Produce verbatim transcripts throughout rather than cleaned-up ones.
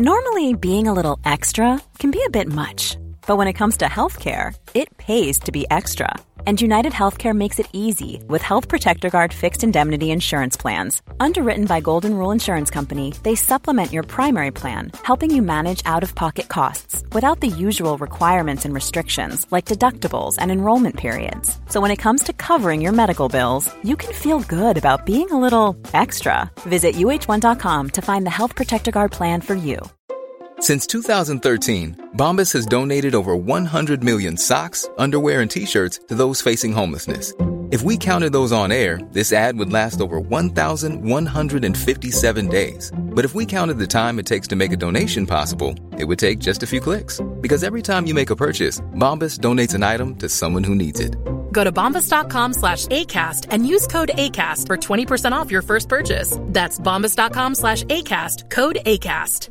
Normally, being a little extra can be a bit much. But when it comes to healthcare, it pays to be extra. And United Healthcare makes it easy with Health Protector Guard fixed indemnity insurance plans. Underwritten by Golden Rule Insurance Company, they supplement your primary plan, helping you manage out-of-pocket costs without the usual requirements and restrictions like deductibles and enrollment periods. So when it comes to covering your medical bills, you can feel good about being a little extra. Visit U H one dot com to find the Health Protector Guard plan for you. Since two thousand thirteen, Bombas has donated over one hundred million socks, underwear, and T-shirts to those facing homelessness. If we counted those on air, this ad would last over one thousand one hundred fifty-seven days. But if we counted the time it takes to make a donation possible, it would take just a few clicks. Because every time you make a purchase, Bombas donates an item to someone who needs it. Go to bombas.com slash ACAST and use code ACAST for twenty percent off your first purchase. That's bombas.com slash ACAST, code ACAST.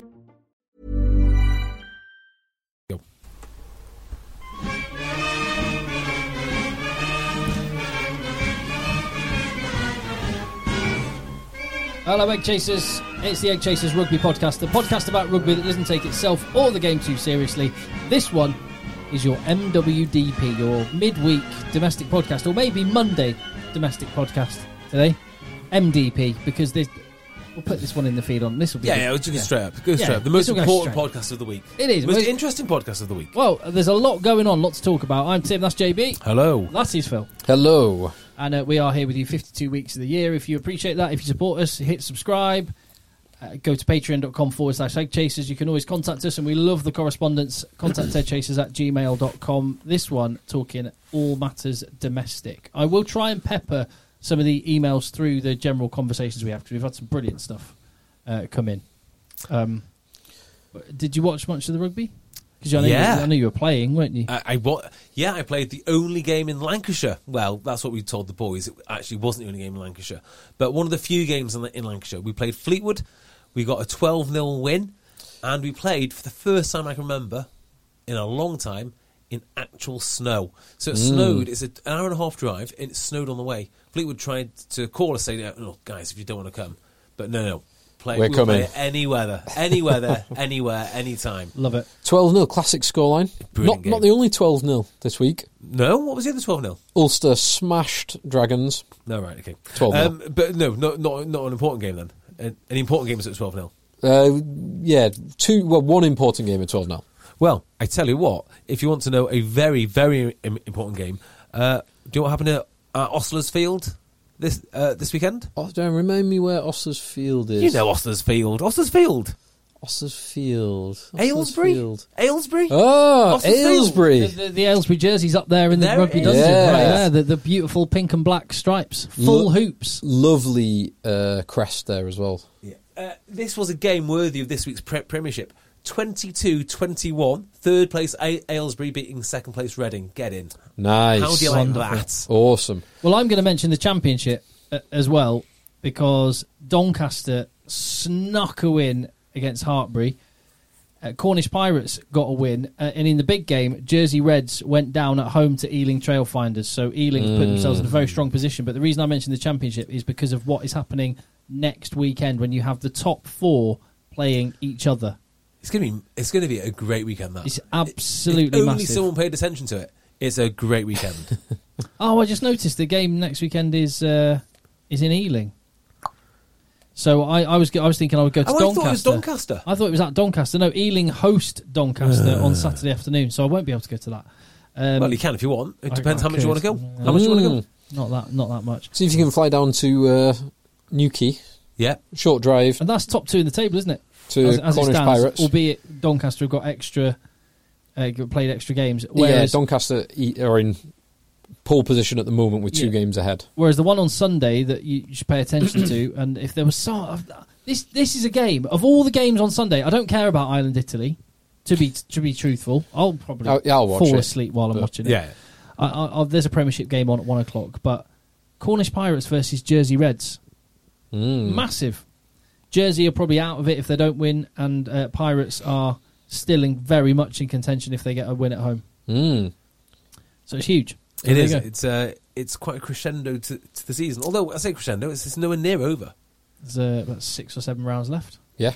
Hello, Egg Chasers. It's the Egg Chasers Rugby Podcast, the podcast about rugby that doesn't take itself or the game too seriously. This one is your M W D P, your midweek domestic podcast, or maybe Monday domestic podcast today. M D P, because there's... We'll put this one in the feed on. This will be yeah, good. yeah, we'll just go yeah. straight up. Go straight yeah, up. The most important straight. podcast of the week. It is. The most Most interesting podcast of the week. Well, there's a lot going on, lots to talk about. I'm Tim, that's J B. Hello. That is Phil. Hello. And uh, we are here with you fifty-two weeks of the year. If you appreciate that, if you support us, hit subscribe. Uh, go to patreon.com forward slash egg chasers. You can always contact us, and we love the correspondence. Contact eggchasers at gmail dot com. This one, talking all matters domestic. I will try and pepper some of the emails through the general conversations we have, because we've had some brilliant stuff uh, come in. Um, did you watch much of the rugby? Because I, Yeah. I know you were playing, weren't you? I, I wa- Yeah, I played the only game in Lancashire. Well, that's what we told the boys. It actually wasn't the only game in Lancashire. But one of the few games in, in Lancashire. We played Fleetwood. We got a twelve nil win. And we played, for the first time I can remember, in a long time, in actual snow. So it mm. snowed. It's an hour and a half drive, and it snowed on the way. Fleetwood tried to call us, saying, oh, guys, if you don't want to come. But no, no. Play, We're we'll coming. Play any weather, any weather, anywhere, anytime. Love it. twelve nil, classic scoreline. Not, not the only twelve nil this week. No? What was the other twelve nil? Ulster smashed Dragons. No, right, okay. twelve nil. Um, but no, not, not, not an important game then. An, an important game is at twelve nil. Uh, yeah, two. Well, one important game at twelve nil. Well, I tell you what, if you want to know a very, very im- important game, uh, do you know what happened at uh, Osler's Field this uh, this weekend? Oh, don't remind me where Osler's Field is. You know Osler's Field. Osler's Field. Osler's Field. Osler's Aylesbury? Field. Aylesbury? Oh, Osler's Aylesbury. The, the, the Aylesbury jersey's up there in the There rugby it dungeon. is. Yes. Right there, the, the beautiful pink and black stripes. Full Lo- hoops. Lovely uh, crest there as well. Yeah. Uh, this was a game worthy of this week's pre- Premiership. twenty-two twenty-one, third place A- Aylesbury beating second place Reading. Get in. Nice. How do you like Wonderful. that? Awesome. Well, I'm going to mention the championship uh, as well, because Doncaster snuck a win against Hartbury. Uh, Cornish Pirates got a win, uh, and in the big game, Jersey Reds went down at home to Ealing Trailfinders. So Ealing mm. put themselves in a very strong position. But the reason I mentioned the championship is because of what is happening next weekend, when you have the top four playing each other. It's going to be it's going to be a great weekend. That It's absolutely if only massive. someone paid attention to it. It's a great weekend. Oh, I just noticed the game next weekend is uh, is in Ealing. So I, I was I was thinking I would go to oh, Doncaster. I thought it was Doncaster. I thought it was at Doncaster. No, Ealing host Doncaster on Saturday afternoon, so I won't be able to go to that. Um, Well, you can if you want. It I- depends I how much you want could. to go. How much you want to go? not that not that much. See if you can fly down to uh, Newquay. Yeah. Short drive And that's top two in the table, isn't it? to as, as it Cornish stands, Pirates. albeit Doncaster have got extra, uh, played extra games. Yeah, Whereas, Doncaster e- are in pole position at the moment with two Yeah. games ahead. whereas the one on Sunday that you should pay attention to, and if there was so this this is a game of all the games on Sunday. I don't care about Ireland Italy. To be to be truthful, I'll probably I'll- yeah, I'll watch fall it. asleep while I'm But- watching it. Yeah. I, I, I, there's a Premiership game on at one o'clock, but Cornish Pirates versus Jersey Reds, Mm. massive. Jersey are probably out of it if they don't win, and uh, Pirates are still in very much in contention if they get a win at home. Mm. So it's huge. It There you is. go. It's uh, it's quite a crescendo to, to the season. Although I say crescendo, it's, it's nowhere near over. There's uh, about six or seven rounds left. Yeah.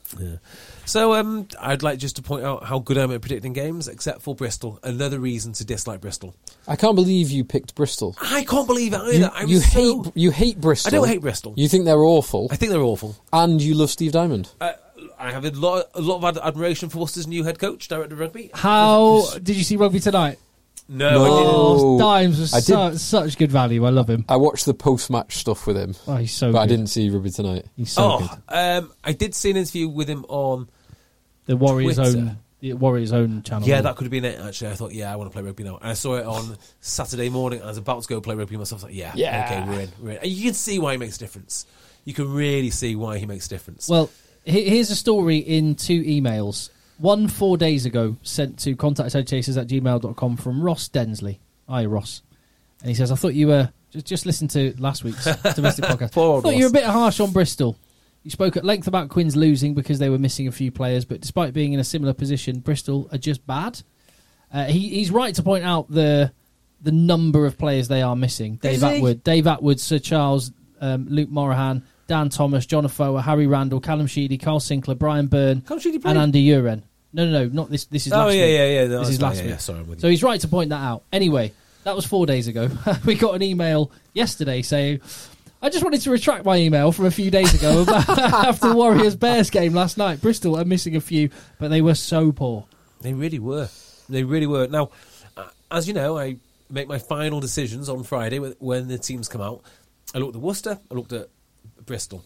Yeah. So um, I'd like just to point out how good I am at predicting games, except for Bristol. Another reason to dislike Bristol. I can't believe you picked Bristol. I can't believe it either. You, I was you so... hate you hate Bristol. I don't hate Bristol. You think they're awful. I think they're awful. And you love Steve Diamond. Uh, I have a lot, a lot of ad- admiration for Worcester's new head coach, director of rugby. How did you see rugby tonight? No, No. I didn't. Oh, Dimes was I su- such good value. I love him. I watched the post-match stuff with him, Oh, he's so but good. I didn't see Rugby Tonight. He's so Oh, good. um, I did see an interview with him on. The Warriors' Twitter. own, the Warriors' own channel. Yeah, that could have been it. Actually, I thought, yeah, I want to play rugby now. And I saw it on Saturday morning. And I was about to go play rugby myself. I was like, yeah, Yeah. okay, we're in, we're in. And you can see why he makes a difference. You can really see why he makes a difference. Well, he- here's a story in two emails. One four days ago, sent to contact head chasers at gmail dot com from Ross Densley. Hi, Ross. And he says, I thought you were... Just, just listen to last week's domestic podcast. Poor I old thought you were a Ross. bit harsh on Bristol. You spoke at length about Quins losing because they were missing a few players, but despite being in a similar position, Bristol are just bad. Uh, he, he's right to point out the the number of players they are missing. Dave Is he? Atwood, Dave Atwood, Sir Charles, um, Luke Morahan, Dan Thomas, John Afoa, Harry Randall, Callum Sheedy, Carl Sinclair, Brian Byrne, Can't Sheedy play? and Andy Uren. No, no, no, not this. This is Oh, last yeah, week. yeah, yeah. No, This that's is fine, last yeah, week. yeah, sorry, I'm with So you. he's right to point that out. Anyway, that was four days ago. We got an email yesterday saying, I just wanted to retract my email from a few days ago about after the Warriors-Bears game last night. Bristol are missing a few, but they were so poor. They really were. They really were. Now, uh, as you know, I make my final decisions on Friday wh- when the teams come out. I looked at Worcester. I looked at Bristol.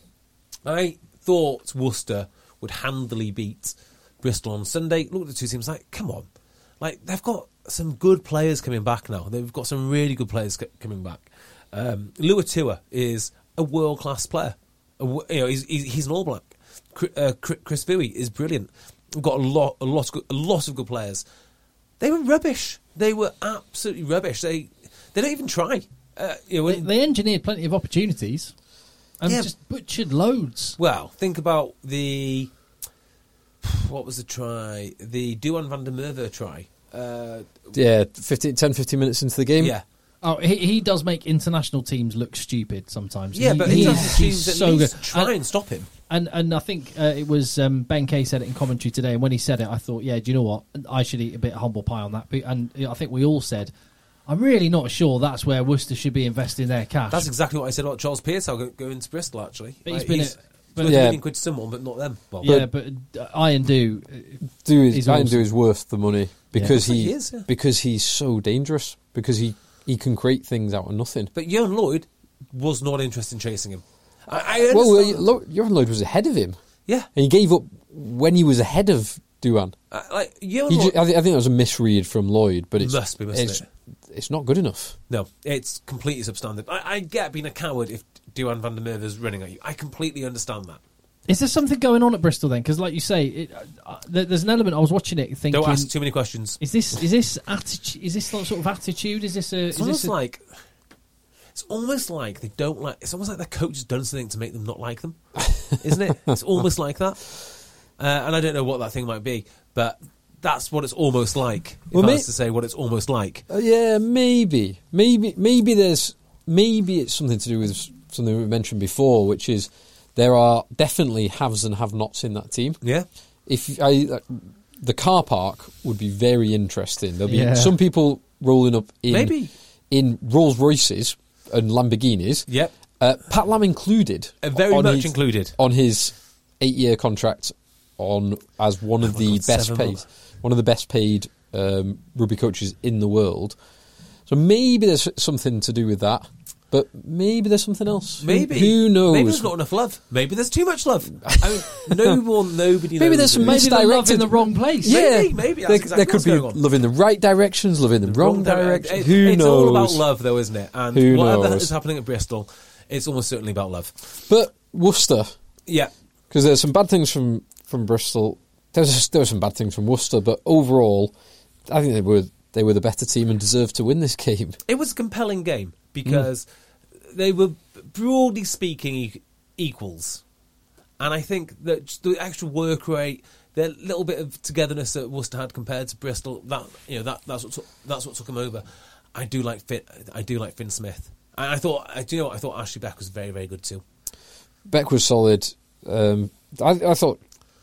I thought Worcester would handily beat Bristol on Sunday. Looked at the two teams like, come on. Like, they've got some good players coming back now. They've got some really good players c- coming back. Um, Luatua is a world-class player. A w- you know, he's, he's, he's an All Black. Chris, uh, Chris Bowie is brilliant. We've got a lot, a lot, of good, a lot of good players. They were rubbish. They were absolutely rubbish. They, they don't even try. Uh, you know, They, when, they engineered plenty of opportunities and Yeah. just butchered loads. well, think about the what was the try? The Duan van der Merwe try. Uh, Yeah, fifteen, ten, fifteen minutes into the game. yeah, Oh, he, he does make international teams look stupid sometimes. yeah, He- but he- international he's teams at so least good. try And- and stop him. And and I think uh, it was um, Ben Kay said it in commentary today. And when he said it, I thought, yeah, do you know what? I should eat a bit of humble pie on that. But- And you know, I think we all said, I'm really not sure that's where Worcester should be investing their cash. That's exactly what I said about Charles Pierce. I'll go, go into Bristol actually. But he's Like, been he's, a- but but- yeah, Yeah. million quid to someone, but not them. Well, yeah, but uh, Iron Do. Do is He's I can awesome. do is worth the money because Yeah. he, He is, yeah. because he's so dangerous because he, he can create things out of nothing. But Johan Lloyd was not interested in chasing him. I, I understand. Well, uh, Lo- Johan Lloyd was ahead of him, yeah, and he gave up when he was ahead of Duan. uh, like Johan He Lloyd ju- I, think, I think that was a misread from Lloyd, but it's Must be, mustn't it's, it? it's not good enough. No, it's completely substandard. I, I get being a coward if Duan van der Merwe's running at you. I completely understand that. Is there something going on at Bristol then? Because, like you say, it, uh, there- there's an element. I was watching it thinking, Don't ask too many questions. is this is this attitude? Is this sort of attitude? Is this a? It's is almost this a, like it's almost like they don't like. It's almost like their coach has done something to make them not like them, isn't it? It's almost like that. Uh, and I don't know what that thing might be, but that's what it's almost like. If Well, I may- was to say what it's almost like. Uh, yeah, maybe, maybe, maybe there's maybe it's something to do with something we mentioned before, which is there are definitely haves and have-nots in that team. Yeah, If I, uh, the car park would be very interesting. There'll be Yeah. some people rolling up in Maybe. in Rolls Royces and Lamborghinis. Yep. Uh, Pat Lam included, Uh, very on much his- included. on his eight-year contract on as one of Oh my the God, best seven paid, months. one of the best paid um, rugby coaches in the world. So maybe there's something to do with that, but maybe there's something else. Who- Maybe. who knows? Maybe there's not enough love. Maybe there's too much love. I mean, no one, nobody. Maybe knows there's some who- maybe they're love misdirected- in the wrong place? Yeah, Maybe, maybe that's there, exactly there could what's be going on. love in the right directions, love in the wrong, direction. It- Who it's knows? all about love, though, isn't it? And Who whatever knows? is happening at Bristol, it's almost certainly about love. But Worcester, Yeah, because there's some bad things from, from Bristol. There's there were some bad things from Worcester, but overall, I think they were they were the better team and deserved to win this game. it was a compelling game because they were, broadly speaking, e- equals. And I think that just the actual work rate, the little bit of togetherness that Worcester had compared to Bristol, that you know that that's what took, that's what took them over. I do like Finn, I do like Finn Smith. And I thought I do you know what I thought Ashley Beck was very very good too. Beck was solid. Um, I, I thought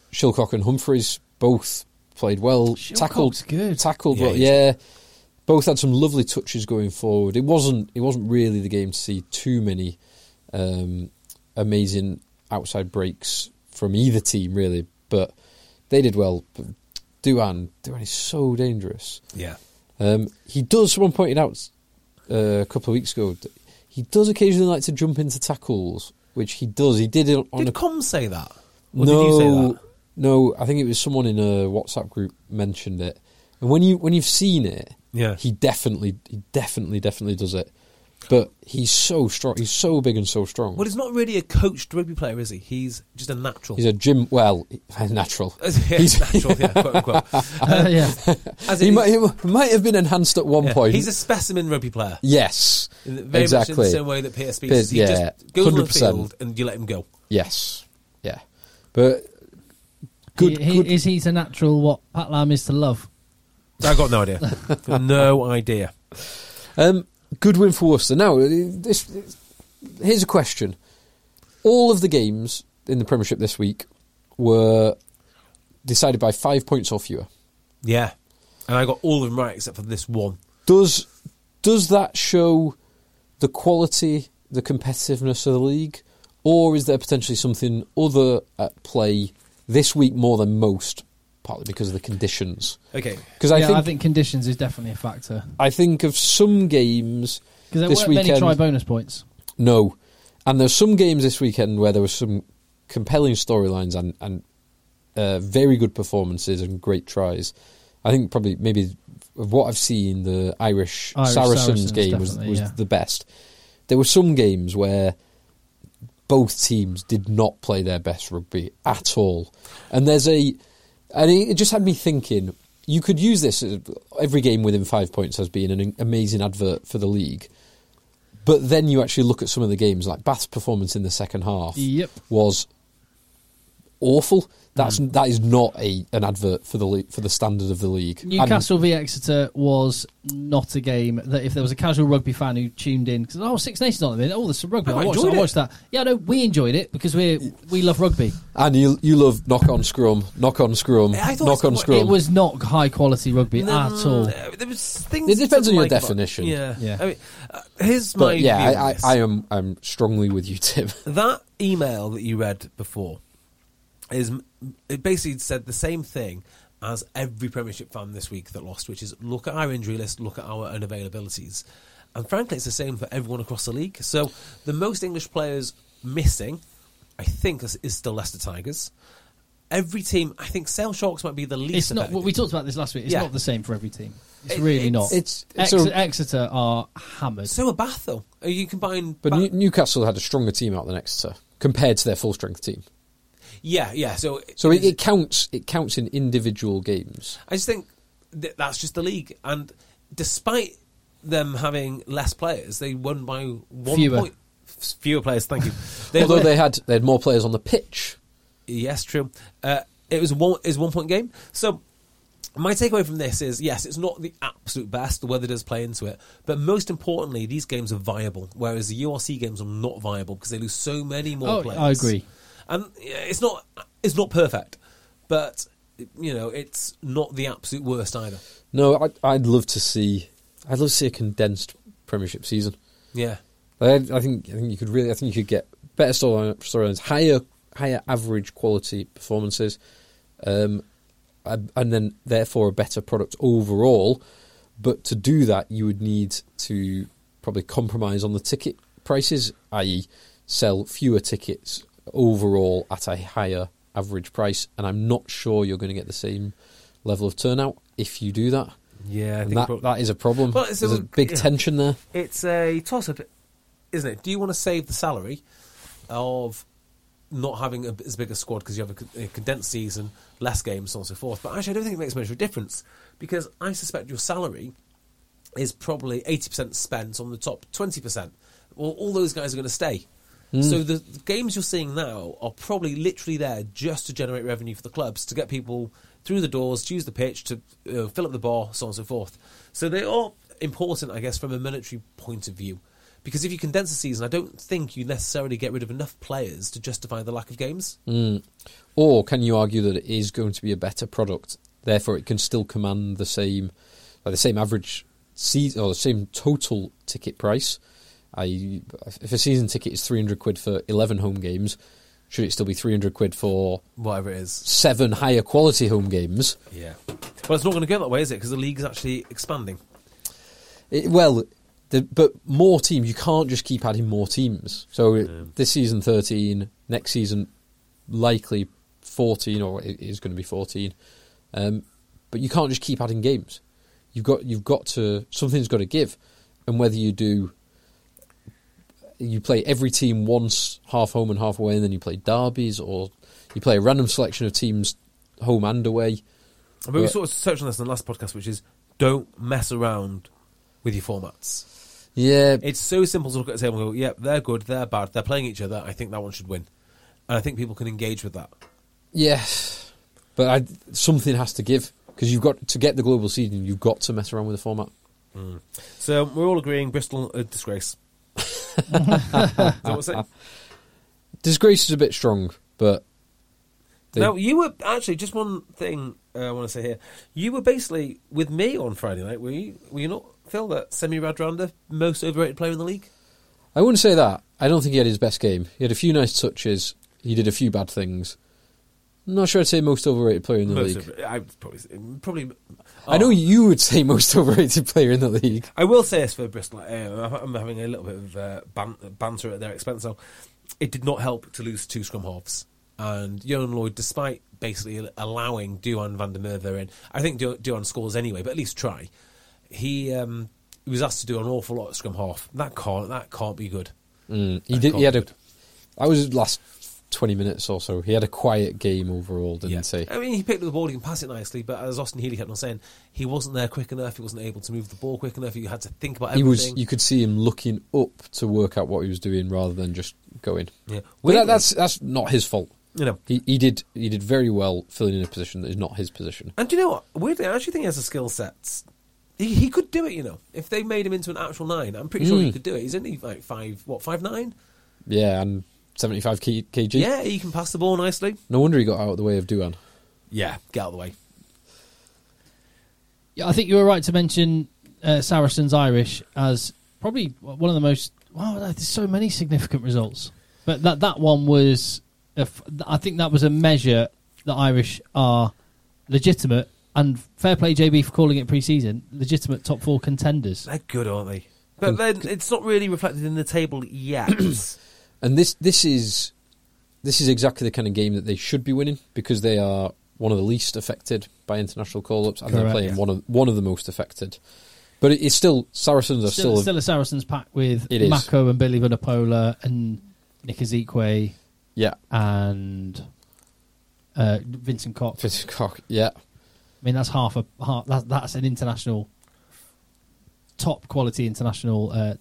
Shilcock and Humphreys both played well. Shilcock's tackled, good. Tackled Yeah, well. he's Yeah, both had some lovely touches going forward. It wasn't. It wasn't really the game to see too many um, amazing outside breaks from either team, really. But they did well. But Duhan, Duhan is so dangerous. Yeah. Um, he does. Someone pointed out uh, a couple of weeks ago. He does occasionally like to jump into tackles, which he does. He did it on Did a. Com say that? Or no, did you say that? no. I think it was someone in a WhatsApp group mentioned it. And when you when you've seen it, Yeah. he definitely, he definitely, definitely does it. But he's so strong. He's so big and so strong. Well, he's not really a coached rugby player, is he? He's just a natural. He's a gym. Well, natural. yeah, he's natural, yeah, quote unquote. Uh, yeah. As He in, might, he might have been enhanced at one yeah, point. he's a specimen rugby player. yes, In the- Very exactly. much in the same way that Peter Speaks. Piers- He yeah, just goes on the one hundred percent. field and you let him go. Yes, yeah, but good. He- he- good. Is he to natural what Pat Lam is to love? I got no idea. Got no idea. Um, good win for Worcester. Now, this, this, here's a question: all of the games in the Premiership this week were decided by five points or fewer. Yeah. And I got all of them right except for this one. Does does that show the quality, the competitiveness of the league, or is there potentially something other at play this week more than most, partly because of the conditions? Okay. Because I yeah, think I think conditions is definitely a factor. I think of some games Because there this weren't weekend. many try bonus points. No, and there's some games this weekend where there was some compelling storylines and and uh, very good performances and great tries. I think probably maybe of what I've seen, the Irish, Irish Saracens, Saracens game was, definitely, was yeah. the best. There were some games where both teams did not play their best rugby at all, and there's a, and it just had me thinking. You could use this as every game within five points as being an amazing advert for the league, but then you actually look at some of the games, like Bath's performance in the second half Yep. was awful. That's that is not a an advert for the le- for the standard of the league. Newcastle v Exeter was not a game that if there was a casual rugby fan who tuned in, because oh, Six Nations on a minute, oh, there's some rugby. Oh, I Oh, I watched, enjoyed I it. watched that. Yeah, no, we enjoyed it because we we love rugby. And, and you you love knock on scrum, knock on scrum, I thought knock on it's- scrum. It was not high quality rugby No, at all. uh, There was things It depends to on your like about- definition. Yeah. Yeah. I mean, uh, here's my but yeah, view on I, I, this. I am I'm strongly with you, Tim. That email that you read before is it basically said the same thing as every Premiership fan this week that lost, which is look at our injury list, look at our unavailabilities, and frankly, it's the same for everyone across the league. So the most English players missing, I think, is, is still Leicester Tigers. Every team, I think, Sale Sharks might be the least. It's not. affected. We talked about this last week. It's Yeah. not the same for every team. It's It- really it's- not. it's- it's Ex- a- Exeter are hammered. So a Bath though. You combine, But Bath- New, Newcastle had a stronger team out than Exeter compared to their full strength team. yeah, yeah. So, So it, is- it counts. It counts in individual games. I just think that that's just the league, and despite them having less players, they won by one Fewer. point. F- Fewer players, thank you. They Although won- they had they had more players on the pitch. yes, true. Uh, it was a one is one point game. So my takeaway from this is yes, it's not the absolute best. The weather does play into it, but most importantly, these games are viable, whereas the U R C games are not viable because they lose so many more Oh, players. I agree. And yeah, it's not it's not perfect, but you know it's not the absolute worst either. No, I'd, I'd love to see. I'd love to see a condensed Premiership season. Yeah. I, I think I think you could really. I think you could get better storyline- storylines, higher higher average quality performances, um, and and then therefore a better product overall. But to do that, you would need to probably compromise on the ticket prices, that is, sell fewer tickets overall at a higher average price. And I'm not sure you're going to get the same level of turnout if you do that. Yeah, I And think that, prob- that is a problem. Well, it's There's a- a big yeah. tension there. it's a toss-up, isn't it? Do you want to save the salary of not having a, as big a squad because you have a, con- a condensed season, less games, so on and so forth? But actually, I don't think it makes much of a difference because I suspect your salary is probably eighty percent spent on the top twenty percent. Well, all those guys are going to stay. So the, the games you're seeing now are probably literally there just to generate revenue for the clubs, to get people through the doors, to use the pitch, to uh, fill up the bar, so on and so forth. So they are important, I guess, from a monetary point of view. Because if you condense the season, I don't think you necessarily get rid of enough players to justify the lack of games. Mm. Or can you argue that it is going to be a better product, therefore it can still command the same, like the same average season or the same total ticket price? I, if a season ticket is three hundred quid for eleven home games, should it still be three hundred quid for whatever it is, seven higher quality home games? Yeah. Well, it's not going to go that way, is it? Because the league is actually expanding. It, well. The, but more teams, you can't just keep adding more teams. So Yeah. this season thirteen, next season likely fourteen, or it is going to be fourteen. Um, but you can't just keep adding games. You've got you've got to something's got to give, and whether you do, you play every team once, half home and half away, and then you play derbies, or you play a random selection of teams, home and away. But we But- sort of touched on this in the last podcast, which is don't mess around with your formats. Yeah, It's so simple to look at the table and go, yep, they're good, they're bad, they're playing each other, I think that one should win. And I think people can engage with that. yes, but I, something has to give because you've got to get the global seeding. You've got to mess around with the format. So we're all agreeing Bristol a disgrace. Is that what we're saying? Disgrace is a bit strong, but they, Now, you were, actually, just one thing uh, I want to say here. You were basically with me on Friday night, were you? Were you not, Phil, that Semi Radranda, most overrated player in the league? I wouldn't say that. I don't think he had his best game. He had a few nice touches. He did a few bad things. I'm not sure I'd say most overrated player in the Most league. over, I would probably, probably I know oh. you would say most overrated player in the league. I will say this for Bristol. Uh, I'm having a little bit of uh, ban- banter at their expense. So it did not help to lose two scrum halves. And Johan Lloyd, despite basically allowing Duan van der Merwe in, I think Du- Duan scores anyway, but at least try. He, um, he was asked to do an awful lot of scrum half. That can't that can't be good. Mm, he That did. can't He had be a. good. I was his last twenty minutes or so. He had a quiet game overall, didn't he? I mean, he picked up the ball, he can pass it nicely, but as Austin Healey kept on saying, he wasn't there quick enough, he wasn't able to move the ball quick enough, he had to think about He everything. was. You could see him looking up to work out what he was doing rather than just going. Yeah. But that, Weirdly, that's that's not his fault. you know. He he did he did very well filling in a position that is not his position. And do you know what? Weirdly, I actually think he has the skill sets. He, he could do it, you know. If they made him into an actual nine, I'm pretty sure he Mm. could do it. He's only like five, what, five nine? Yeah, and seventy-five kg. Yeah, he can pass the ball nicely. No wonder he got out of the way of Duan. Yeah, get out of the way. Yeah, I think you were right to mention uh, Saracens Irish as probably one of the most. Wow, there's so many significant results, but that that one was. A f- I think that was a measure that Irish are legitimate, and fair play J B for calling it pre-season, legitimate top four contenders. They're good, aren't they? But then it's not really reflected in the table yet. And this this is this is exactly the kind of game that they should be winning because they are one of the least affected by international call-ups, and they're Correct, playing yeah. one of one of the most affected. But it- it's still Saracens are Still, still, still a Saracens pack with It is. Mako and Billy Vanapola and Nick Ezekwe yeah. and uh, Vincent Cox. Fitzcock, yeah. I mean, that's half a half. That's, that's an international, top quality international uh,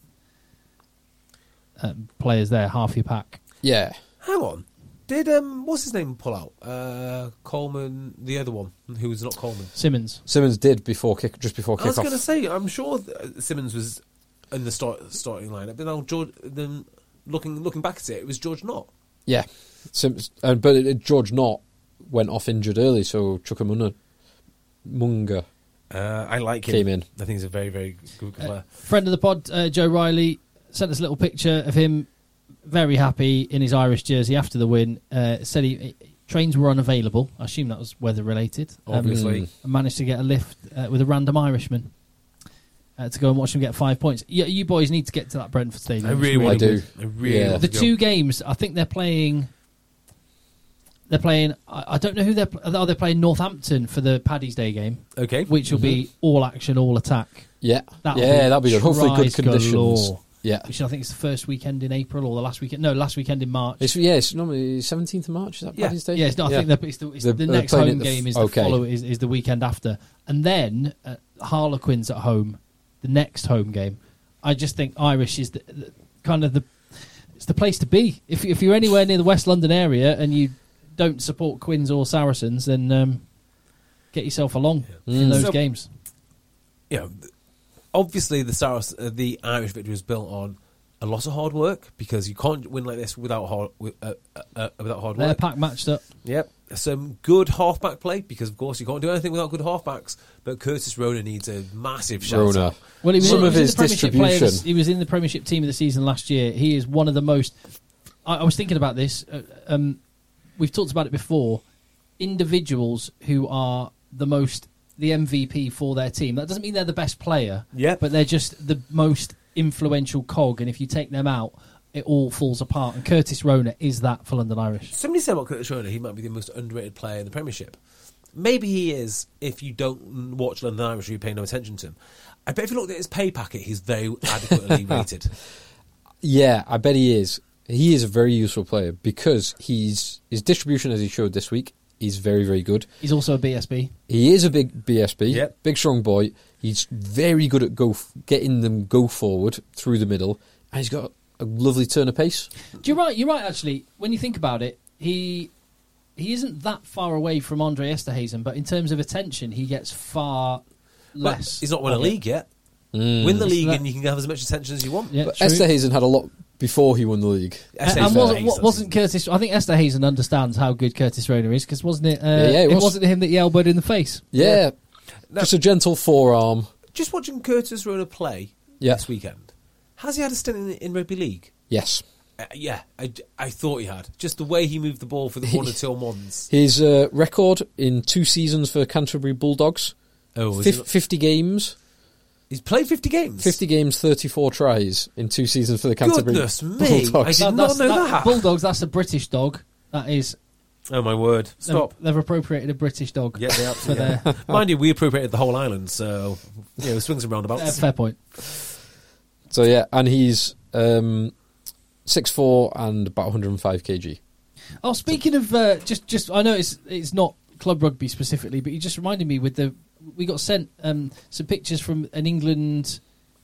uh, players there. Half your pack. Yeah. Hang on. Did, um, what's his name pull out? Uh, Coleman, the other one, who was not Coleman. Simmons. Simmons did before kick just before I was kick going to off. say, I'm sure uh, Simmons was in the start, starting lineup, but now George, then looking looking back at it, it was George Knott. Yeah. Simmons, uh, but it, George Knott went off injured early, so Chukwuemeka Munga Uh, I like him. came in. I think he's a very, very good player. Friend of the pod, uh, Joe Riley, sent us a little picture of him very happy in his Irish jersey after the win. Uh, said he, he- trains were unavailable. I assume that was weather related. Um, Obviously. and managed to get a lift uh, with a random Irishman uh, to go and watch him get five points. Yeah, you boys need to get to that Brentford stadium. I It's really want I to do. go. I really Yeah. want The to go. two games, I think they're playing. They're playing. I, I don't know who they're. pl- Are they playing Northampton for the Paddy's Day game, Okay. which will be all action, all attack. Yeah. That'll yeah, be that'll be good. Hopefully good tries conditions. galore. Yeah. Which I think is the first weekend in April or the last weekend. No, last weekend in March. It's, yeah, it's normally seventeenth of March, is that Yeah. Paddy's Day? Yeah, it's not, I think that it's the, it's They're- the they're next playing home it the f- game is okay. the follow is, is the weekend after, and then uh, Harlequins at home, the next home game. I just think Irish is the, the kind of the it's the place to be. If if you're anywhere near the West London area and you don't support Quins or Saracens, then um, get yourself along in Mm. those So- games. You know, th- obviously the Saras, uh, the Irish victory was built on a lot of hard work, because you can't win like this without hard with, uh, uh, uh, without hard Their work. pack matched up. Yep, some good halfback play, because of course you can't do anything without good halfbacks. But Curtis Rona needs a massive shout Rona. out. Well, he was, Some he of was in his the Premiership player of the- distribution. he was in the Premiership team of the season last year. He is one of the most. I, I was thinking about this. Uh, um, we've talked about it before. Individuals who are the most the M V P for their team. That doesn't mean they're the best player. Yeah. but they're just the most influential cog. And if you take them out, it all falls apart. And Curtis Rona is that for London Irish. Somebody said about Curtis Rona, he might be the most underrated player in the Premiership. Maybe he is if you don't watch London Irish or you pay no attention to him. I bet if you looked at his pay packet, he's very adequately rated. Yeah, I bet he is. He is a very useful player because he's his distribution, as he showed this week, is very, very good. He's also a B S B. He is a big B S B, Yep. big strong boy. He's very good at go f- getting them go forward through the middle, and he's got a lovely turn of pace. You're right. You're right. Actually, when you think about it, he he isn't that far away from Andre Esterhazen, but in terms of attention, he gets far Well, less. he's not won a of it. league yet. Mm. Win the league that- and you can have as much attention as you want. Yeah, But true. Esterhazen had a lot before he won the league. And, and wasn't, wa- wasn't Curtis? I think Esterhazen understands how good Curtis Rona is, because wasn't it? Uh, Yeah, yeah, it it was. wasn't him that he elbowed in the face. Yeah, No. just a gentle forearm. Just watching Curtis Rona play Yeah. this weekend, has he had a stint in, in rugby league? Yes, Uh, yeah, I, I thought he had. Just the way he moved the ball for the one or two ones. his uh, record in two seasons for Canterbury Bulldogs: Oh, is Fif- it- fifty games, he's played fifty games. fifty games, thirty-four tries in two seasons for the Canterbury Goodness me, Bulldogs. I did not that's- know that. Bulldogs. That's a British dog. That is. Oh my word! Stop. They've, they've appropriated a British dog. Yeah, they for absolutely. their. Mind you, we appropriated the whole island, so you know, swings and roundabouts. Uh, fair point. So yeah, and he's um, six foot four and about one hundred five kilograms. Oh, speaking of uh, just, just I know it's it's not club rugby specifically, but you just reminded me with the we got sent um, some pictures from an England,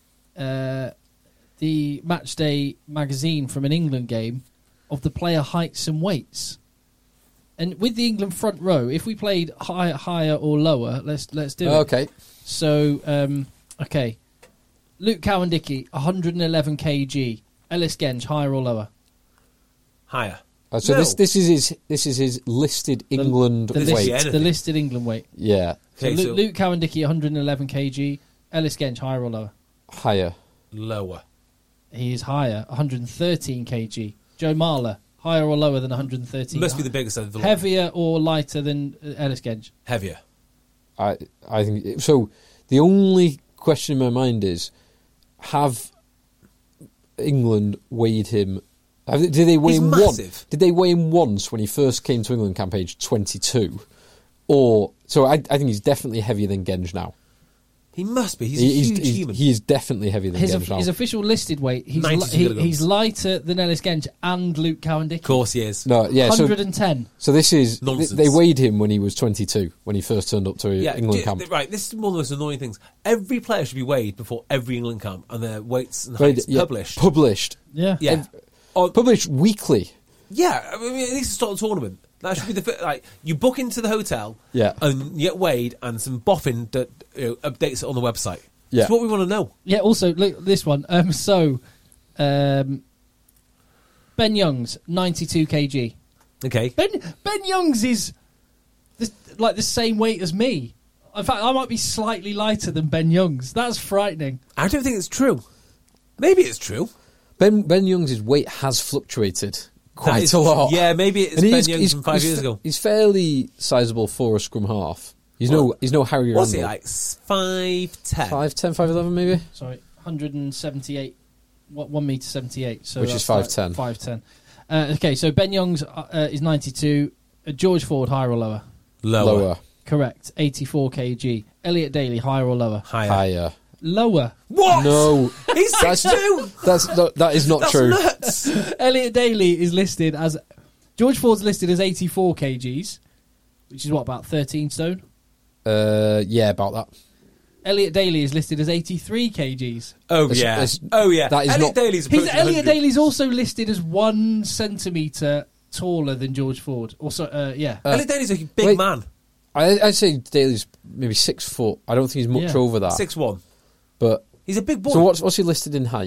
uh, the Matchday magazine from an England game of the player heights and weights, and with the England front row, if we played higher, higher or lower, let's let's do it. Okay, So um, okay, Luke Cowan-Dickie, one hundred eleven kilograms. Ellis Genge, higher or lower? Higher. Uh, so No. this this is his this is his listed England the, weight. list, anything. the listed England weight. Yeah, So, Okay, Luke, so- Luke Cowan-Dickie, one hundred eleven kilograms. Ellis Genge, higher or lower? higher. Lower. He is higher, one hundred thirteen kilograms. Joe Marler, higher or lower than one hundred thirteen? Must be the biggest of the lot. Heavier or lighter than uh, Ellis Genge? Heavier. I I think so. The only question in my mind is, have England weighed him? Have, did they weigh He's him massive. once? Did they weigh him once when he first came to England camp, age twenty-two? Or so I, I think he's definitely heavier than Genge now. He must be. He's He- a huge he's- human. he is definitely heavier than His, Genge now. his official listed weight, he's, li- ninety-two he- kilograms. he's lighter than Ellis Genge and Luke Cowan-Dickie. Of course he is. no, yeah. So, one hundred ten. so this is Nonsense. they weighed him when he was twenty-two when he first turned up to Yeah, England do- camp. right. This is one of the most annoying things. Every player should be weighed before every England camp, and their weights and Weighed- heights yeah, published. Published. Yeah. yeah, Ev- On- Published weekly. yeah. I mean, at least to start a tournament. That should be the fir- like you book into the hotel, Yeah. and you get weighed, and some boffin that you know, updates it on the website. Yeah. That's what we want to know. Yeah, also, look, this one. Um, so, um, Ben Youngs, ninety-two kilograms. Okay. Ben Ben Youngs is the, like the same weight as me. In fact, I might be slightly lighter than Ben Youngs. That's frightening. I don't think it's true. Maybe it's true. Ben Ben Youngs' weight has fluctuated quite That is- a lot. Yeah, maybe it's And Ben he's- Youngs he's- from five he's years fa- ago. He's fairly sizable for a scrum half. He's no Well, he's no Harry What's Randall. he like? Five ten. five ten, five eleven maybe? Sorry, one hundred seventy-eight, what, one metre seventy-eight. So Which that's is five ten. Like five ten. Uh, okay, so Ben Youngs uh, uh, is ninety-two. Uh, George Ford, higher or lower? Lower. Lower. Correct, eighty-four kilograms. Elliot Daly, higher or lower? Higher. Higher. Lower. What? No. He's six That's- two. That's no, that is not That's true. nuts. Elliot Daly is listed as... George Ford's listed as eighty-four kilograms, which is what, about thirteen stone? Uh, yeah, about that. Elliot Daly is listed as eighty-three kilograms. Oh It's- yeah. it's- oh yeah. that is Elliot not- Daly's He's, approaching Elliot one hundred. Daly's also listed as one centimetre taller than George Ford. Also, uh, yeah. Elliot Daly's a big wait. man. I, I'd say Daly's maybe six foot. I don't think he's much Yeah. over that. Six one. But He's a big boy. so what's what's he listed in height?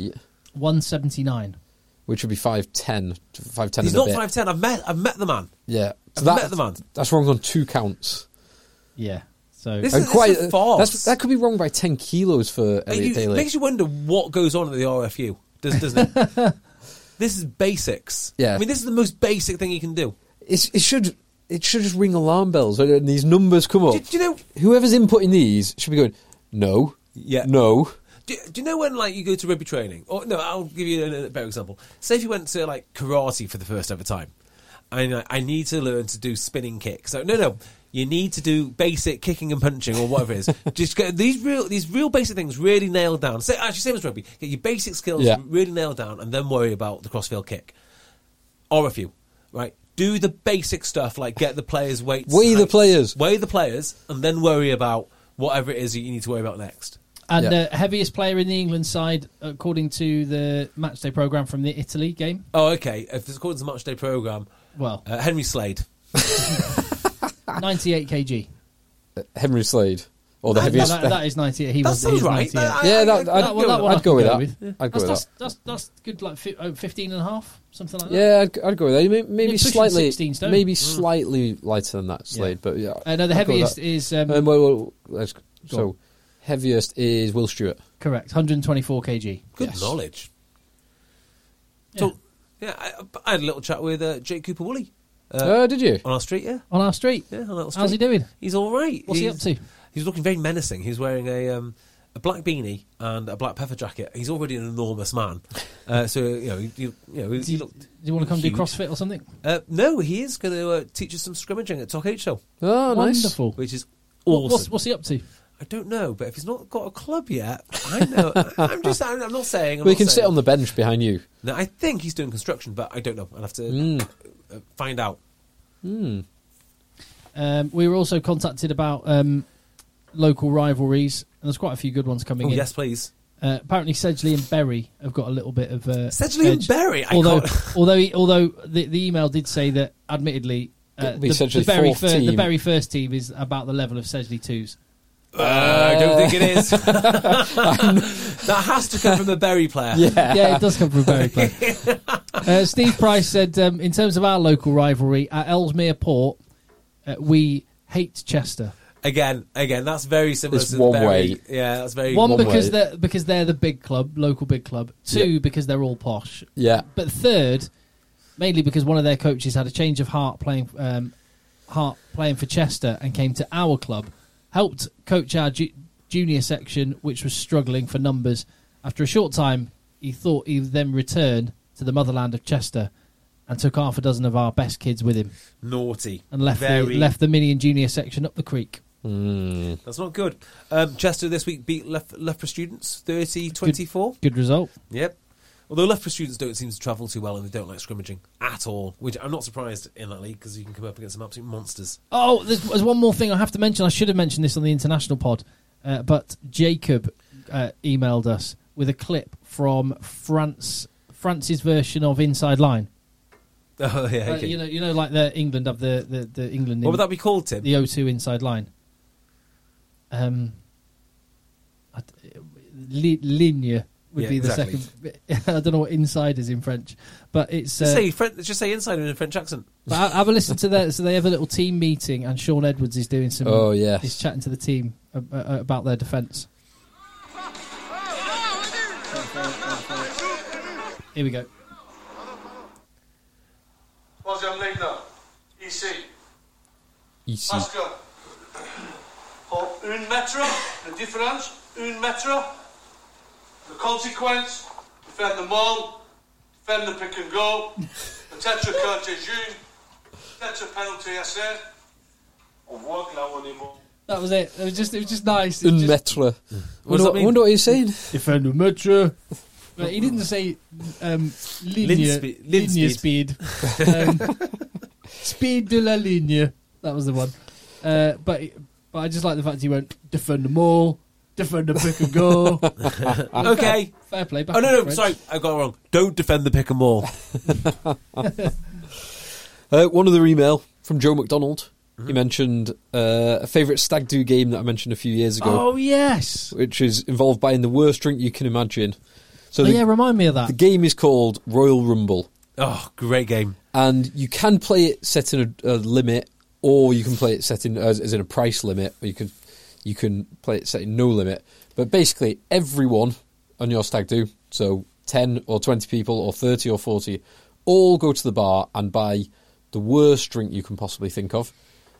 one seventy-nine. which would be five ten, five ten He's and a not bit. five ten. I've met. I've met the man. Yeah, I've that, met the man. That's wrong on two counts. Yeah. So This And is- quite, a farce. that's, that could be wrong by ten kilos for Like, Elliot you- it Daly. makes you wonder what goes on at the R F U, does, doesn't it? This is basics. Yeah. I mean, this is the most basic thing you can do. It's, it should it should just ring alarm bells when these numbers come up. Do, do you know? Whoever's inputting these should be going, no, Yeah. no. Do, do you know when, like, you go to rugby training? Or no, I'll give you a, a better example. Say if you went to like karate for the first ever time, and I, I need to learn to do spinning kicks. So no, no, you need to do basic kicking and punching or whatever it is. Just get these real, these real basic things really nailed down. Say actually, same as rugby. Get your basic skills Yeah. really nailed down, and then worry about the crossfield kick. R F U, right? Do the basic stuff like get the players' weights, Weigh the heights, players. weigh the players, and then worry about whatever it is that you need to worry about next. And Yeah. uh, heaviest player in the England side, according to the matchday programme from the Italy game. Oh, okay. If it's according to the matchday programme, Well, uh, Henry Slade. ninety-eight kilograms. Henry Slade. Or the That- heaviest. that, that is ninety-eight. He That was. sounds he was right. ninety-eight. That- I- yeah, I- that, I- I'd, that one- that one I I'd go could with go that. with. I'd go That's, with that's, that. that's, that's good, like fi- oh, fifteen and a half, something like that. Yeah, I'd, I'd go with that. Maybe, maybe You're pushing slightly, sixteen stone. maybe Mm. slightly lighter than that, Slade. But yeah, Uh, no, the I'd go with heaviest that. is um, Um, well, well, let's, Go so on. heaviest is Will Stewart. correct, one hundred twenty-four kilograms. Good Yes. knowledge. Yeah. So, yeah, I, I had a little chat with uh, Jake Cooper Woolley uh, Oh, did you? on our street. Yeah, On our street. yeah, on our street. How's he doing? He's all right. What's he he's, up to? He's looking very menacing. He's wearing a um, a black beanie and a black pepper jacket. He's already an enormous man. Uh, so you know, he, you know, he, Do he you, looked. do you want to come huge. do CrossFit or something? Uh, no, he is going to uh, teach us some scrimmaging at Talk H Show, Oh, nice. Wonderful. which is What- awesome. What's, what's he up to? I don't know, but if he's not got a club yet, I know. I'm just. I'm, I'm not saying. I'm We not can saying. sit on the bench behind you. No, I think he's doing construction, but I don't know. I'll have to Mm. uh, find out. Mm. Um, we were also contacted about um, local rivalries, and there's quite a few good ones coming Oh, in. yes, please. Uh, apparently, Sedgley and Bury have got a little bit of uh, Sedgley and edge. Bury? I Although, can't- although, he, although the, the email did say that, admittedly, uh, It'll be the, Sedgley the, Bury fourth fir- the team. Bury first team is about the level of Sedgley twos. Uh, I don't think it is. That has to come from a Bury player. Yeah. Yeah, it does come from a Bury player. uh, Steve Price said, um, in terms of our local rivalry at Ellesmere Port, uh, we hate Chester. Again, again, that's very similar It's to one the Bury. way. Yeah, that's very One, One because way. they're because they're the big club, local big club. Two, Yeah. because they're all posh. Yeah. But third, mainly because one of their coaches had a change of heart playing um, heart playing for Chester and came to our club, helped coach our ju- junior section, which was struggling for numbers. After a short time, he thought he would then return to the motherland of Chester and took half a dozen of our best kids with him naughty and left the, Very. left the mini and junior section up the creek. Mm. That's not good. Um, Chester this week beat Lef- Loughborough students thirty twenty-four. Good result. Yep. Although Loughborough students don't seem to travel too well and they don't like scrimmaging at all, which I'm not surprised in that league because you can come up against some absolute monsters. Oh, there's, there's one more thing I have to mention. I should have mentioned this on the international pod, uh, but Jacob uh, emailed us with a clip from France, France's version of Inside Line. Oh yeah, Uh, okay. you know, you know, like the England of the the, the England. What would that be called, Tim? The O two Inside Line. Um, I d- li- ligne would Yeah, be the exactly. second. bit. I don't know what inside is in French, but it's. Just Uh, say French, just say inside in a French accent. but ha- have a listen to that. So they have a little team meeting, and Sean Edwards is doing some. Oh, yes. He's chatting to the team uh, uh, about their defence. Here we go. Troisième ligne là, ici. Ici. Parce que pour une mètre, la différence, une mètre, la conséquence, faire le mal, faire le pick and go, peut-être que tu joues, peut-être penalty essai. On voit que là on est bon. That was it. It was just. It was just nice. It Un was just, metre. What does Wonder, that mean? wonder what he's saying. defend the metro. But he didn't say um, linear, Lin spe- lin linear speed. speed. um, speed de la ligne. That was the one. Uh, but but I just like the fact he went defend them all, defend the pick and go. Okay. Fair play. Back Oh no, in no, French. sorry, I got it wrong. Don't defend the pick and maul. Uh, one other email from Joe McDonald. He mentioned uh, a favourite stag do game that I mentioned a few years ago, Oh yes. which is involved buying the worst drink you can imagine. So Oh, the, yeah, remind me of that. the game is called Royal Rumble, Oh, great game. and you can play it set in a, a limit, or you can play it set in as, as in a price limit, or you can you can play it set in no limit. But basically, everyone on your stag do, so ten or twenty people, or thirty or forty, all go to the bar and buy the worst drink you can possibly think of,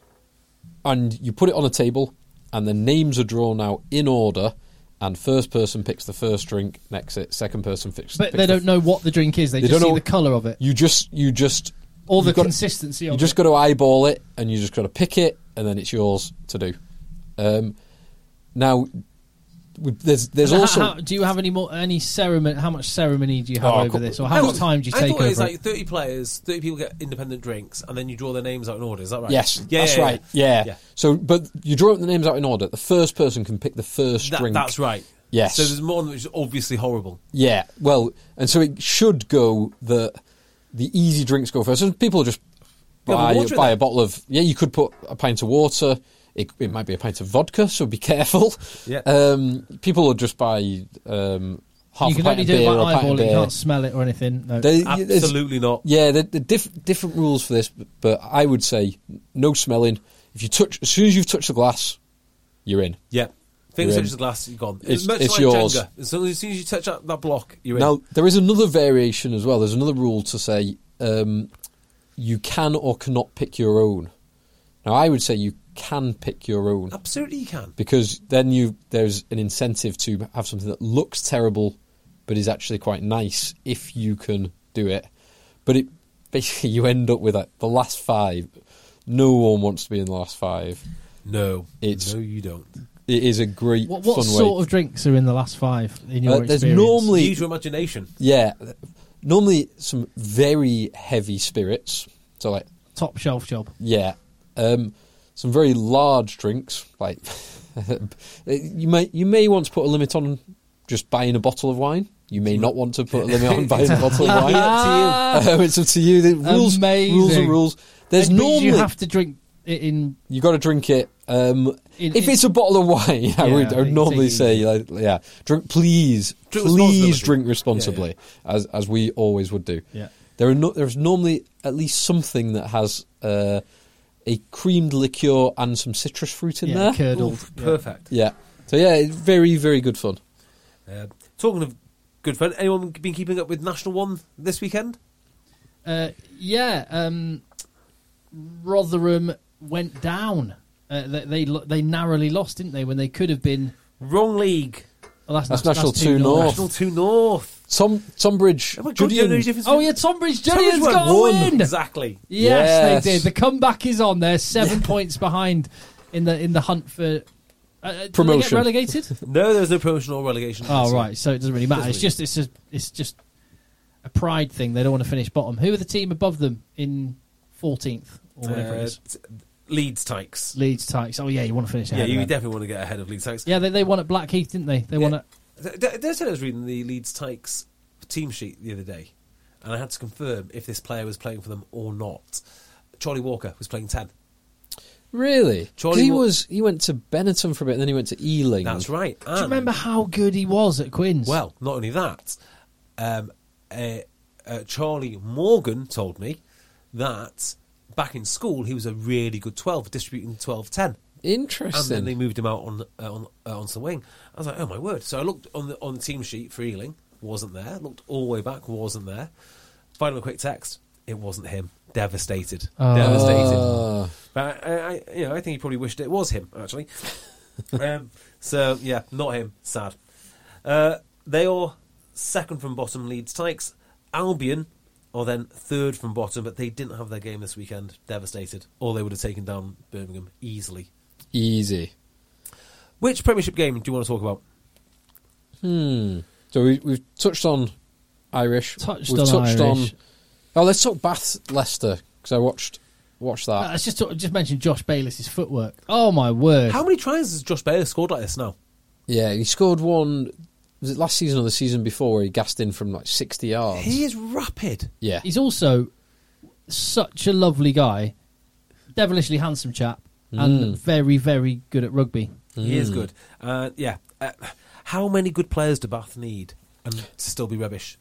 and you put it on a table, and the names are drawn out in order. And first person picks the first drink, next it, second person picks. But picks they the don't know what the drink is. They, They just don't see know- the colour of it. You just, you just, Or the you've got- consistency You of just it. got to eyeball it, and you just got to pick it, and then it's yours to do. Um, now, we- there's there's And also how, how- do you have any more any ceremony? How much ceremony do you have Oh, over co- this, or how much time do you I take thought over it was like it? thirty players, thirty people get independent drinks, and then you draw their names out in order. Is that right? yes, Yeah, that's yeah, right, yeah. yeah. So, but you draw the names out in order. The first person can pick the first That- drink. that's right. Yes. So there's one which is obviously horrible. Yeah, well, and so it should go that the easy drinks go first. And people just Yeah, but buy, water in buy there. a bottle of. Yeah, you could put a pint of water. It, it might be a pint of vodka, so be careful. Yeah. Um, people will just buy um, half You a can pint only of do it beer by or a pint of eyeballing. You beer. can't smell it or anything. No. They- there's- Absolutely not. Yeah, the, the diff, different rules for this, but, but I would say no smelling. If you touch, as soon as you've touched the glass, you're in. Yeah. Fingers You're touches in. the glass, you're gone. It's- much it's like yours. Jenga. As soon as soon as you touch that, that block, you're in. Now, there is another variation as well. There's another rule to say um, you can or cannot pick your own. Now, I would say you can pick your own Absolutely you can. because then you there's an incentive to have something that looks terrible but is actually quite nice if you can do it. But it basically you end up with like, the last five. No one wants to be in the last five. No. It's- no, you don't. It is a great What, what fun sort way. of drinks are in the last five in your Uh, there's experience? normally- Use your imagination. Yeah, normally some very heavy spirits. So like top shelf job. yeah, um, some very large drinks. Like you may you may want to put a limit on just buying a bottle of wine. You may not want to put a limit on buying a bottle of wine. Um, it's up to you. The rules, Amazing. rules are rules. There's But normally you have to drink it in. you got to drink it. Um, In- if in- it's a bottle of wine, I Yeah, would, I would take normally it say, easy. like, yeah, drink. Please, Drink please responsibly. drink responsibly, as as we always would do. Yeah. There are no, there's normally at least something that has uh, a creamed liqueur and some citrus fruit in Yeah, there. curdled. Oof, perfect. Yeah. So yeah, it's very very good fun. Uh, talking of good fun, anyone been keeping up with National One this weekend? Uh, yeah, um, Rotherham went down. Uh, they, they lo- they narrowly lost, didn't they? When they could have been. Wrong league. Well, that's, That's that's National two two North. North. National Two North. Tom Tonbridge, Oh my God, do you know the Julian, difference Oh between- yeah, Tonbridge Tonbridge Julian's won. got a Won. win. Exactly. Yes, Yes. they did. The comeback is on. They're seven points behind in the in the hunt for uh, did they get Promotion. relegated? No, there's no promotion or relegation. Oh right, so it doesn't really matter. Doesn't It's just it's just it's just a pride thing. They don't want to finish bottom. Who are the team above them in fourteenth or whatever it Uh, is? t- Leeds Tykes. Leeds Tykes. Oh yeah, you want to finish Yeah, ahead. you of them. definitely want to get ahead of Leeds Tykes. Yeah, they, they won at Blackheath, didn't they? They won Yeah. at Did did I say I was reading the Leeds Tykes team sheet the other day, and I had to confirm if this player was playing for them or not. Charlie Walker was playing ten. really? 'Cause Charlie he Wa- was he went to Benetton for a bit, and then he went to Ealing. That's right. Do you remember how good he was at Quins? Well, not only that, um, uh, uh, Charlie Morgan told me that back in school he was a really good twelve, distributing twelve ten. And Interesting. then they moved him out on uh, on uh, onto the wing. I was like, oh my word! So I looked on the on the team sheet for Ealing, wasn't there. Looked all the way back, wasn't there. Final quick text, it wasn't him. Devastated, Oh. devastated. Ah. But I, I, you know, I think he probably wished it was him actually. um, so yeah, not him. Sad. Uh, they are second from bottom. Leeds Tykes, Albion are then third from bottom, but they didn't have their game this weekend. Devastated, or they would have taken down Birmingham easily. Easy. Which Premiership game do you want to talk about? Hmm. So we, we've touched on Irish. Touched we've on touched Irish. on. Oh, let's talk Bath Leicester because I watched watched that. Uh, let's just talk, just mention Josh Bayless's footwork. Oh my word! How many tries has Josh Bayless scored like this now? Yeah, he scored one. Was it last season or the season before where he gassed in from like sixty yards? He is rapid. Yeah. He's also such a lovely guy, devilishly handsome chap, and Mm. very very good at rugby. He is good. Uh, yeah. Uh, how many good players do Bath need? and still be rubbish.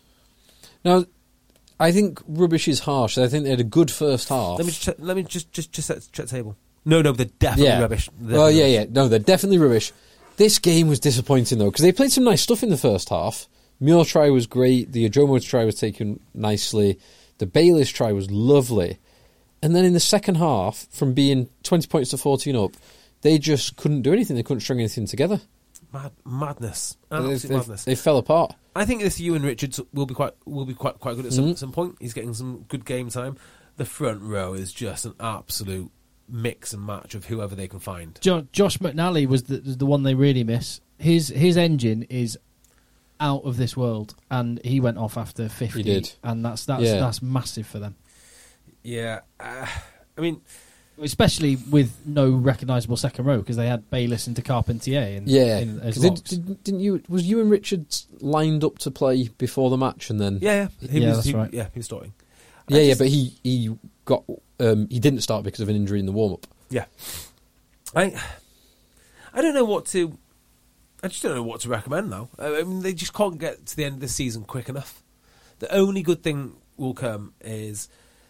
Now, I think rubbish is harsh. I think they had a good first half. Let me ch- let me just just just set, check the table. No, no, they're definitely yeah. rubbish. They're well, definitely yeah, rubbish. yeah. No, they're definitely rubbish. This game was disappointing, though, because they played some nice stuff in the first half. Muir try was great. The Ajomo try was taken nicely. The Bayliss try was lovely. And then in the second half, from being twenty points to fourteen up, they just couldn't do anything. They couldn't string anything together. Mad, madness, They, absolute they, madness. they fell apart. I think this Ewan Richards will be quite will be quite quite good at some, Mhm. some point. He's getting some good game time. The front row is just an absolute mix and match of whoever they can find. Jo- Josh McNally was the, the one they really miss. His his engine is out of this world, and he went off after fifty. He did. And that's that's Yeah. that's massive for them, Yeah, uh, I mean, especially with no recognisable second row because they had Bayliss into Carpentier. In, Yeah. in, as 'Cause did, locks. did, didn't you? Was Ewan Richards lined up to play before the match, and then yeah, yeah, he Yeah, was, that's he, right. Yeah, he was starting. yeah, I yeah, just- but he he got um, he didn't start because of an injury in the warm up. Yeah, I I don't know what to. I just don't know what to recommend now. I mean, they just can't get to the end of the season quick enough. The only good thing will come is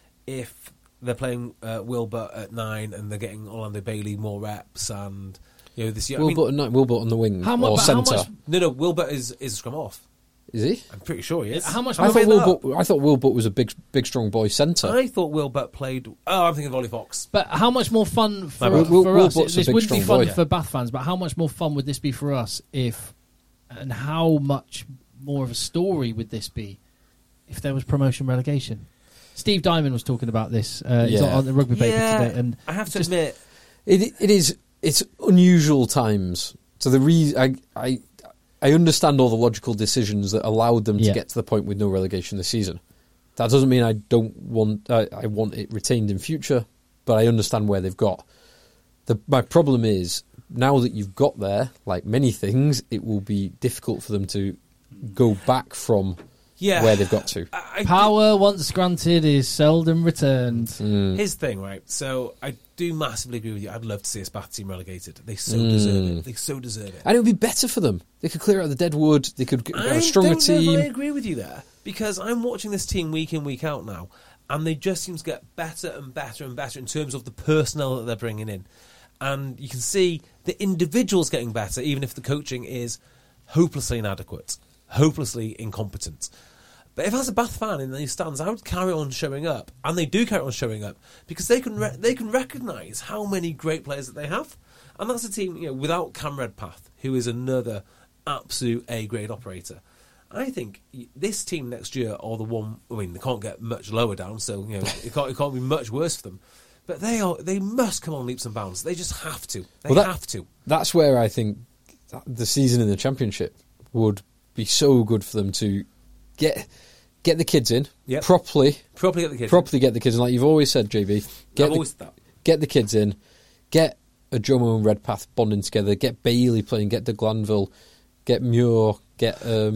if they're playing uh, Wilbert at nine and they're getting Orlando Bailey more reps, and you know this year. I mean, Wilbert, and not Wilbert on the wing How mu- or but how centre. much- no, no, Wilbert is is a scrum off. Is he? I'm pretty sure he is. How much I more thought made that up. Wilbert. I thought Wilbert was a big, big, strong boy centre. I thought Wilbert played. Oh, I'm thinking of Ollie Fox. But how much more fun for, Will- Will- for us? Wilbert's a This big, wouldn't be strong fun boy. for Bath fans, but how much more fun would this be for us if, and how much more of a story would this be if there was promotion relegation? Steve Diamond was talking about this. Uh, He's Yeah. on, on the rugby paper Yeah, today, and I have to just- admit, It it is it's unusual times. So the re- I I I understand all the logical decisions that allowed them to Yeah. get to the point with no relegation this season. That doesn't mean I don't want I, I want it retained in future, but I understand where they've got. The my problem is now that you've got there, like many things, it will be difficult for them to go back from yeah, where they've got to. I, I power once granted is seldom returned. Mm. Here's the thing, right? So I do massively agree with you. I'd love to see a Bath team relegated. They so deserve it. They so deserve it. And it would be better for them. They could clear out the dead wood. They could get I a stronger don't know if team. I agree with you there because I'm watching this team week in, week out now, and they just seem to get better and better and better in terms of the personnel that they're bringing in. And you can see the individuals getting better, even if the coaching is hopelessly inadequate, hopelessly incompetent. But if as a Bath fan in these stands, I would carry on showing up, and they do carry on showing up because they can re- they can recognise how many great players that they have, and that's a team you know without Cam Redpath, who is another absolute A grade operator. I think this team next year are the one. I mean, they can't get much lower down, so you know it can't it can't be much worse for them. But they are they must come on leaps and bounds. They just have to. They Well, that- have to. That's where I think the season in the Championship would be so good for them to get get the kids in Yep. properly, Properly get the kids. properly get the kids in. Like you've always said, J B, get I've the, always said that. get the kids in, get a Jomo and Redpath bonding together, get Bailey playing, get De Glanville, get Muir, get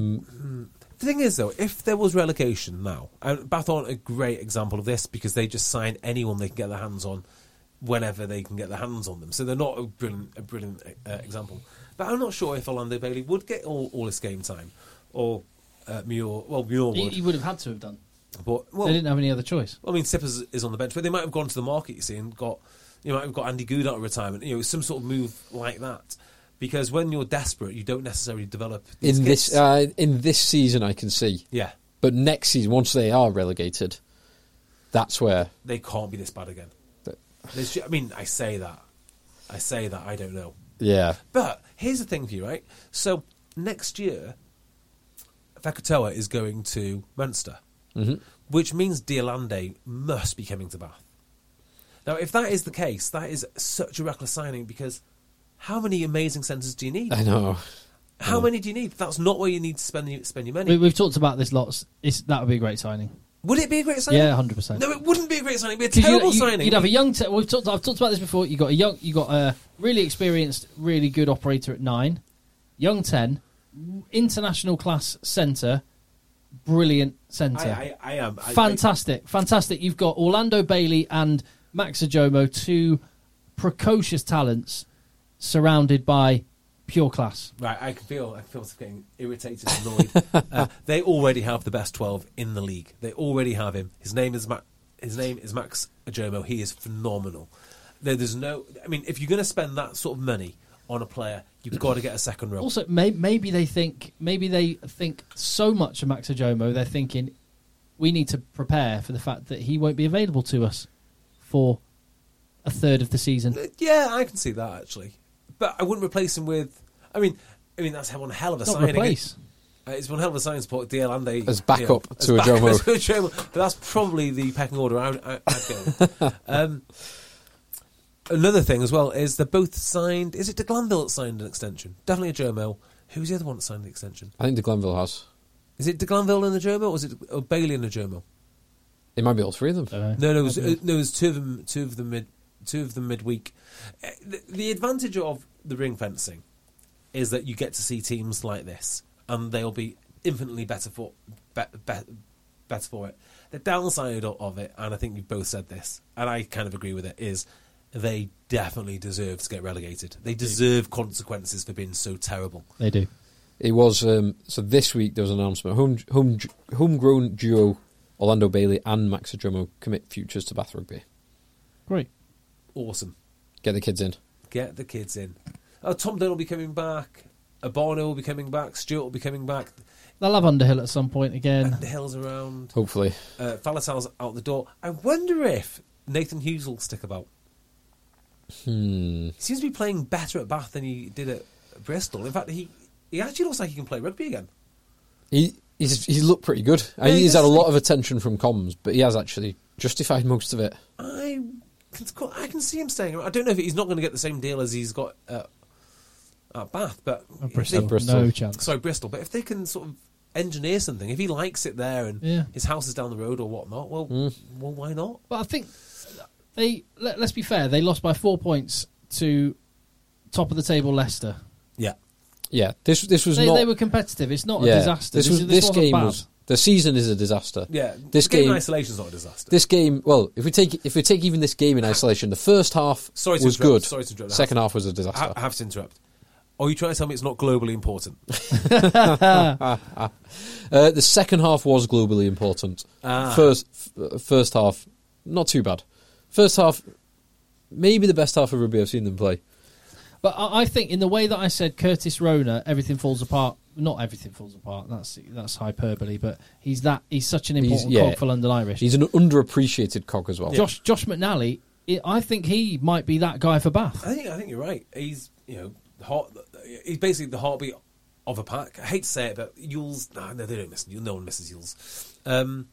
um, The thing is, though, if there was relegation now, and Bath aren't a great example of this because they just sign anyone they can get their hands on whenever they can get their hands on them. So they're not a brilliant, a brilliant uh, example. But I'm not sure if Orlando Bailey would get all, all his game time, or uh, Muir. Well, Muir He, would, he would have had to have done. but well, They didn't have any other choice. I mean, Sippers is on the bench, but they might have gone to the market, you see, and got you might have got Andy Good out of retirement. You know, some sort of move like that. Because when you're desperate, you don't necessarily develop these in kids. this uh, in this season I can see, yeah, but next season once they are relegated, that's where they can't be this bad again. But- There's ju- I mean, I say that, I say that, I don't know. yeah. But here's the thing for you, right? So next year, Fekatoa is going to Munster, Mhm. which means Diolande must be coming to Bath. Now, if that is the case, that is such a reckless signing because how many amazing centres do you need? I know. How many do you need? That's not where you need to spend your, spend your money. We, we've talked about this lots. It's, that would be a great signing. Would it be a great signing? Yeah, hundred percent. No, it wouldn't be a great signing. It'd be a 'Cause you- terrible you, signing. You'd have a young. Te- we've talked. I've talked about this before. You got a young. You got a really experienced, really good operator at nine, young ten, international class centre, brilliant centre. I, I, I am. I, Fantastic, fantastic. You've got Orlando Bailey and Max Ajomo, two precocious talents, surrounded by pure class. Right, I can feel I can feel myself getting irritated and annoyed. uh, they already have the best twelve in the league. They already have him. His name is Ma- his name is Max Ajomo. He is phenomenal. There, there's no. I mean, if you're going to spend that sort of money on a player, you've got to get a second row. Also, may, maybe they think maybe they think so much of Max Ajomo, they're thinking we need to prepare for the fact that he won't be available to us for a third of the season. Yeah, I can see that actually, but I wouldn't replace him with. I mean, I mean that's one hell of a Not signing. replace. Uh, it's one hell of a signing to put D L Ande As backup you know, to as backup Ajomo. to Ajomo. But that's probably the pecking order I'd, I'd go. um, another thing as well is they're both signed. Is it De Glanville that signed an extension? Definitely Ajomo. Who's the other one that signed the extension? I think De Glanville has. Is it De Glanville and Ajomo, or is it or Bailey and Ajomo? It might be all three of them. Dunno. No, no, it was, Might be. uh, no, it was two of them. Two of them mid. Two of them midweek. Uh, the, the advantage of the ring fencing is that you get to see teams like this, and they'll be infinitely better for be, be, better for it. The downside of, of it, and I think you've both said this, and I kind of agree with it, is they definitely deserve to get relegated. They deserve consequences for being so terrible. They do. It was um, so this week there was an announcement. Home, home, homegrown duo Orlando Bailey and Max Ajomo commit futures to Bath Rugby. Great. Awesome. Get the kids in. Get the kids in. Oh, Tom Dunn will be coming back. Abano will be coming back. Stuart will be coming back. They'll have Underhill at some point again. And the Hill's around. Hopefully. Uh, Falatau's out the door. I wonder if Nathan Hughes will stick about. Hmm. He seems to be playing better at Bath than he did at Bristol. In fact, he, he actually looks like he can play rugby again. He he's he's looked pretty good. Yeah, he he's had a does. lot of attention from comms, but he has actually justified most of it. I can, I can see him staying around. I don't know if he's not going to get the same deal as he's got at, at Bath, but At if Bristol. they- Bristol. No chance. sorry, Bristol. But if they can sort of engineer something, if he likes it there and Yeah. his house is down the road or whatnot, well, well, why not? But I think they let, let's be fair. They lost by four points to top of the table Leicester. Yeah. Yeah, this this was They, not. they were competitive. It's not yeah, a disaster. This was is- this, wasn't game bad. was the season is a disaster. Yeah, this the game game. in isolation is not a disaster. This game, well, if we take if we take even this game in isolation, the first half Sorry to was interrupt, good. sorry to interrupt. Second half was a I, disaster. I have to interrupt. Are you trying to tell me it's not globally important? Uh, the second half was globally important. Ah. First f- first half, not too bad. First half, maybe the best half of rugby I've seen them play. But I I think in the way that I said Curtis Rona, everything falls apart. Not everything falls apart. That's that's hyperbole. But he's that. He's such an He's- important yeah. cog for London Irish. He's an underappreciated cog as well. Josh Josh McNally. I I think he might be that guy for Bath. I think I think you're right. He's you know the heart. He's basically the heartbeat of a pack. I hate to say it, but Yules. No, no, they don't miss. No one misses Yules. Um,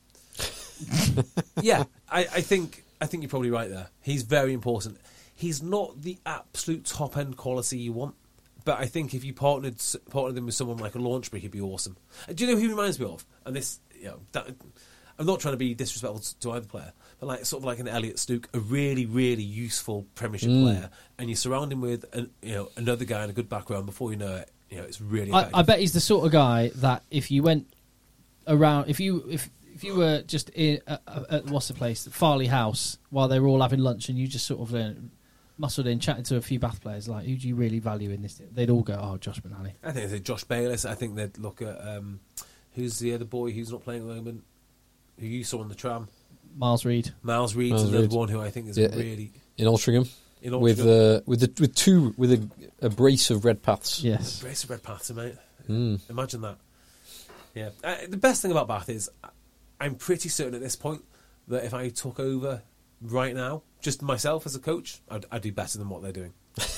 yeah, I, I think I think you're probably right there. He's very important. He's not the absolute top end quality you want, but I think if you partnered partnered him with someone like a Launchbury, he'd be awesome. Uh, Do you know who he reminds me of? And this, you know, that, I'm not trying to be disrespectful to either player, but like sort of like an Elliot Stook, a really, really useful Premiership player, and you surround him with an, you know another guy in a good background. Before you know it, you know it's really. I, effective. I bet he's the sort of guy that if you went around, if you if if you were just in uh, uh, at what's the place, Farley House, while they were all having lunch, and you just sort of uh, muscled in, chatting to a few Bath players, like who do you really value in this? They'd all go, "Oh, Josh McNally." I think they'd Josh Bayliss. I think they'd look at um, who's the other boy who's not playing at the moment, who you saw on the tram. Miles Reed. Miles Reed's Miles another Reed. one who I think is Yeah, really in Altrincham, in with Altrincham. uh, with the, with two with a, a brace of red paths. Yes. Brace of red paths, mate. Mm. Imagine that. Yeah. Uh, the best thing about Bath is I'm pretty certain at this point that if I took over right now, just myself as a coach, I'd, I'd do better than what they're doing.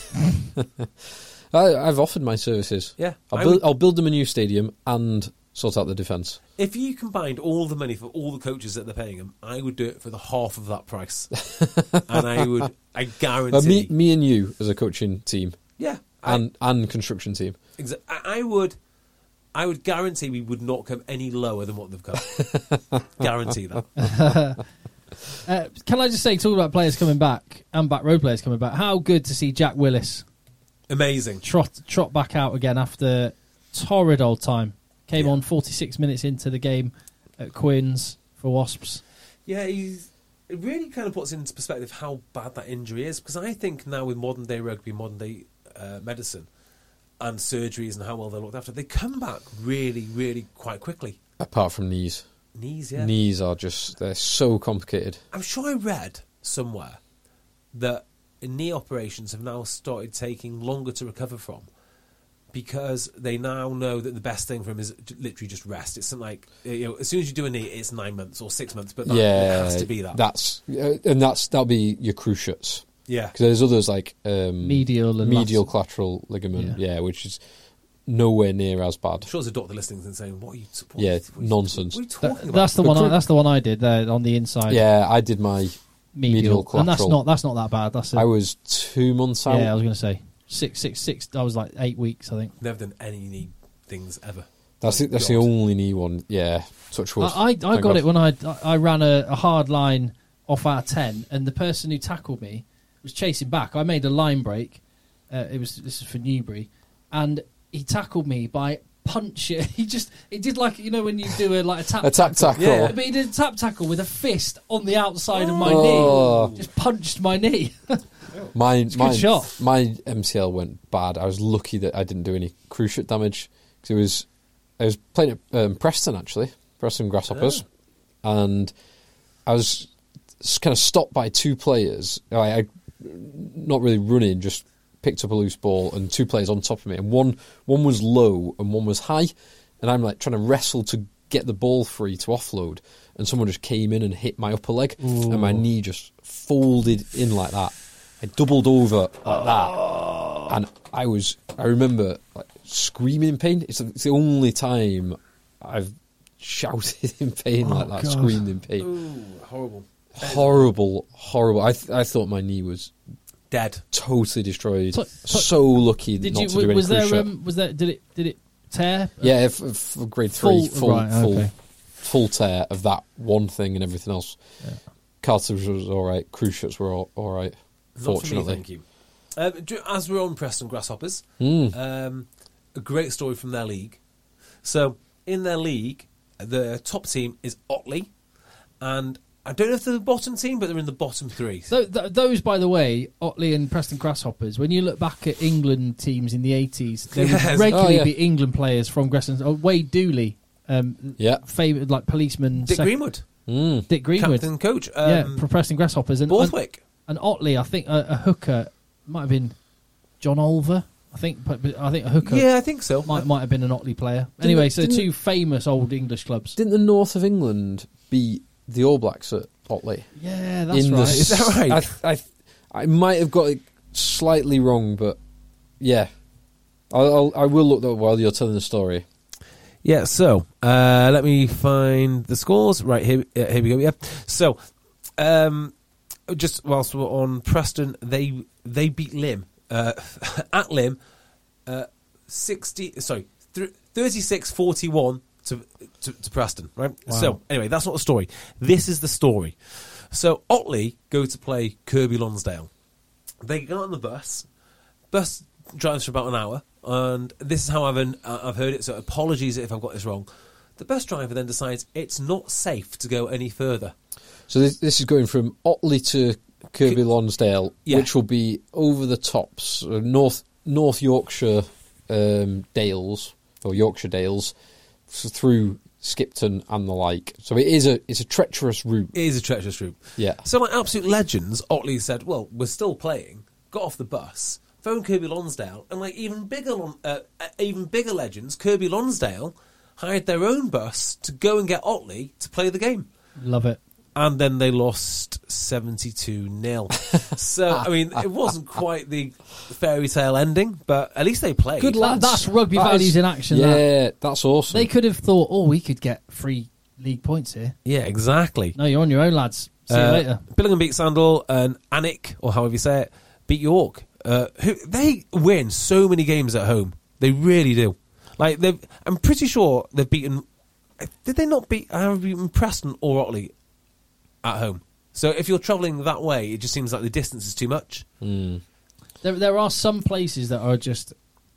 I, I've offered my services. Yeah, I'll I build, would- I'll build them a new stadium and sort out the defence. If you combined all the money for all the coaches that they're paying them, I would do it for the half of that price, and I would, I guarantee. Uh, me, me and you as a coaching team yeah, I, and and construction team. exa- I I would, I would guarantee we would not come any lower than what they've come. Guarantee that. Uh, can I just say, talking about players coming back and back row players coming back, how good to see Jack Willis Amazing. trot trot back out again after torrid old time. Came Yeah. on forty-six minutes into the game at Quins for Wasps. Yeah, he's, it really kind of puts into perspective how bad that injury is, because I think now with modern day rugby, modern day uh, medicine, and surgeries and how well they're looked after, they come back really, really quite quickly. Apart from knees. Knees, yeah. Knees are just, they're so complicated. I'm sure I read somewhere that knee operations have now started taking longer to recover from because they now know that the best thing for him is literally just rest. It's something like, you know, as soon as you do a knee, it's nine months or six months, but that, yeah, it has to be that. That's, uh, and that's, that'll be your cruciates. Yeah. Because there's others like um, Medial and medial last- collateral ligament, Yeah. yeah, which is nowhere near as bad. I'm sure there's a doctor listening and saying, "What are you? What Yeah, are you, what are you- nonsense. What are you That- talking that's the about?" one. I, cru- that's the one I did there on the inside. Yeah, I did my medial, medial and that's collateral. not that's not that bad. That's a, I was two months out. yeah. I was going to say six, six, six. I was like eight weeks, I think. Never done any knee things ever. That's the, that's the God. only knee one. Yeah, touch wood. I, I, I Thank got God. it when I I ran a, a hard line off our ten, and the person who tackled me was chasing back. I made a line break. Uh, it was this is for Newbury, and he tackled me by punch. He just it did like you know when you do a like a tap A tap tackle. Yeah. But he did a tap tackle with a fist on the outside of my Oh. knee. Just punched my knee. Mine, a good mine, shot. my M C L went bad. I was lucky that I didn't do any cruciate damage because it was. I was playing at um, Preston actually, Preston Grasshoppers, and I was kind of stopped by two players. I, I not really running, just picked up a loose ball, and two players on top of me, and one one was low and one was high, and I'm like trying to wrestle to get the ball free to offload, and someone just came in and hit my upper leg, Ooh. and my knee just folded in like that. I doubled over like that, and I was. I remember like screaming in pain. It's, it's the only time I've shouted in pain like that, God. screamed in pain. Ooh, horrible. Horrible, horrible. I th- I thought my knee was Dead. totally destroyed. So- So, so- lucky Did not you? to do any Was there? cruciate. Um, was there? Did it? Did it tear? Yeah, f- f- grade three, Full- full, right, full, okay. full tear of that one thing and everything else. Cartilage was all right. Cruciates were all, all right. Not for me, Fortunately, thank you. Um, do- as we're on Preston Grasshoppers, Mm. um, a great story from their league. So, in their league, the top team is Otley, and I don't know if they're the bottom team, but they're in the bottom three. Th- th- those, by the way, Otley and Preston Grasshoppers. When you look back at England teams in the eighties, there Yes. would regularly Oh, yeah. be England players from Preston. Oh, Wade Dooley, um, Yeah. favoured like policeman. Dick sec- Greenwood, Mm. Dick Greenwood, captain coach. Um, yeah, for Preston Grasshoppers, and and, Borthwick. and Otley. I think a, a hooker might have been John Olver. I think, but, but I think a hooker Yeah, I think so. might might have been an Otley player. Anyway, so didn't- two famous old English clubs. Didn't the north of England beat the All Blacks at Otley? Yeah, that's In the right. Is that s- right? I, I, I might have got it slightly wrong, but yeah, I'll, I'll, I will look that up while you're telling the story. Yeah, so uh, let me find the scores. Right, here, uh, here we go. Yeah, so um, just whilst we're on Preston, they they beat Lim uh, at Lim, uh, sixty. Sorry, thirty-six forty-one to, to to Preston. Right. Wow. So anyway, that's not the story. This is the story. So Otley go to play Kirby Lonsdale. They get on the bus. Bus drives for about an hour, and this is how I've uh, I've heard it. So apologies if I've got this wrong. The bus driver then decides it's not safe to go any further. So this, this is going from Otley to Kirby Lonsdale, Yeah. which will be over the tops, uh, North North Yorkshire um, Dales or Yorkshire Dales, so through Skipton and the like. So it is a it's a treacherous route. It is a treacherous route. Yeah. So like absolute legends, Otley said, "Well, we're still playing." Got off the bus, phoned Kirby Lonsdale, and like even bigger, Lon- uh, uh, even bigger legends, Kirby Lonsdale hired their own bus to go and get Otley to play the game. Love it. And then they lost seventy-two nil. So, I mean, it wasn't quite the fairy tale ending, but at least they played. Good That- lads. that's rugby That values is- in action, Yeah, that. that's awesome. They could have thought, oh, we could get free league points here. Yeah, exactly. No, you're on your own, lads. See you Uh, later. Billingham beat Sandal, and Alnwick, or however you say it, beat York. Uh, who They win so many games at home. They really do. Like they've, I'm pretty sure they've beaten. Did they not beat? Have beaten Preston or Otley at home? So if you're travelling that way, it just seems like the distance is too much. Mm. There, there are some places that are just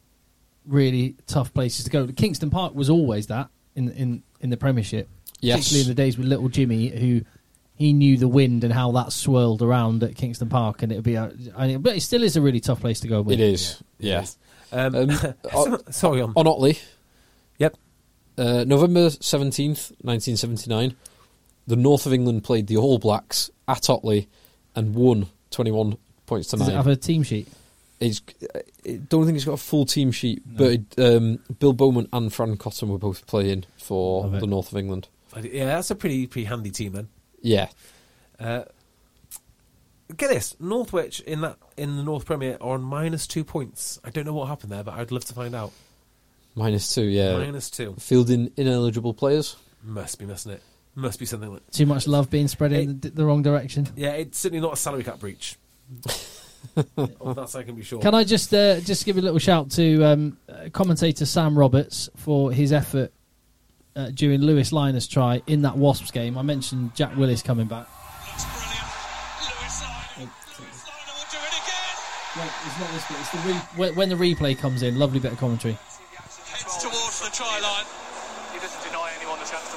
really tough places to go. Kingston Park was always that in in, in the Premiership, Yes. particularly in the days with little Jimmy, who he knew the wind and how that swirled around at Kingston Park, and it'd be. A, I mean, but it still is a really tough place to go and win. It is, yeah. yeah. Um, Um, so- sorry, on. On Otley, Yep. uh, November seventeenth, nineteen seventy-nine, the North of England played the All Blacks at Otley and won twenty-one points to Does nine. it have a team sheet? It's, I don't think it's got a full team sheet, no. but it, um, Bill Bowman and Fran Cotton were both playing for the North of England. Yeah, that's a pretty pretty handy team then. Yeah. Uh, get this, Northwich in that in the North Premier are on minus two points. I don't know what happened there, but I'd love to find out. Minus two, yeah. Minus two. Fielding ineligible players. Must be, mustn't it? Must be something like Too much love being spread in It- the, the wrong direction. Yeah, it's certainly not a salary cap breach. Of that I can be sure. Can I just uh, just give a little shout to um, uh, commentator Sam Roberts for his effort uh, during Lewis Liner's try in that Wasps game? I mentioned Jack Willis coming back. Looks brilliant. Lewis Liner. Lewis Liner will do it again. Wait, it's not this bit. It's the re- when, when the replay comes in. Lovely bit of commentary. Heads towards the try line. He doesn't deny anyone the chance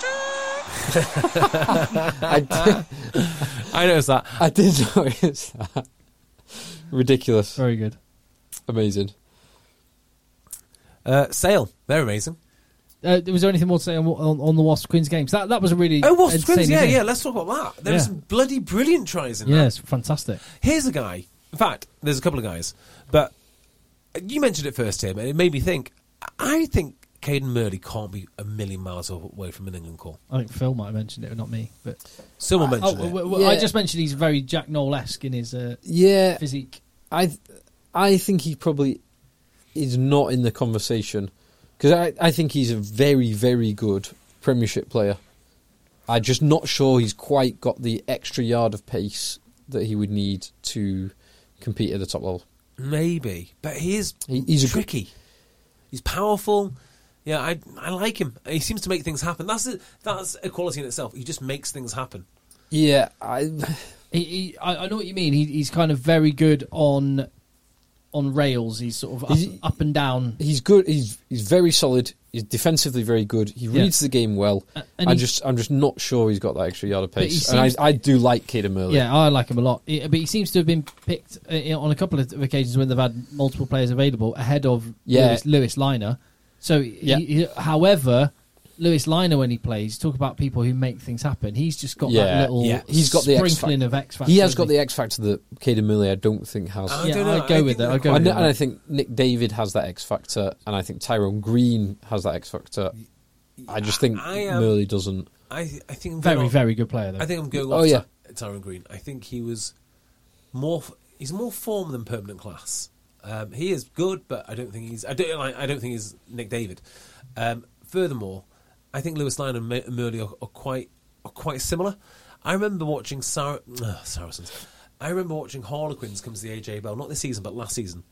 to make a tackle. I did, I noticed that. I did notice that. Ridiculous. Very good. Amazing. Uh, Sale, they're amazing. Uh, was there anything more to say on, on, on the Wasps Quins games? That that was a really Oh, Wasps Quins, entertaining yeah, game. yeah. Let's talk about that. There Yeah. were some bloody brilliant tries in Yeah, that. it's fantastic. Here's a guy. In fact, there's a couple of guys, but you mentioned it first, Tim, and it made me think. I think Caden Murley can't be a million miles away from an England call. I think Phil might have mentioned it, but not me. But Someone oh, mentioned it. w- w- I Yeah. just mentioned he's very Jack Noel-esque in his uh, Yeah, physique. I th- I think he probably is not in the conversation because I, I think he's a very, very good Premiership player. I'm just not sure he's quite got the extra yard of pace that he would need to compete at the top level. Maybe, but he is He- he's a tricky. He's powerful. Yeah, I I like him. He seems to make things happen. That's a, that's a quality in itself. He just makes things happen. Yeah, I, He, he, I, I know what you mean. He, he's kind of very good on on rails. He's sort of up, He's- up and down. he's good. He's he's very solid. He's defensively very good. He Yeah. reads the game well. Uh, and I he- just I'm just not sure he's got that extra yard of But he pace. And seems- I I do like Caden Murley. Yeah, I like him a lot. He, but he seems to have been picked uh, on a couple of occasions when they've had multiple players available ahead of Yeah. Lewis, Lewis Liner. So, Yeah. he, he, however, Lewis Liner when he plays, talk about people who make things happen. He's just got Yeah, that little yeah. He's got the X sprinkling factor. of X factor. He has hasn't got the X factor that Caden Murley I don't think has. I Yeah, don't know. I'd go I with think it. I'd they're go quite- and, with and that. I think Nick David has that X factor, and I think Tyrone Green has that X factor. I just think I, um, Murley doesn't. I I think I'm Very, going off- very good player, though. I think I'm going Oh, off yeah. Ty- Tyrone Green. I think he was more. f- He's more form than permanent class. Um, he is good, but I don't think he's. I don't. like, I don't think he's Nick David. Um, furthermore, I think Lewis Lyon and Mur- Murley are, are quite are quite similar. I remember watching Sar- uh, Saracens. I remember watching Harlequins come to the A J Bell, not this season, but last season,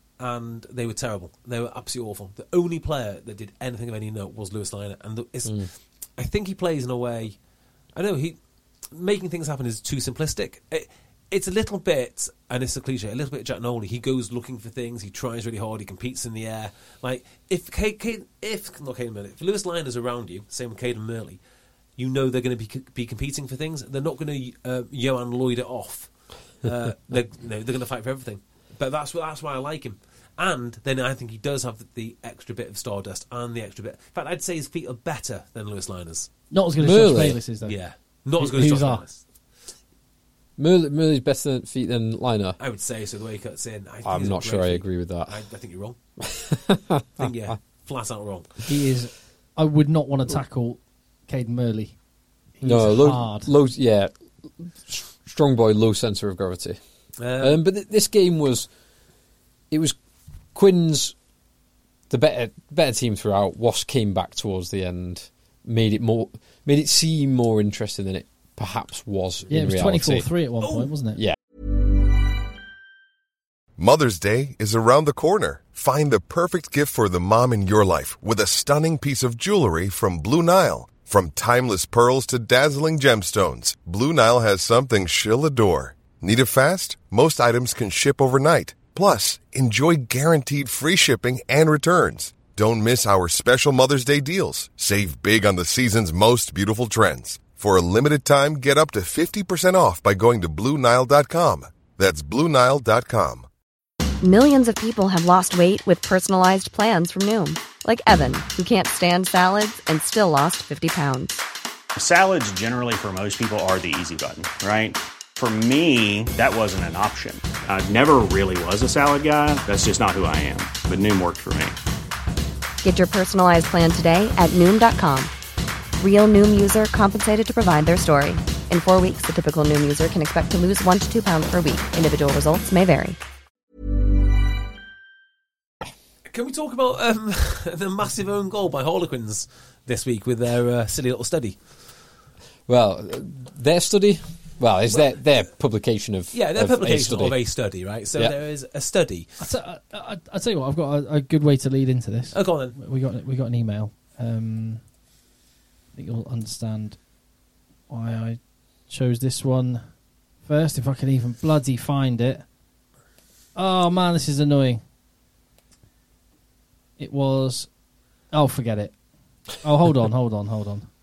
and they were terrible. They were absolutely awful. The only player that did anything of any note was Lewis Lyon, and the, it's, I think he plays in a way. I know he making things happen is too simplistic. It, it's a little bit, and it's a cliche, a little bit Jack Nowley. He goes looking for things. He tries really hard. He competes in the air. Like if Kate, Kate, if not Caden Murley, if Lewis Lyon is around you, same with Caden Murley, you know they're going to be be competing for things. They're not going to uh, Johan Lloyd it off. Uh, they're you know, they're going to fight for everything. But that's that's why I like him. And then I think he does have the, the extra bit of stardust and the extra bit. In fact, I'd say his feet are better than Lewis Lyon's. Not as good as Murley? Josh Bayless is, though. Yeah, not as Who- good as who's Josh are? Bayless. Murley, Murley's better feet than Liner. I would say so. The way he cuts in, I think I'm he's got not great sure I feet. agree with that. I, I think you're wrong. I think yeah, flat out wrong. He is. I would not want to tackle Caden Murley. He's no, low, hard. low, yeah, strong boy, low centre of gravity. Um, Um, but th- this game was, it was Quinn's the better better team throughout. Wasps came back towards the end, made it more, made it seem more interesting than it perhaps was. Yeah, in it was reality. twenty-four three at one point, wasn't it? Yeah. Mother's Day is around the corner. Find the perfect gift for the mom in your life with a stunning piece of jewelry from Blue Nile. From timeless pearls to dazzling gemstones, Blue Nile has something she'll adore. Need it fast? Most items can ship overnight. Plus, enjoy guaranteed free shipping and returns. Don't miss our special Mother's Day deals. Save big on the season's most beautiful trends. For a limited time, get up to fifty percent off by going to Blue Nile dot com. That's Blue Nile dot com. Millions of people have lost weight with personalized plans from Noom. Like Evan, who can't stand salads and still lost fifty pounds. Salads generally for most people are the easy button, right? For me, that wasn't an option. I never really was a salad guy. That's just not who I am. But Noom worked for me. Get your personalized plan today at Noom dot com. Real Noom user compensated to provide their story. In four weeks, the typical Noom user can expect to lose one to two pounds per week. Individual results may vary. Can we talk about um, the massive own goal by Harlequins this week with their uh, silly little study? Well, their study... Well, it's well, their, their publication of Yeah, their of publication a study. of a study, right? So yeah. there is a study. I'll, t- I, I, I'll tell you what, I've got a, a good way to lead into this. Oh, go on then. We got, we got an email. Um, I think you'll understand why I chose this one first, if I can even bloody find it. Oh, man, this is annoying. It was... Oh, forget it. Oh, hold on, hold on, hold on.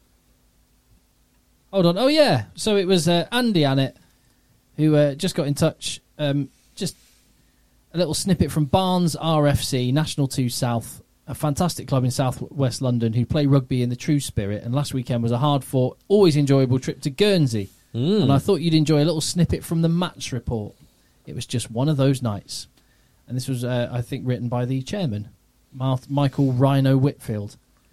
Hold on. Oh, yeah. So it was uh, Andy Annett who uh, just got in touch. Um, just a little snippet from Barnes R F C, National two South, a fantastic club in South West London who play rugby in the true spirit. And last weekend was a hard-fought, always enjoyable trip to Guernsey. Mm. And I thought you'd enjoy a little snippet from the match report. It was just one of those nights. And this was, uh, I think, written by the chairman, Michael Rhino Whitfield.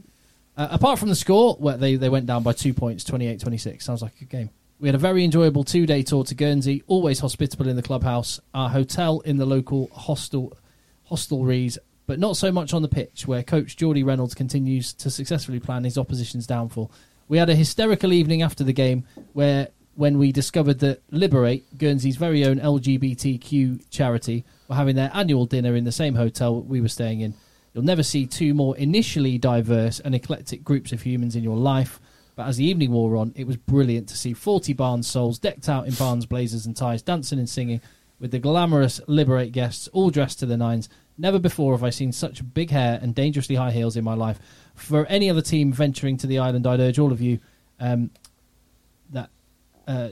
Uh, apart from the score, where they, they went down by two points, twenty-eight twenty-six. Sounds like a good game. We had a very enjoyable two-day tour to Guernsey, always hospitable in the clubhouse, our hotel in the local hostel, hostelries, but not so much on the pitch, where coach Geordie Reynolds continues to successfully plan his opposition's downfall. We had a hysterical evening after the game, where when we discovered that Liberate, Guernsey's very own L G B T Q charity, were having their annual dinner in the same hotel we were staying in. You'll never see two more initially diverse and eclectic groups of humans in your life, but as the evening wore on, it was brilliant to see forty Barnes souls decked out in Barnes blazers and ties, dancing and singing, with the glamorous Liberate guests all dressed to the nines. Never before have I seen such big hair and dangerously high heels in my life. For any other team venturing to the island, I'd urge all of you um, that uh,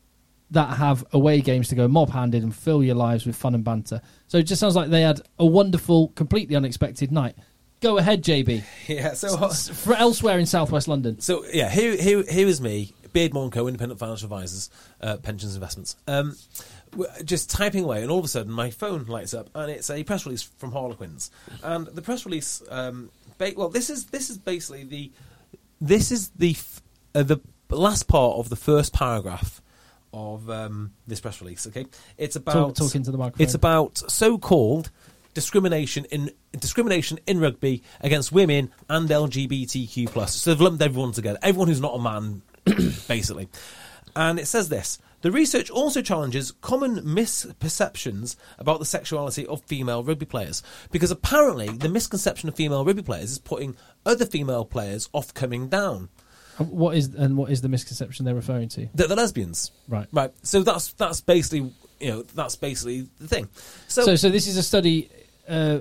that have away games to go mob-handed and fill your lives with fun and banter. So it just sounds like they had a wonderful, completely unexpected night. Go ahead, J B. Yeah, so S- for elsewhere in southwest London. So yeah, here here here is me, Beardmore and Co, independent financial advisors, uh, pensions investments. Um, just typing away, and all of a sudden my phone lights up, and it's a press release from Harlequins. And the press release, um, ba- well, this is this is basically the this is the f- uh, the last part of the first paragraph of um, this press release. Okay, it's about Talk, talking to the microphone. It's about so-called discrimination in discrimination in rugby against women and L G B T Q plus. So they've lumped everyone together, everyone who's not a man, basically. And it says this: the research also challenges common misperceptions about the sexuality of female rugby players, because apparently the misconception of female rugby players is putting other female players off coming down. What is and what is the misconception they're referring to? That they're lesbians, right? Right. So that's that's basically you know that's basically the thing. So so, so this is a study. Uh,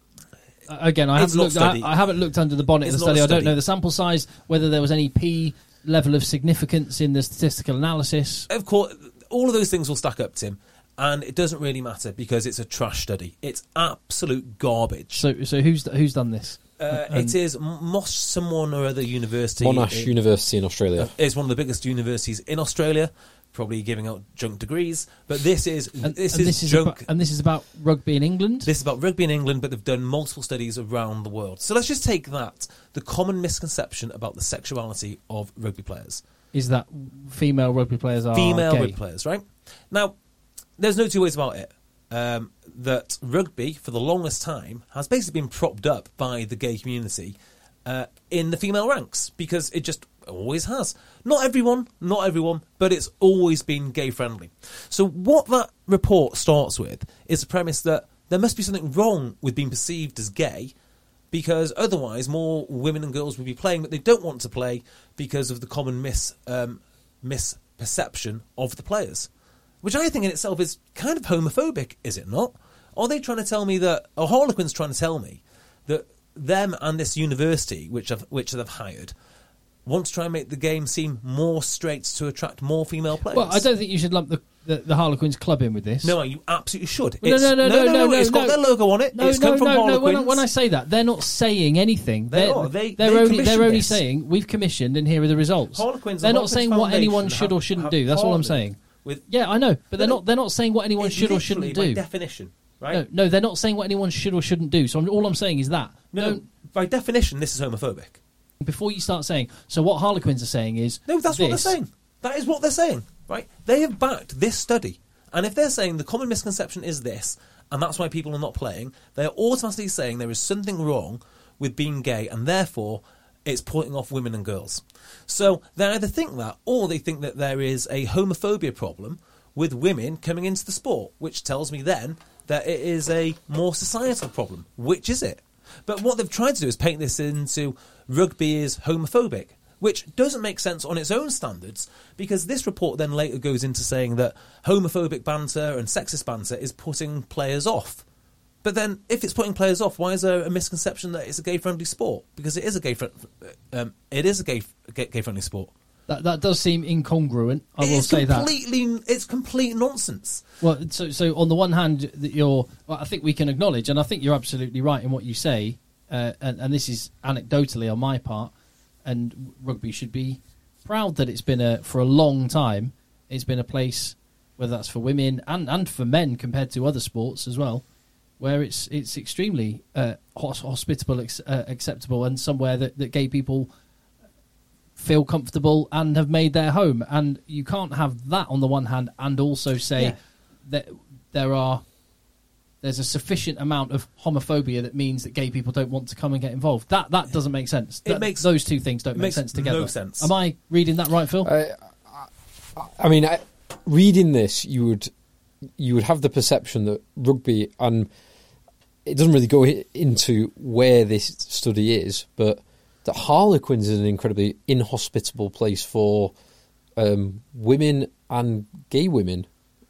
again, I haven't looked. I, I haven't looked under the bonnet it's of the study. study. I don't know the sample size, whether there was any P level of significance in the statistical analysis. Of course, all of those things will stack up, Tim, and it doesn't really matter because it's a trash study. It's absolute garbage. So, so who's who's done this? Uh, it is Moss someone or other university. Monash in, University in Australia. Uh, it's one of the biggest universities in Australia, probably giving out junk degrees. But this is and, this and is this is junk. About, and this is about rugby in England. This is about rugby in England, but they've done multiple studies around the world. So let's just take that: the common misconception about the sexuality of rugby players is that female rugby players are female gay. rugby players, right? Now, there's no two ways about it. Um, that rugby, for the longest time, has basically been propped up by the gay community uh, in the female ranks, because it just always has. Not everyone, not everyone, but it's always been gay-friendly. So what that report starts with is the premise that there must be something wrong with being perceived as gay, because otherwise more women and girls would be playing, but they don't want to play because of the common mis um, misperception of the players. Which I think in itself is kind of homophobic, is it not? Are they trying to tell me that, or Harlequin's trying to tell me that them and this university, which have, which they've hired, want to try and make the game seem more straight to attract more female players. Well, I don't think you should lump the, the, the Harlequins club in with this. No, you absolutely should. No, It's- no, no, no, no, no, no. It's got no. their logo on it. No, it's no, come from no, no. Harlequins. When I, when I say that, they're not saying anything. They They're, are. They- they're they only they're commissioned only this. saying we've commissioned and here are the results. Harlequins they're and not Harlequins saying what anyone Foundation should or have- shouldn't have do. That's all I'm partnered saying. with- Yeah, I know, but they're No, not. They're not saying what anyone It should or literally, shouldn't by do. definition, right? No, no, they're not saying what anyone should or shouldn't do. So I'm, all I'm saying is that. No, no, by definition, this is homophobic. Before you start saying, so what Harlequins are saying is No, that's what they're this. saying. That is what they're saying, right? They have backed this study. And if they're saying the common misconception is this, and that's why people are not playing, they're automatically saying there is something wrong with being gay, and therefore it's putting off women and girls. So they either think that, or they think that there is a homophobia problem with women coming into the sport, which tells me then that it is a more societal problem. Which is it? But what they've tried to do is paint this into rugby is homophobic, which doesn't make sense on its own standards, because this report then later goes into saying that homophobic banter and sexist banter is putting players off. But then, if it's putting players off, why is there a misconception that it's a gay-friendly sport? Because it is a gay, fri- um, it is a gay, gay, gay-friendly sport. That that does seem incongruent. I will It's say that. completely, it's complete nonsense. Well, so so on the one hand, that you're, well, I think we can acknowledge, and I think you're absolutely right in what you say, uh, and, and this is anecdotally on my part, and rugby should be proud that it's been a for a long time. It's been a place, whether that's for women and, and for men compared to other sports as well, where it's it's extremely uh, hos- hospitable, ex- uh, acceptable, and somewhere that, that gay people feel comfortable and have made their home. And you can't have that on the one hand and also say Yeah. that there are there's a sufficient amount of homophobia that means that gay people don't want to come and get involved. That that doesn't make sense. It That- makes- those two things don't it make makes sense together. no sense. Am I reading that right, Phil? I, I mean, I, reading this, you would you would have the perception that rugby, and it doesn't really go i- into where this study is, but that Harlequins is an incredibly inhospitable place for um, women and gay women,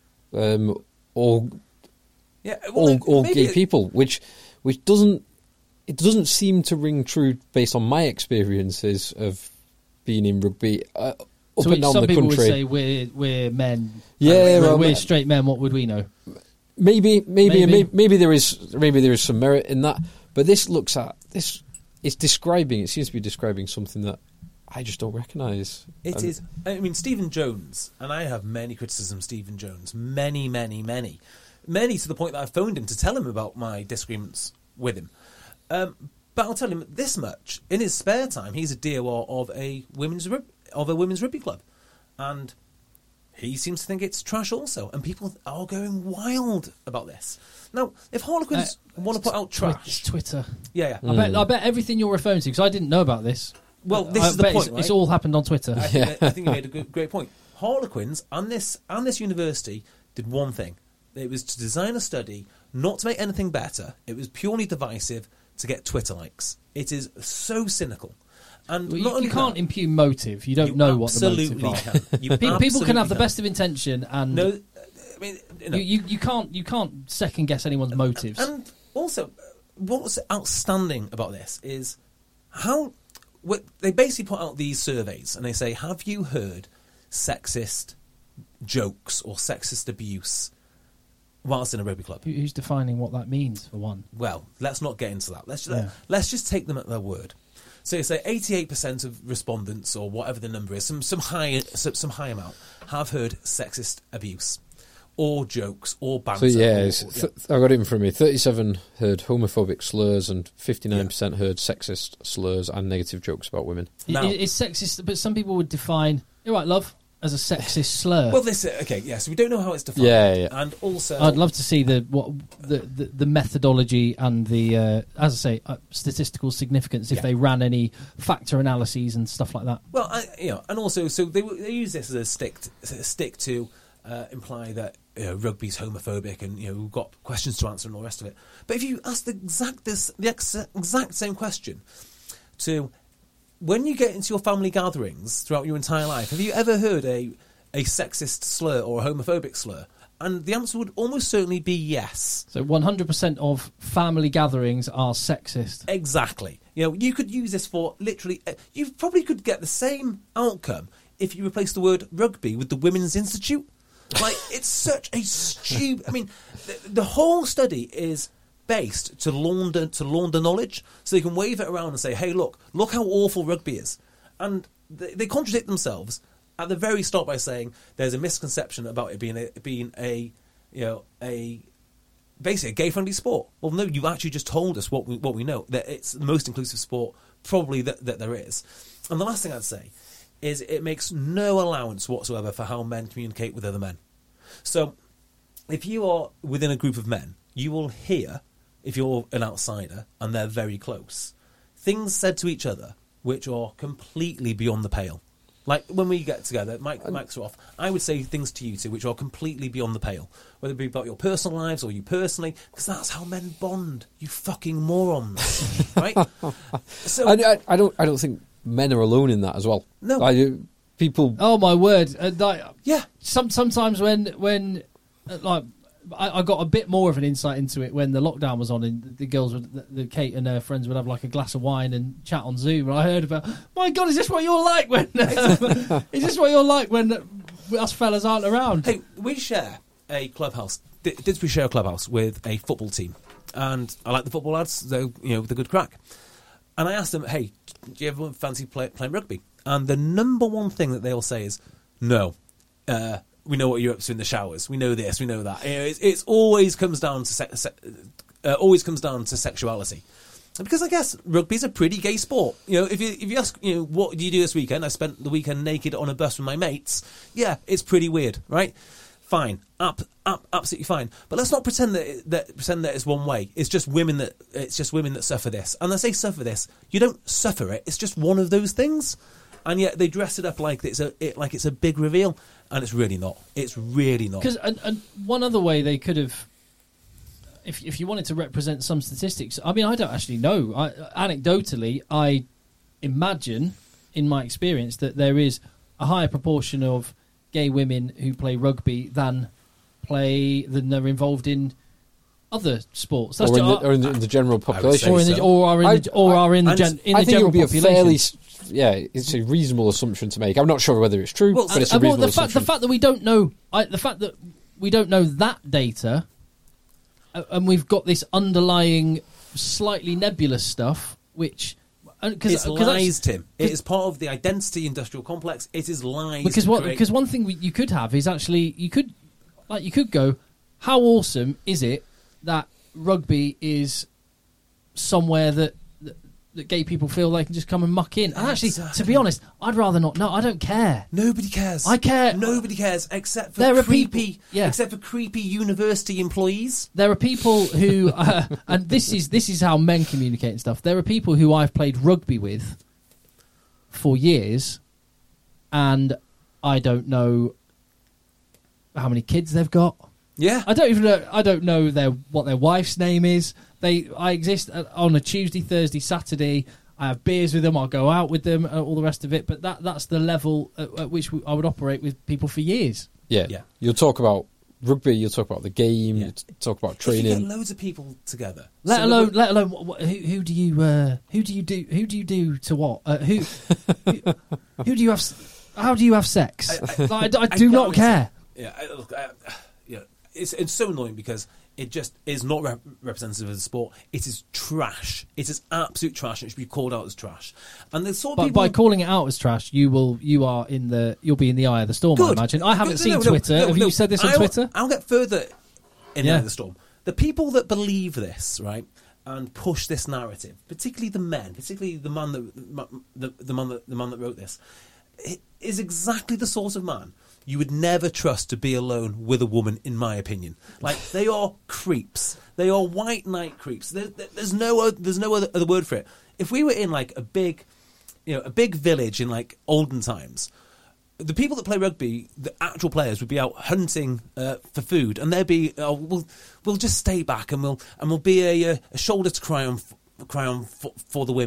um, or Yeah, well, all, then all maybe gay it- people, which which doesn't it doesn't seem to ring true based on my experiences of being in rugby uh, up so and down some the people country. would say we're we're men. Yeah, and we're, well, we're ma- straight men. What would we know? Maybe, maybe, Maybe. maybe, maybe there is, maybe there is some merit in that. But this looks at this. It's describing. It seems to be describing something that I just don't recognise. It is. I mean, Stephen Jones, and I have many criticisms of Stephen Jones, many, many, many, many to the point that I phoned him to tell him about my disagreements with him. Um, but I'll tell him this much: in his spare time, he's a D O R of a women's rug- of a women's rugby club, and he seems to think it's trash also. And people are going wild about this. Now, if Harlequins Uh, want to put out Twi- trash, Twitter. yeah, yeah. I bet I bet everything you're referring to, because I didn't know about this. Well, this I is the bet point, It's, it's right? all happened on Twitter. I think, I think you made a good, great point. Harlequins and this and this university did one thing. It was to design a study, not to make anything better. It was purely divisive to get Twitter likes. It is so cynical. And Well, not you, only you can't that, impugn motive. You don't you know what the absolutely motive are. can. You Pe- People can absolutely have the can. best of intention, and No, I mean, you, know, you, you, you can't you can't second guess anyone's motives. And also, what's outstanding about this is how what, they basically put out these surveys and they say, have you heard sexist jokes or sexist abuse whilst in a rugby club? Who- Who's defining what that means, for one? Well, let's not get into that. Let's, Yeah. let's just take them at their word. So you say eighty-eight percent of respondents, or whatever the number is, some some high some, some high amount, have heard sexist abuse, or jokes, or So banter. yeah, or- it's or- th- I got it in front of me. Thirty-seven heard homophobic slurs, and fifty-nine percent heard sexist slurs and negative jokes about women. Now- It, it's sexist, but some people would define "you're right, love" as a sexist slur. Well, this okay, yeah. So we don't know how it's defined. Yeah, yeah. And also, I'd love to see the what the, the, the methodology and the uh, as I say uh, statistical significance if Yeah. they ran any factor analyses and stuff like that. well, I, you know, and also, so they they use this as a stick to, as a stick to uh, imply that you know, rugby's homophobic, and you know we've got questions to answer and all the rest of it. But if you ask the exact this the ex- exact same question to when you get into your family gatherings throughout your entire life, have you ever heard a a sexist slur or a homophobic slur? And the answer would almost certainly be yes. So one hundred percent of family gatherings are sexist. Exactly. You know, you could use this for literally... Uh, you probably could get the same outcome if you replace the word rugby with the Women's Institute. Like, it's such a stupid... I mean, the, the whole study is based to launder, to launder knowledge, so they can wave it around and say, hey, look, look how awful rugby is. And they, they contradict themselves at the very start by saying there's a misconception about it being a, being a you know, a... basically a gay-friendly sport. Well, no, you actually just told us what we what we know, that it's the most inclusive sport probably that, that there is. And the last thing I'd say is it makes no allowance whatsoever for how men communicate with other men. So if you are within a group of men, you will hear, if you're an outsider and they're very close, things said to each other which are completely beyond the pale. Like, when we get together, Mike, Mike's off, I would say things to you two which are completely beyond the pale. Whether it be about your personal lives or you personally, because that's how men bond, you fucking morons. Right? So I, I, I don't I don't think men are alone in that as well. No. Like, people... Oh, my word. Uh, like, yeah. Some, sometimes when, when uh, like... I, I got a bit more of an insight into it when the lockdown was on, and the, the girls, would, the, the Kate and her friends would have like a glass of wine and chat on Zoom. And I heard about, my God, is this what you're like when? Uh, is this what you're like when us fellas aren't around? Hey, we share a clubhouse. Did we share a clubhouse with a football team? And I like the football lads; they're, you know, with a good crack. And I asked them, "Hey, do you ever fancy play, playing rugby?" And the number one thing that they'll say is, "No." Uh, We know what you're up to in the showers. We know this. We know that. You know, it's, it's always comes down to se- se- uh, always comes down to sexuality, because I guess rugby's a pretty gay sport. You know, if you if you ask, you know, what do you do this weekend? I spent the weekend naked on a bus with my mates. Yeah, it's pretty weird, right? Fine, up, up, absolutely fine. But let's not pretend that, it, that pretend that it's one way. It's just women that it's just women that suffer this. And I say suffer this. You don't suffer it. It's just one of those things. And yet they dress it up like it's a it, like it's a big reveal, and it's really not. It's really not. Because and, and one other way they could have, if if you wanted to represent some statistics, I mean, I don't actually know. I, anecdotally, I imagine, in my experience, that there is a higher proportion of gay women who play rugby than play than are involved in other sports. That's or, in just, the, or in, the, in the general population, or in the, or are in the, or are in the, gen, in the I think general it would be population. a fairly, yeah, it's a reasonable assumption to make. I'm not sure whether it's true, Well, but it's a uh, well, reasonable the fact, assumption. the fact that we don't know, I, the fact that we don't know that data, uh, and we've got this underlying, slightly nebulous stuff, which. Cause, it's cause lies, Tim. It is part of the identity industrial complex. It is lies. Because what? Create... Because one thing we, you could have is actually you could, like, you could go, how awesome is it that rugby is somewhere that that, that gay people feel they can just come and muck in? And actually, exactly. to be honest, I'd rather not. No, I don't care. Nobody cares. I care. Nobody cares except for there are creepy. People, yeah. Except for creepy university employees. There are people who, uh, and this is this is how men communicate and stuff. There are people who I've played rugby with for years, and I don't know how many kids they've got. Yeah, I don't even know. I don't know their what their wife's name is. They, I exist on a Tuesday, Thursday, Saturday. I have beers with them. I'll go out with them. Uh, all the rest of it. But that that's the level at, at which I would operate with people for years. Yeah, yeah. You'll talk about rugby. You'll talk about the game. Yeah. You'll talk about training. If you get loads of people together. Let so alone, let alone, what, what, who, who do you, uh, who do you do, who do you do to what? Uh, who, who, who do you have? How do you have sex? I, I, like, I, I do I not care. Yeah, I, look, I, yeah. It's it's so annoying because it just is not rep- representative of the sport. It is trash. It is absolute trash, and it should be called out as trash. And the sort of but people by calling it out as trash, you will, you are in the, you'll be in the eye of the storm. Good. I imagine. I haven't no, seen no, no, Twitter. no, have no, you said this on I'll, Twitter? I'll get further in Yeah. the eye of the storm. The people that believe this, right, and push this narrative, particularly the men, particularly the man that the, the man that the man that wrote this, is exactly the sort of man you would never trust to be alone with a woman, in my opinion. Like, they are creeps. They are white knight creeps. There, there, there's no there's no other, other word for it. If we were in like a big, you know, a big village in like olden times, the people that play rugby, the actual players, would be out hunting uh, for food, and they'd be, oh, we'll we'll just stay back and we'll and we'll be a, a shoulder to cry on, cry on for, for the women.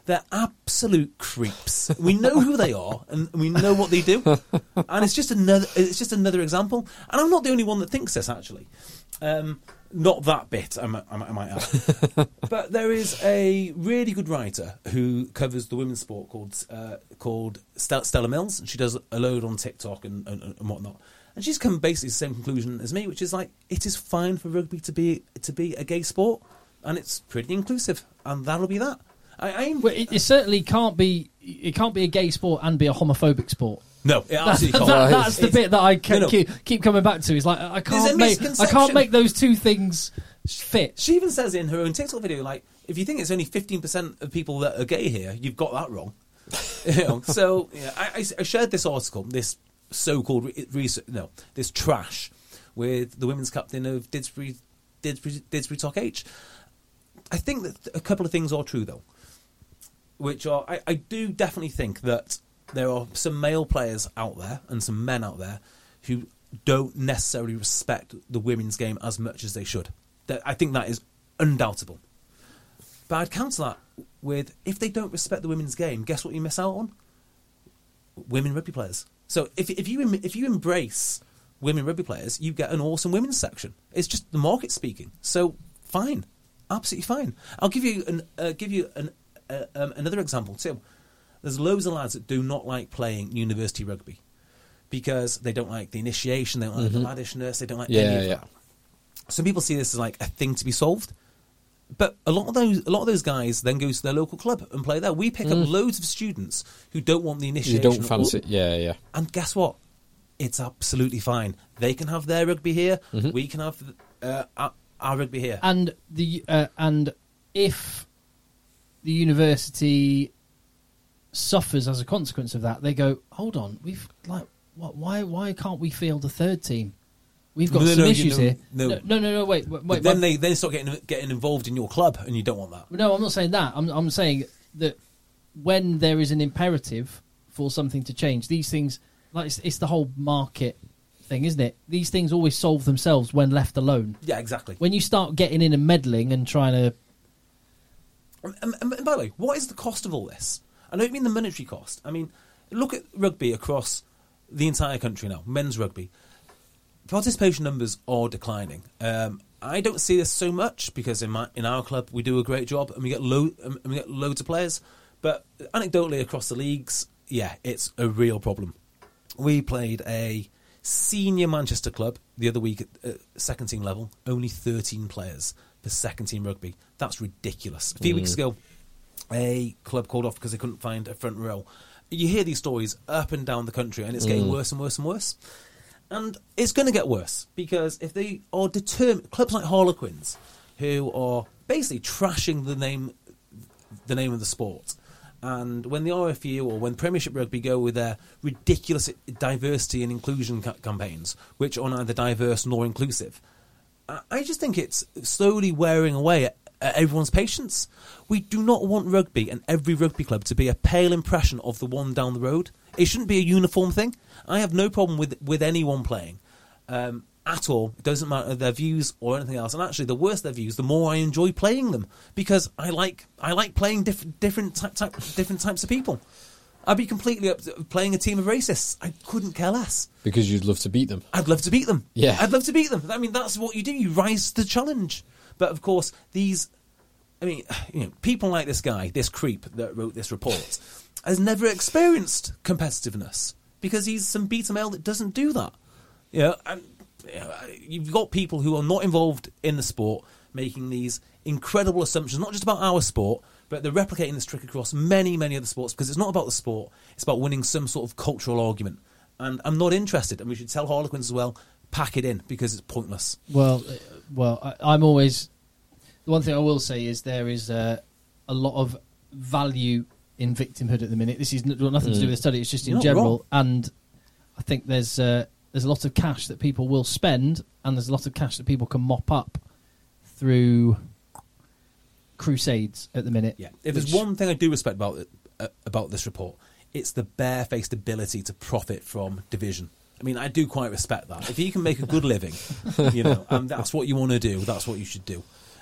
They're absolute creeps. We know who they are, and we know what they do, and it's just another. It's just another example. And I'm not the only one that thinks this. Actually, um, not that bit. I might, I might I might add. But there is a really good writer who covers the women's sport called uh, called Stella Mills, and she does a load on TikTok and, and, and whatnot. And she's come basically to the same conclusion as me, which is like it is fine for rugby to be to be a gay sport, and it's pretty inclusive, and that'll be that. I, I'm, well, it, it certainly can't be. It can't be a gay sport and be a homophobic sport. No, it absolutely can't. That, that's the it's, bit that I keep, no, no. keep, keep coming back to. Is like I can't make. I misconception. can't make those two things fit. She even says in her own TikTok video, like, if you think it's only fifteen percent of people that are gay here, you've got that wrong. You know, so yeah, I, I shared this article, this so-called re- research, no, this trash, with the women's captain of Didsbury, Didsbury, Didsbury Toc H. I think that a couple of things are true, though, which are, I, I do definitely think that there are some male players out there and some men out there who don't necessarily respect the women's game as much as they should. That, I think that is undoubtable. But I'd counter that with, if they don't respect the women's game, guess what you miss out on? Women rugby players. So if if you if you embrace women rugby players, you get an awesome women's section. It's just the market speaking. So fine, absolutely fine. I'll give you an uh, give you an uh, um, another example too. There's loads of lads that do not like playing university rugby because they don't like the initiation, they don't like mm-hmm. the laddishness, they don't like yeah, any of yeah. that. Some people see this as like a thing to be solved. But a lot of those, a lot of those guys then go to their local club and play there. We pick mm. up loads of students who don't want the initiation. You don't fancy it, yeah, yeah. And guess what? It's absolutely fine. They can have their rugby here. Mm-hmm. We can have uh, our, our rugby here. And the uh, and if the university suffers as a consequence of that, they go, hold on, we've like, what? Why? Why can't we field a third team? We've got no, some no, issues no, here. No, no, no, no, no wait, wait. But then my, they then start getting getting involved in your club, and you don't want that. No, I'm not saying that. I'm I'm saying that when there is an imperative for something to change, these things, like it's, it's the whole market thing, isn't it? These things always solve themselves when left alone. Yeah, exactly. When you start getting in and meddling and trying to. And, and, and by the way, what is the cost of all this? I don't mean the monetary cost. I mean, look at rugby across the entire country now, men's rugby. Participation numbers are declining. Um, I don't see this so much because in my in our club we do a great job and we get lo- and we get loads of players. But anecdotally across the leagues, yeah, it's a real problem. We played a senior Manchester club the other week at uh, second team level, only thirteen players for second team rugby. That's ridiculous. A few mm. weeks ago, a club called off because they couldn't find a front row. You hear these stories up and down the country, and it's getting mm. worse and worse and worse. And it's going to get worse because if they are determined, clubs like Harlequins, who are basically trashing the name, the name of the sport, and when the R F U or when Premiership Rugby go with their ridiculous diversity and inclusion ca- campaigns, which are neither diverse nor inclusive, I just think it's slowly wearing away at, at everyone's patience. We do not want rugby and every rugby club to be a pale impression of the one down the road. It shouldn't be a uniform thing. I have no problem with with anyone playing um, at all. It doesn't matter their views or anything else. And actually, the worse their views, the more I enjoy playing them because I like I like playing diff- different type, type different types of people. I'd be completely up to playing a team of racists. I couldn't care less. Because you'd love to beat them. I'd love to beat them. Yeah, I'd love to beat them. I mean, that's what you do. You rise to the challenge. But of course, these, I mean, you know, people like this guy, this creep that wrote this report, has never experienced competitiveness because he's some beta male that doesn't do that. You know, and you know, you've got people who are not involved in the sport making these incredible assumptions, not just about our sport, but they're replicating this trick across many, many other sports because it's not about the sport, it's about winning some sort of cultural argument. And I'm not interested, and we should tell Harlequins as well, pack it in because it's pointless. Well, well, I, I'm always... The one thing I will say is there is uh, a lot of value in victimhood at the minute. This is nothing mm. to do with the study, it's just in You're general. And I think there's uh, there's a lot of cash that people will spend, and there's a lot of cash that people can mop up through crusades at the minute. Yeah. If there's one thing I do respect about it, uh, about this report, it's the barefaced ability to profit from division. I mean, I do quite respect that. If you can make a good living, you know, and that's what you want to do, that's what you should do.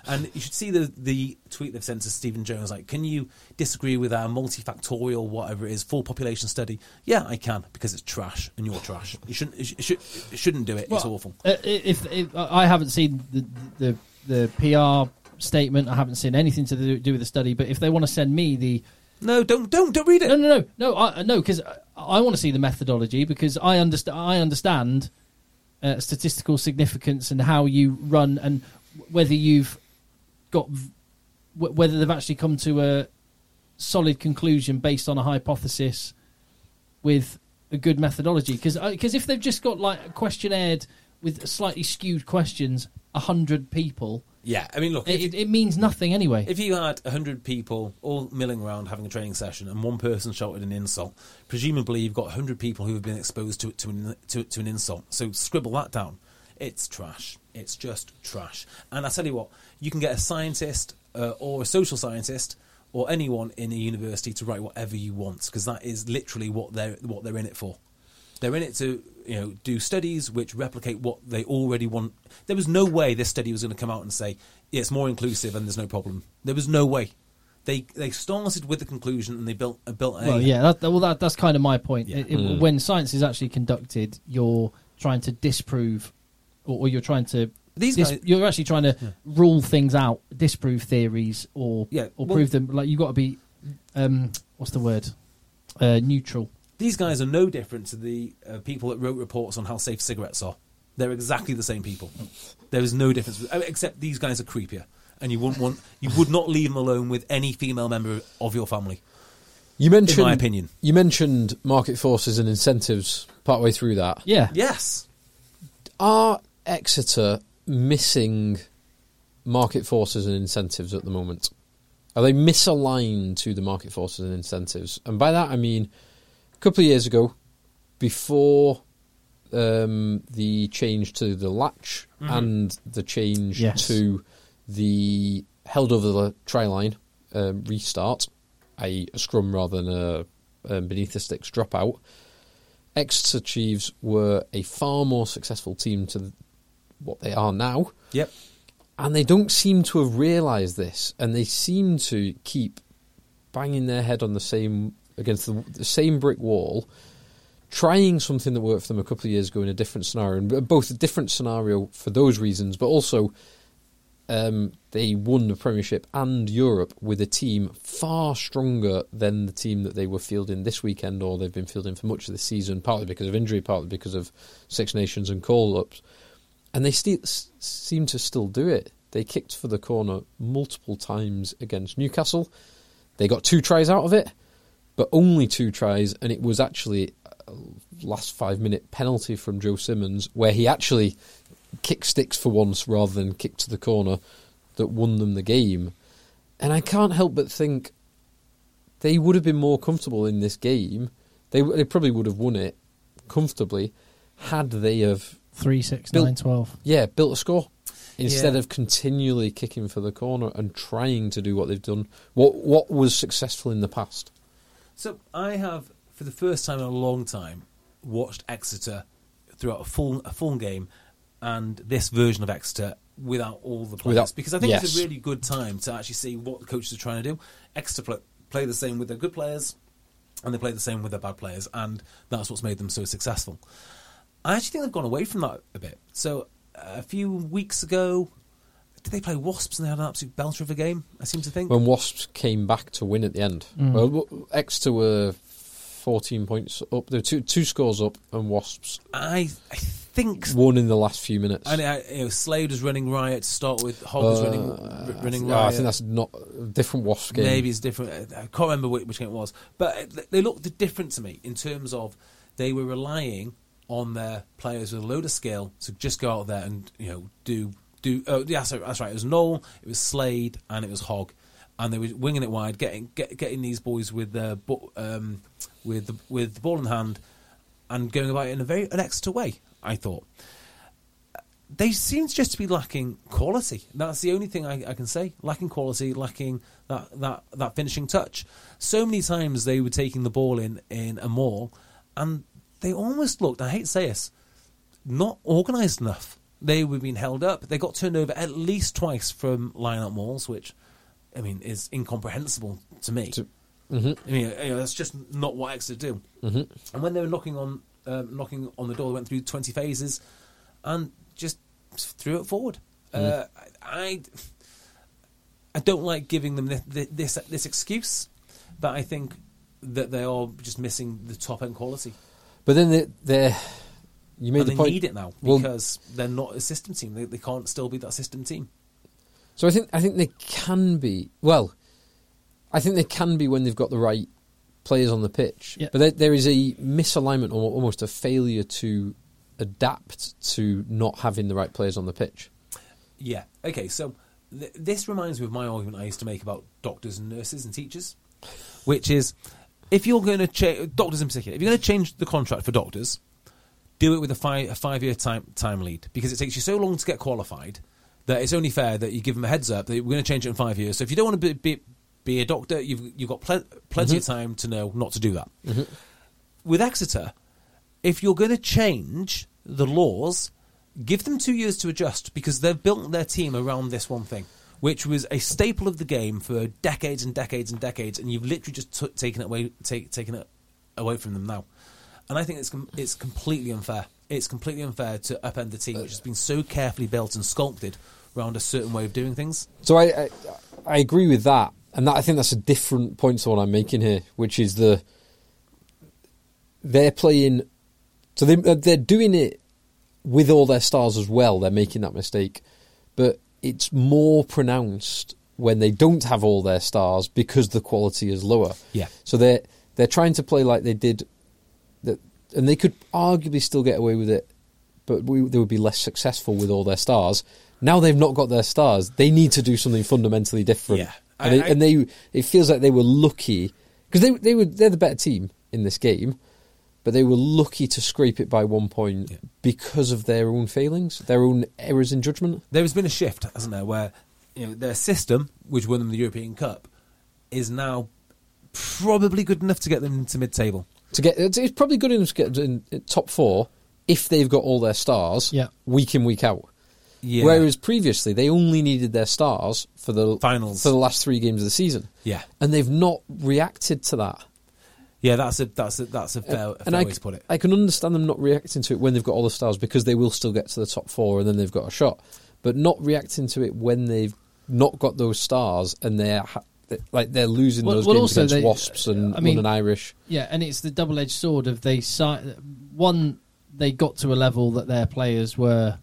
And you should see the the tweet they've sent to Stephen Jones, like, can you disagree with our multifactorial, whatever it is, full population study? Yeah, I can, because it's trash, and you're trash. You shouldn't you should, you shouldn't do it. Well, it's awful. Uh, if, if I haven't seen the, the the P R statement, I haven't seen anything to do, do with the study. But if they want to send me the no, don't don't don't read it. No, no, no, no, I, no, because I, I want to see the methodology, because I understand. I understand uh, statistical significance and how you run, and whether you've got w- whether they've actually come to a solid conclusion based on a hypothesis with a good methodology. Because because if they've just got like questionnaires with slightly skewed questions, a hundred people. Yeah, I mean, look, it, you, it means nothing anyway. If you had a hundred people all milling around having a training session, and one person shouted an insult, presumably you've got a hundred people who have been exposed to to an, to, to an insult. So scribble that down. It's trash. It's just trash. And I tell you what, you can get a scientist uh, or a social scientist or anyone in a university to write whatever you want, because that is literally what they're what they're in it for. They're in it to, you know, do studies which replicate what they already want. There was no way this study was going to come out and say, yeah, it's more inclusive and there's no problem. There was no way. They they started with the conclusion and they built uh, built a... Well, yeah, that, well, that, that's kind of my point. Yeah. It, it, Mm. When science is actually conducted, you're trying to disprove, or, or you're trying to... These dis- guys- you're actually trying to Yeah. rule things out, disprove theories, or Yeah, or well- prove them. Like, you've got to be... Um, what's the word? Uh, neutral. These guys are no different to the uh, people that wrote reports on how safe cigarettes are. They're exactly the same people. There is no difference, except these guys are creepier, and you wouldn't want, you would not leave them alone with any female member of your family. You mentioned, in my opinion, you mentioned market forces and incentives partway through that. Yeah. Yes. Are Exeter missing market forces and incentives at the moment? Are they misaligned to the market forces and incentives? And by that I mean, a couple of years ago, before um, the change to the latch Mhm. and the change Yes. to the held over the try line um, restart, that is a scrum rather than a um, beneath the sticks dropout, Exeter Chiefs were a far more successful team to th- what they are now. Yep. And they don't seem to have realised this, and they seem to keep banging their head on the same against the, the same brick wall, trying something that worked for them a couple of years ago in a different scenario, and both a different scenario for those reasons, but also um, they won the Premiership and Europe with a team far stronger than the team that they were fielding this weekend, or they've been fielding for much of the season, partly because of injury, partly because of Six Nations and call-ups. And they st- seem to still do it. They kicked for the corner multiple times against Newcastle. They got two tries out of it, but only two tries, and it was actually a last five-minute penalty from Joe Simmons, where he actually kicked sticks for once rather than kicked to the corner, that won them the game. And I can't help but think they would have been more comfortable in this game. They, they probably would have won it comfortably had they have... Three, six, Built- nine, twelve. Yeah, built a score instead Yeah. of continually kicking for the corner and trying to do what they've done, what what was successful in the past. So I have, for the first time in a long time, watched Exeter throughout a full a full game, and this version of Exeter without all the players, Without- because I think it's yes. a really good time to actually see what the coaches are trying to do. Exeter play, play the same with their good players, and they play the same with their bad players, and that's what's made them so successful. I actually think they've gone away from that a bit. So a few weeks ago, did they play Wasps and they had an absolute belter of a game, I seem to think? When Wasps came back to win at the end. Mm. Well, w- Exeter were fourteen points up. They were two, two scores up, and Wasps I I think... won in the last few minutes. And uh, you know, Slade was running riot to start with, Hogg was Uh, running, r- I running think- riot. I think that's not a different Wasps game. Maybe it's different. I can't remember which, which game it was. But uh, they looked different to me in terms of they were relying on their players with a load of skill to just go out there and, you know, do do. Oh, yeah, sorry, that's right. It was Noel, it was Slade, and it was Hogg, and they were winging it wide, getting get, getting these boys with the um, with the with the ball in hand and going about it in a very an Exeter way. I thought they seem just to be lacking quality. That's the only thing I, I can say. Lacking quality, lacking that, that that finishing touch. So many times they were taking the ball in in a maul, and they almost looked, I hate to say this, not organised enough. They were being held up. They got turned over at least twice from line-out mauls, which, I mean, is incomprehensible to me. To, mm-hmm. I mean, you know, that's just not what Exeter do. Mm-hmm. And when they were knocking on um, knocking on the door, they went through twenty phases and just threw it forward. Mm-hmm. Uh, I I don't like giving them this, this this excuse, but I think that they are just missing the top-end quality. But then they, they're... You made and the they point, need it now well, because they're not a system team. They, they can't still be that system team. So I think I think they can be. Well, I think they can be when they've got the right players on the pitch. Yeah. But there, there is a misalignment or almost a failure to adapt to not having the right players on the pitch. Yeah. Okay. So th- this reminds me of my argument I used to make about doctors and nurses and teachers, which is if you're going to cha- doctors in particular, if you're going to change the contract for doctors, do it with a five a five year time time lead, because it takes you so long to get qualified that it's only fair that you give them a heads up that we're going to change it in five years. So if you don't want to be be, be a doctor, you've you've got pl- plenty mm-hmm. of time to know not to do that. Mm-hmm. With Exeter, if you're going to change the laws, give them two years to adjust, because they've built their team around this one thing, which was a staple of the game for decades and decades and decades, and you've literally just t- taken it away take, taken it away from them now. And I think it's com- it's completely unfair. It's completely unfair to upend the team, which has been so carefully built and sculpted around a certain way of doing things. So I I, I agree with that, and that, I think that's a different point to what I'm making here, which is the they're playing, so they they're doing it with all their stars as well. They're making that mistake, but it's more pronounced when they don't have all their stars because the quality is lower. Yeah. So they're they're trying to play like they did. That, and they could arguably still get away with it, but we, they would be less successful with all their stars. Now they've not got their stars. They need to do something fundamentally different. Yeah, and, I, they, I, and they it feels like they were lucky because they they were they're the better team in this game, but they were lucky to scrape it by one point yeah. because of their own failings, their own errors in judgment. There has been a shift, hasn't there, where you know their system, which won them the European Cup, is now probably good enough to get them into mid-table. To get, it's, it's probably good enough to get in, in top four if they've got all their stars yeah. week in, week out. Yeah. Whereas previously they only needed their stars for the finals, for the last three games of the season. Yeah, and they've not reacted to that. Yeah, that's a that's a that's a fair, a fair and I, way to put it. I can understand them not reacting to it when they've got all the stars, because they will still get to the top four and then they've got a shot. But not reacting to it when they've not got those stars and they're. Like they're losing well, those well, games against they, Wasps and I mean, London Irish. Yeah, and it's the double-edged sword of they si- one they got to a level that their players were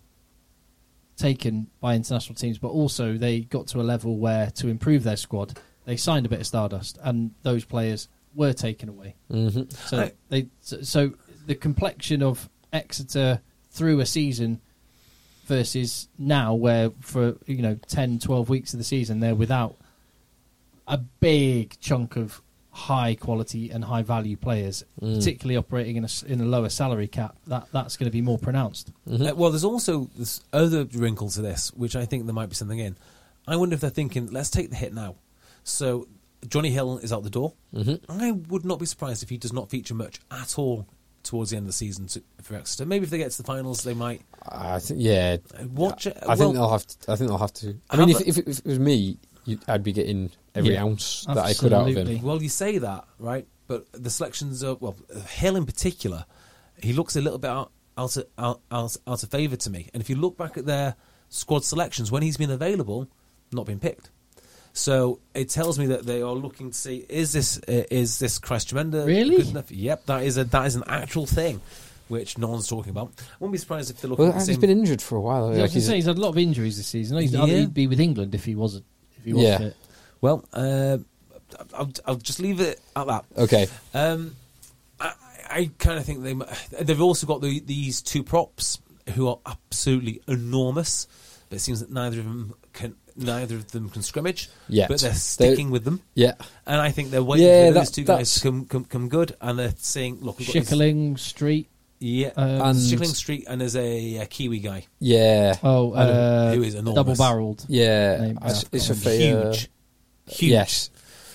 taken by international teams, but also they got to a level where to improve their squad they signed a bit of stardust, and those players were taken away. Mm-hmm. So I, they so, so the complexion of Exeter through a season versus now, where for you know ten, twelve weeks of the season they're without a big chunk of high quality and high value players, mm. particularly operating in a, in a lower salary cap, that that's going to be more pronounced. Mm-hmm. Uh, well, there's also this other wrinkle to this, which I think there might be something in. I wonder if they're thinking, let's take the hit now. So Johnny Hill is out the door. Mm-hmm. I would not be surprised if he does not feature much at all towards the end of the season to, for Exeter. Maybe if they get to the finals, they might. I think, yeah. Watch it. I well, think they'll have. To, I think they'll have to. I mean, if, if, if it was me, You'd, I'd be getting every yeah, ounce that absolutely. I could out of him. Well, you say that, right? But the selections are, well, Hill in particular, he looks a little bit out, out, of, out, out, out of favour to me. And if you look back at their squad selections, when he's been available, not been picked. So it tells me that they are looking to see, is this uh, is this Christ Tremenda really good enough? Yep, that is a that is an actual thing, which no one's talking about. I wouldn't be surprised if they're looking well, at the he's same... been injured for a while. Yeah, like I can say he's had a lot of injuries this season. He's, yeah. He'd be with England if he wasn't. If he was yeah. fit. Well, uh, I'll, I'll just leave it at that. Okay. Um, I, I kind of think they they've also got the, these two props who are absolutely enormous, but it seems that neither of them can neither of them can scrimmage. Yeah, but they're sticking they're, with them. Yeah, and I think they're waiting yeah, for those that, two guys to come, come come good, and they're saying, "Look, we've got Schickling Street." Yeah, um, and Schickling Street, and there's a, a Kiwi guy. Yeah. Oh, uh, who is enormous, double-barrelled. Yeah, it's, it's a fair, huge, huge. Yes.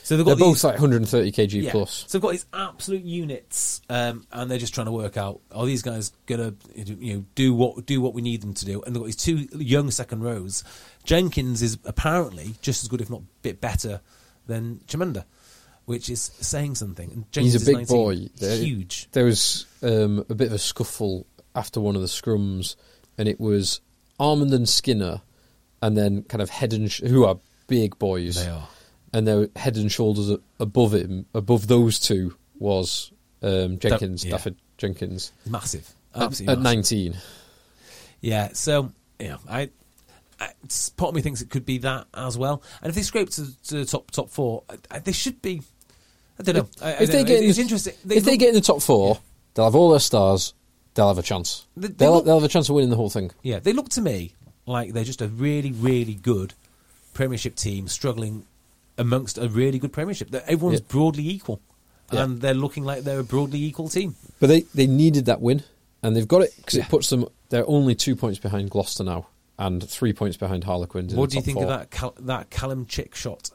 So they've they're got both these, like one hundred thirty kilograms yeah. plus. So they've got these absolute units, um, and they're just trying to work out: are these guys gonna, you know, do what do what we need them to do? And they've got these two young second rows. Jenkins is apparently just as good, if not a bit better, than Chimenda, which is saying something. And Jenkins He's a big is nineteen. boy. There, Huge. There was um, a bit of a scuffle after one of the scrums, and it was Armand and Skinner, and then kind of Head and sh- who are big boys. They are. And their head and shoulders above him, above those two, was um, Jenkins, That- yeah. Stafford Jenkins, Massive. at, Absolutely at massive. nineteen. Yeah, so yeah, I, I part of me thinks it could be that as well. And if they scrape to, to the top top four, I, I, they should be. I don't know. I, I If don't they know. get, in it's the, interesting. if they look- get in the top four, they'll have all their stars. They'll have a chance. They- they They'll, look- they'll have a chance of winning the whole thing. yeah, they look to me like they're just a really, really good Premiership team struggling amongst a really good Premiership. That everyone's Yeah. broadly equal, Yeah. and they're looking like they're a broadly equal team. But they, they needed that win, and they've got it because Yeah. it puts them. They're only two points behind Gloucester now, and three points behind Harlequins. in What the do you top think four. of that Cal- that Callum Chick shot?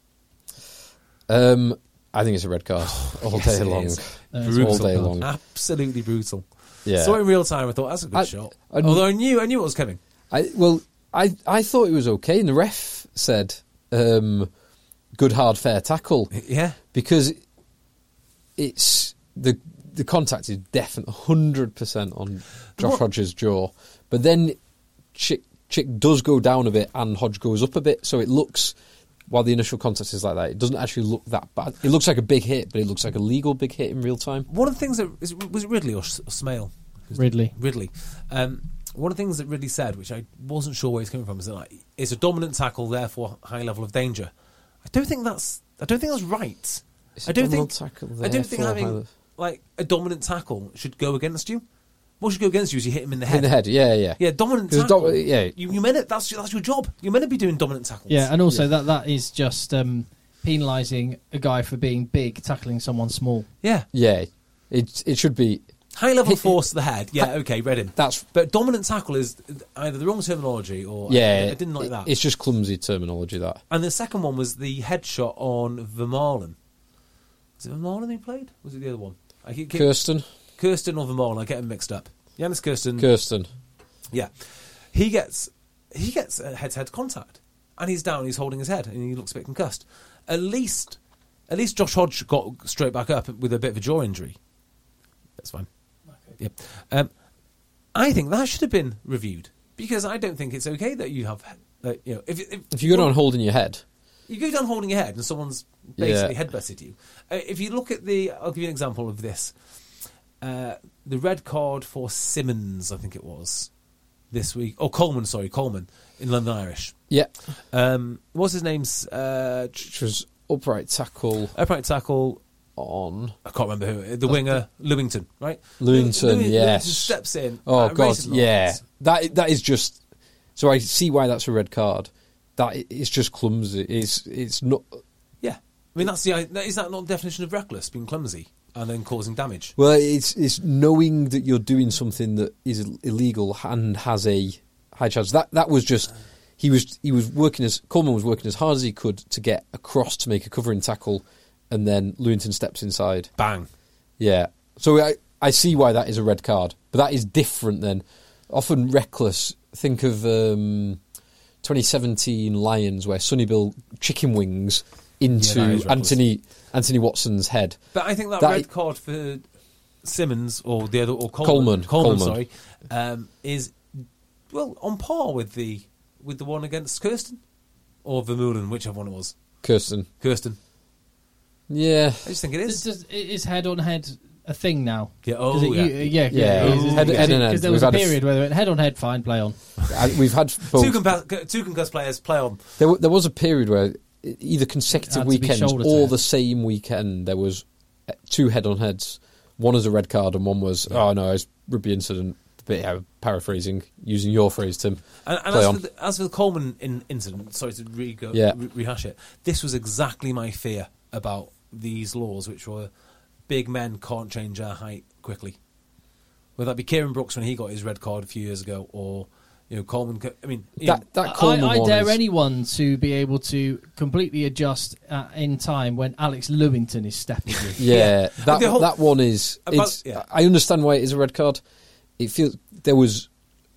Um, I think it's a red card all Yes, day it long. is. Uh, Brutal. all day long. Absolutely brutal. Yeah. So in real time, I thought that's a good I- shot. I- Although I knew, I knew it was coming. I well, I I thought it was okay, and the ref said, um, "Good hard fair tackle," Yeah. because it's the the contact is definitely hundred percent on Josh What- Hodge's jaw, but then Chick Chick does go down a bit, and Hodge goes up a bit, so it looks. While the initial contact is like that, it doesn't actually look that bad. It looks like a big hit, but it looks like a legal big hit in real time. One of the things that is, was it Ridley or, S- or Smale? Ridley. Ridley. Um, one of the things that Ridley said, which I wasn't sure where he's coming from, is that like, it's a dominant tackle, therefore high level of danger. I don't think that's. I don't think that's right. It's I a don't think. dominant tackle, I don't think therefore having high le- like a dominant tackle should go against you. What should go against you is you hit him in the head. in the head. Yeah, yeah, Yeah, dominant 'Cause tackle. do- yeah. you, you meant it. That's that's your job. You're meant to be doing dominant tackles. Yeah, and also that that is just um, penalising a guy for being big, tackling someone small. yeah. yeah. It it should be. High level Hit- force to the head. Yeah, okay, read him. That's But dominant tackle is either the wrong terminology or yeah. I, I didn't like it- that. It's just clumsy terminology. That And the second one was the headshot on Vermaelen. Was it Vermaelen who played? Was it the other one? I keep, keep, Kirsten, Kirsten or Vermaelen? I get them mixed up. Jannis Kirsten. Kirsten. Yeah, he gets he gets a head-to-head contact, and he's down. He's holding his head, and he looks a bit concussed. At least, at least Josh Hodge got straight back up with a bit of a jaw injury. That's fine. Yep. Um, I think that should have been reviewed because I don't think it's okay that you have, uh, you know, if if, If you go down holding your head, you go down holding your head and someone's basically Yeah. headbutted you. Uh, if you look at the, I'll give you an example of this. Uh, the red card for Simmons, I think it was, this week. Oh, Coleman, sorry, Coleman in London Irish. yeah, Um, what's his name's? Uh, which was upright tackle upright tackle. on. I can't remember who. The winger, Lewington, right? Lewington, Lew- yes. Lewington steps in. Oh uh, god, raises his yeah. arms. That that is just. So I see why that's a red card. That it's just clumsy. It's it's not. Yeah. I mean, that's the. Is that not the definition of reckless, being clumsy and then causing damage? Well, it's it's knowing that you're doing something that is illegal and has a high chance. That that was just he was he was working as Coleman was working as hard as he could to get across to make a covering tackle, and then Lewington steps inside. Bang. Yeah. So I I see why that is a red card, but that is different than often reckless. Think of um, twenty seventeen Lions where Sonny Bill chicken wings Yeah, into that is reckless. Anthony Anthony Watson's head. But I think that, That- red card for Simmons or the other or Coleman, Coleman, Coleman, Coleman. sorry, um, is well on par with the with the one against Kirsten or Vermeulen, whichever one it was. Kirsten. Kirsten. Yeah. I just think it Is, is. is head on head a thing now? Yeah. Oh, 'Cause it, yeah. you- yeah, Yeah. it is, isn't Head- it? head on head. Because there We've was a had a f- period where they went head on head, fine, play on. I, we've had both. Two, compa- two concussed players play on. There, w- there was a period where either consecutive Had to be weekends shoulder to or head. the same weekend there was uh, two head-on-heads. One as a red card and one was, oh no, it's rugby incident. But yeah, paraphrasing, using your phrase, Tim. And, and Play as, on. for the, as for the Coleman in, incident, sorry to re- go, Yeah. re- rehash it, this was exactly my fear about these laws, which were big men can't change their height quickly. Whether that be Kieran Brooks when he got his red card a few years ago, or You know, Coleman. I mean, you That know, that I, Coleman I one dare is- anyone to be able to completely adjust uh, in time when Alex Lewington is stepping in. Yeah, that The whole- that one is. About- It's, yeah. I understand why it is a red card. It feels there was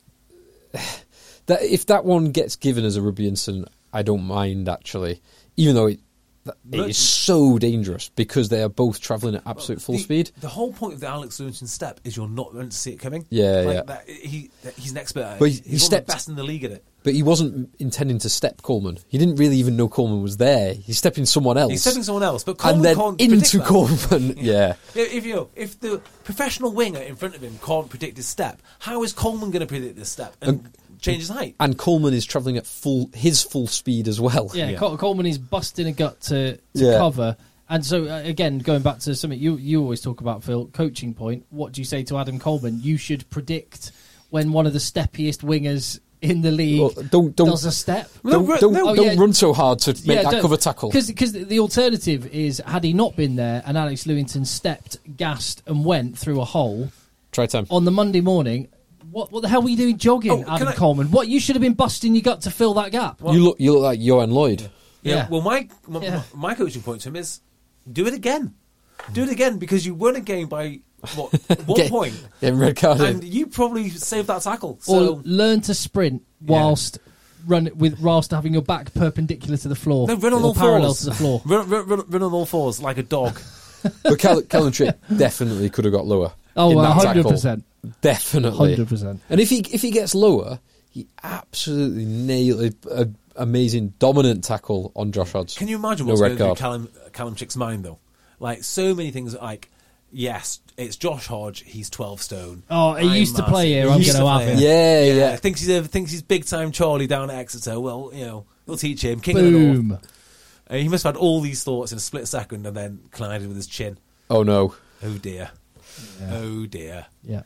that if that one gets given as a rugby incident, I don't mind actually, even though it, that, it But- is so dangerous because they are both travelling at absolute full the, speed. The whole point of the Alex Lewington step is you're not meant to see it coming. Yeah, like yeah. That, he that, he's an expert at it. But he- he's he one stepped- of the best in the league at it. But he wasn't intending to step Coleman. He didn't really even know Coleman was there. He's stepping someone else. He's stepping someone else, but Coleman and then can't predict into that. Coleman. Yeah. If, if you know, if the professional winger in front of him can't predict his step, how is Coleman going to predict this step and, And- change his height? And Coleman is travelling at full his full speed as well. Yeah, Yeah. Col- Coleman is busting a gut to, to Yeah. cover. And so, uh, again, going back to something you, you always talk about, Phil, coaching point, what do you say to Adam Coleman? You should predict when one of the steppiest wingers in the league Well, don't don't does a step. don't No, don't, no, don't yeah. run so hard to make that don't- cover tackle. Because the alternative is, had he not been there and Alex Lewington stepped, gassed and went through a hole Try time. on the Monday morning, what what the hell were you doing jogging, Oh, can Adam I- Coleman? What, you should have been busting your gut to fill that gap. You look you look like Johan Lloyd. Yeah. Yeah. Well, my my, Yeah. my coaching point to him is do it again. Do it again because you won a game by what one Get- point, Getting red carded. and you probably saved that tackle. Or So learn to sprint whilst run with whilst having your back perpendicular to the floor. no, run on or all parallel fours. to the floor. Run, run, run, run on all fours like a dog. But Cal- Callum Trick definitely could have got lower. Oh, in one that hundred tackle. percent. Definitely. one hundred percent. And if he if he gets lower, he absolutely nailed a, a amazing dominant tackle on Josh Hodge. Can you imagine No what's red going through card. Callum, Callum Chick's mind though? Like so many things. Like yes, it's Josh Hodge. He's twelve stone. Oh, he I'm used to massive. play here, He I'm used gonna to have play him. here. Yeah, yeah. Thinks he's a, thinks he's big time Charlie down at Exeter. Well, you know, we'll teach him. King of the North. Boom. Uh, he must have had all these thoughts in a split second and then collided with his chin. Oh no. Oh dear. Oh dear. Yeah.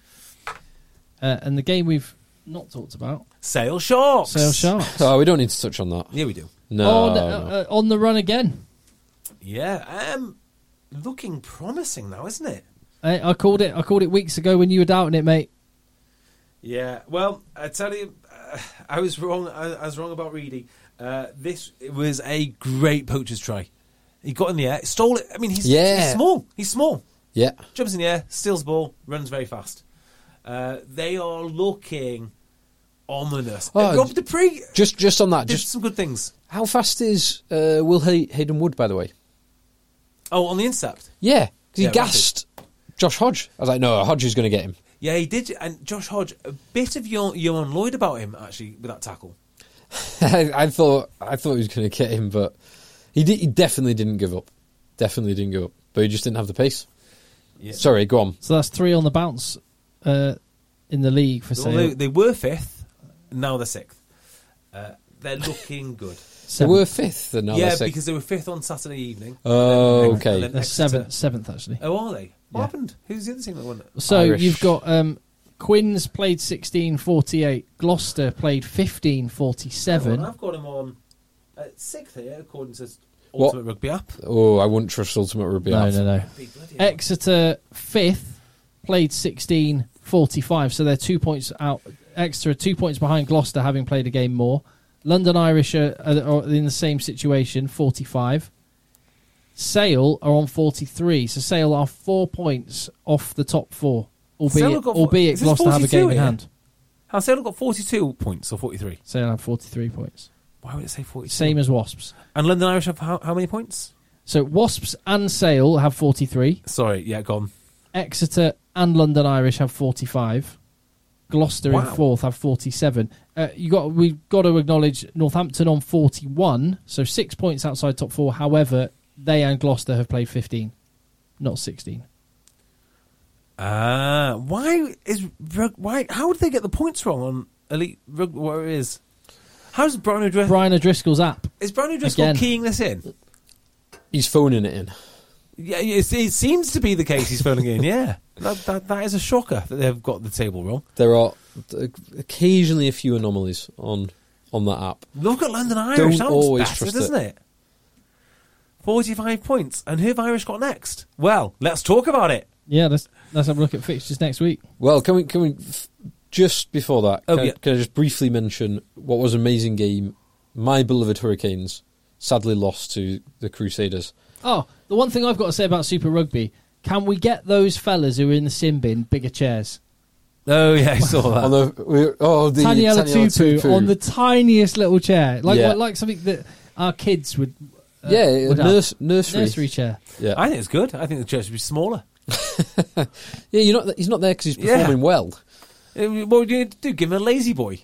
Uh, and the game we've not talked about, Sale Sharks. Sale Sharks. Oh, we don't need to touch on that. Yeah, we do. No. on, no. uh, uh, on the run again. Yeah. Um, looking promising now, isn't it? I, I called it. I called it weeks ago when you were doubting it, mate. Yeah. Well, I tell you, uh, I was wrong. I, I was wrong about Reedy. Uh, this was a great poacher's try. He got in the air, stole it. I mean, he's, Yeah. he's small. He's small. Yeah. Jumps in the air, steals the ball, runs very fast. Uh, they are looking ominous. Oh, Uh, Rob Dupree Just just on that, did just some good things. how fast is uh, Will Hay- Hayden Wood, by the way? Oh, on the intercept. Yeah, 'cause he Yeah, gassed Josh Hodge. I was like, no, Hodge is going to get him. Yeah, he did. And Josh Hodge, a bit of Johan Johan Lloyd about him, actually, with that tackle. I, I thought I thought he was going to get him, but he did, he definitely didn't give up. Definitely didn't give up, but he just didn't have the pace. Yeah. Sorry, go on. So that's three on the bounce uh, in the league for Well, Sale. they, they were fifth, now they're sixth. Uh, they're looking good. They Seventh. were fifth, and now yeah, they're sixth. because they were fifth on Saturday evening. Oh, And then- okay. and then They're Exeter- seventh, seventh actually. Oh, are they? What Yeah. happened? Who's the other team that won it? So Irish. you've got um, Quins played sixteen forty-eight, Gloucester played fifteen forty-seven. Oh, I've got him on at sixth here, according to What? Ultimate Rugby app. Oh, I wouldn't trust Ultimate Rugby. No, App. no, no. Big bloody hell. Exeter fifth played sixteen forty-five, so they're two points out. Exeter are two points behind Gloucester, having played a game more. London Irish are, are in the same situation, forty-five. Sale are on forty-three, so Sale are four points off the top four, Sale albeit, have got- albeit is this Gloucester have a forty-two game in here? hand. Has Sale got forty-two points or forty-three? Sale have forty-three points, Why would it say forty-two? same as Wasps. And London Irish have how, how many points? So Wasps and Sale have forty-three. Sorry, yeah, gone. Exeter and London Irish have forty-five. Gloucester Wow. in fourth have forty-seven. Uh, you got we've got to acknowledge Northampton on forty-one, so six points outside top four. However, they and Gloucester have played fifteen, not sixteen. Ah, why is rug, why? How did they get the points wrong on Elite Rugby? What it is? How's Brian O'Driscoll? Brian O'Driscoll's app. Is Brian O'Driscoll Again. keying this in? He's phoning it in. Yeah, it, it seems to be the case. He's phoning in. Yeah, that, that that is a shocker that they've got the table wrong. There are uh, occasionally a few anomalies on on that app. Look at London Irish. Don't Sounds always better, trust doesn't it? Forty-five points, and who have Irish got next? Well, let's talk about it. Yeah, let's let's have a look at fixtures next week. Well, can we can we f- just before that, Oh, can, yeah. I, can I just briefly mention what was an amazing game? My beloved Hurricanes sadly lost to the Crusaders. Oh, the one thing I've got to say about Super Rugby, can we get those fellas who are in the sin bin bigger chairs? Oh, yeah, I saw that. On the, we, oh, the Taniela Taniela Tupu Tupu. on the tiniest little chair. Like Yeah. like, like something that our kids would... Uh, yeah, a would have. nurse, nursery. Nursery chair. Yeah, I think it's good. I think the church should be smaller. yeah. You're not. He's not there because he's Yeah. performing well. Uh, What would you need to do? Give him a lazy boy.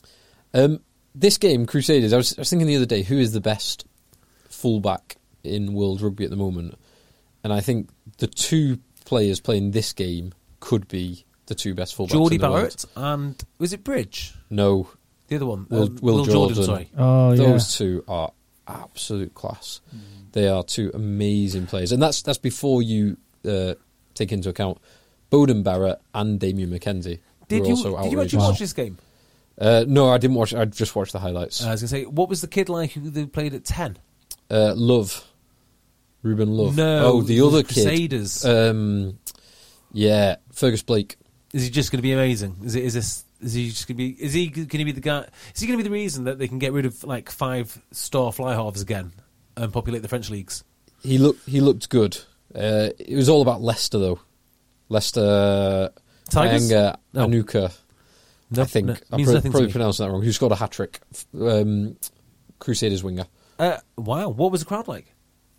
Um, this game, Crusaders. I was, I was thinking the other day, who is the best fullback in world rugby at the moment? And I think the two players playing this game could be the two best fullbacks. Geordie in the world. Barrett and was it Bridge? No, The other one, Will- um, Will Jordan. Sorry, Oh, yeah. those two are absolute class. They are two amazing players, and that's that's before you uh, take into account Bowden Barrett and Damien McKenzie. did who are you also did you outrageous. actually watch this game? Uh, no, I didn't watch. I just watched the highlights. Uh, I was going to say, what was the kid like who they played at ten? Uh, Love, Ruben Love. No, oh, the other Crusaders. kid. Um, yeah, Fergus Blake. Is he just going to be amazing? Is it? Is this? Is he just going to be? Is he going to be the guy? Is he going to be the reason that they can get rid of like five star fly halves again and populate the French leagues? He looked. He looked good. Uh, it was all about Leicester, though. Leicester, Tigers? Ianga, No. Anuka. No, I think no, I'm means pro- nothing to probably me. pronouncing that wrong. Who scored a hat trick? Um, Crusaders winger. Uh, wow, what was the crowd like?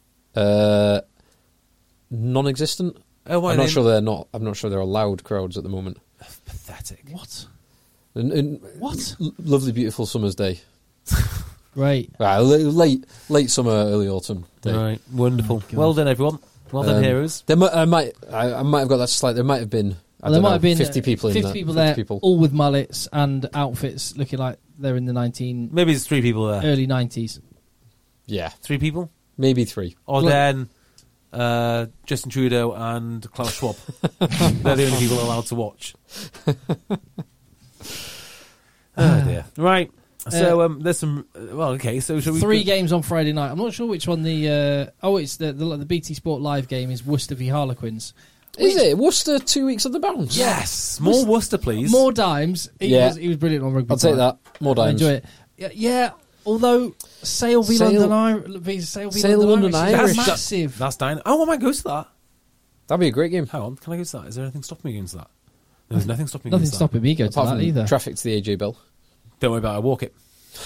Uh, non-existent. Oh, why I'm not they- sure they're not. I'm not sure they're allowed crowds at the moment. Pathetic. What? And, and What? l- lovely, beautiful summer's day. Right. Well, late, late summer, early autumn day. Right, wonderful. Oh, well done, everyone. Well done, Um, heroes. There might, I might, I, I might have got that slight. There might have been. I Well, there don't might know, have been fifty people in fifty that. people fifty there, people. all with mullets and outfits looking like they're in the nineteen Maybe there's three people there. early nineties. Yeah, Three people, maybe three. or Look- then uh, Justin Trudeau and Klaus Schwab. They're the only people allowed to watch. Oh dear. Right. So um, there's some. uh, Well, okay. So shall we? Three games on Friday night. I'm not sure which one the. Uh, oh, it's the, the the B T Sport Live game is Worcester v Harlequins. Is it Worcester two weeks on the bounce? Yes. More Worcester, please. More dimes. He, Yeah. was, he was brilliant on rugby. I'll take Time. that. More I dimes. enjoy it. Yeah, yeah. Although Sale v Sale- London Irish, v Sale v Sale London, London Irish, is Irish. massive. That's dying. Oh, I might go to that. That'd be a great game. Hang on. Can I go to that? Is there anything stopping me going to that? No, there's nothing stopping me Nothing going to stopping me going to Apart that from either. traffic to the A J Bell. that. Don't worry about it. I walk it.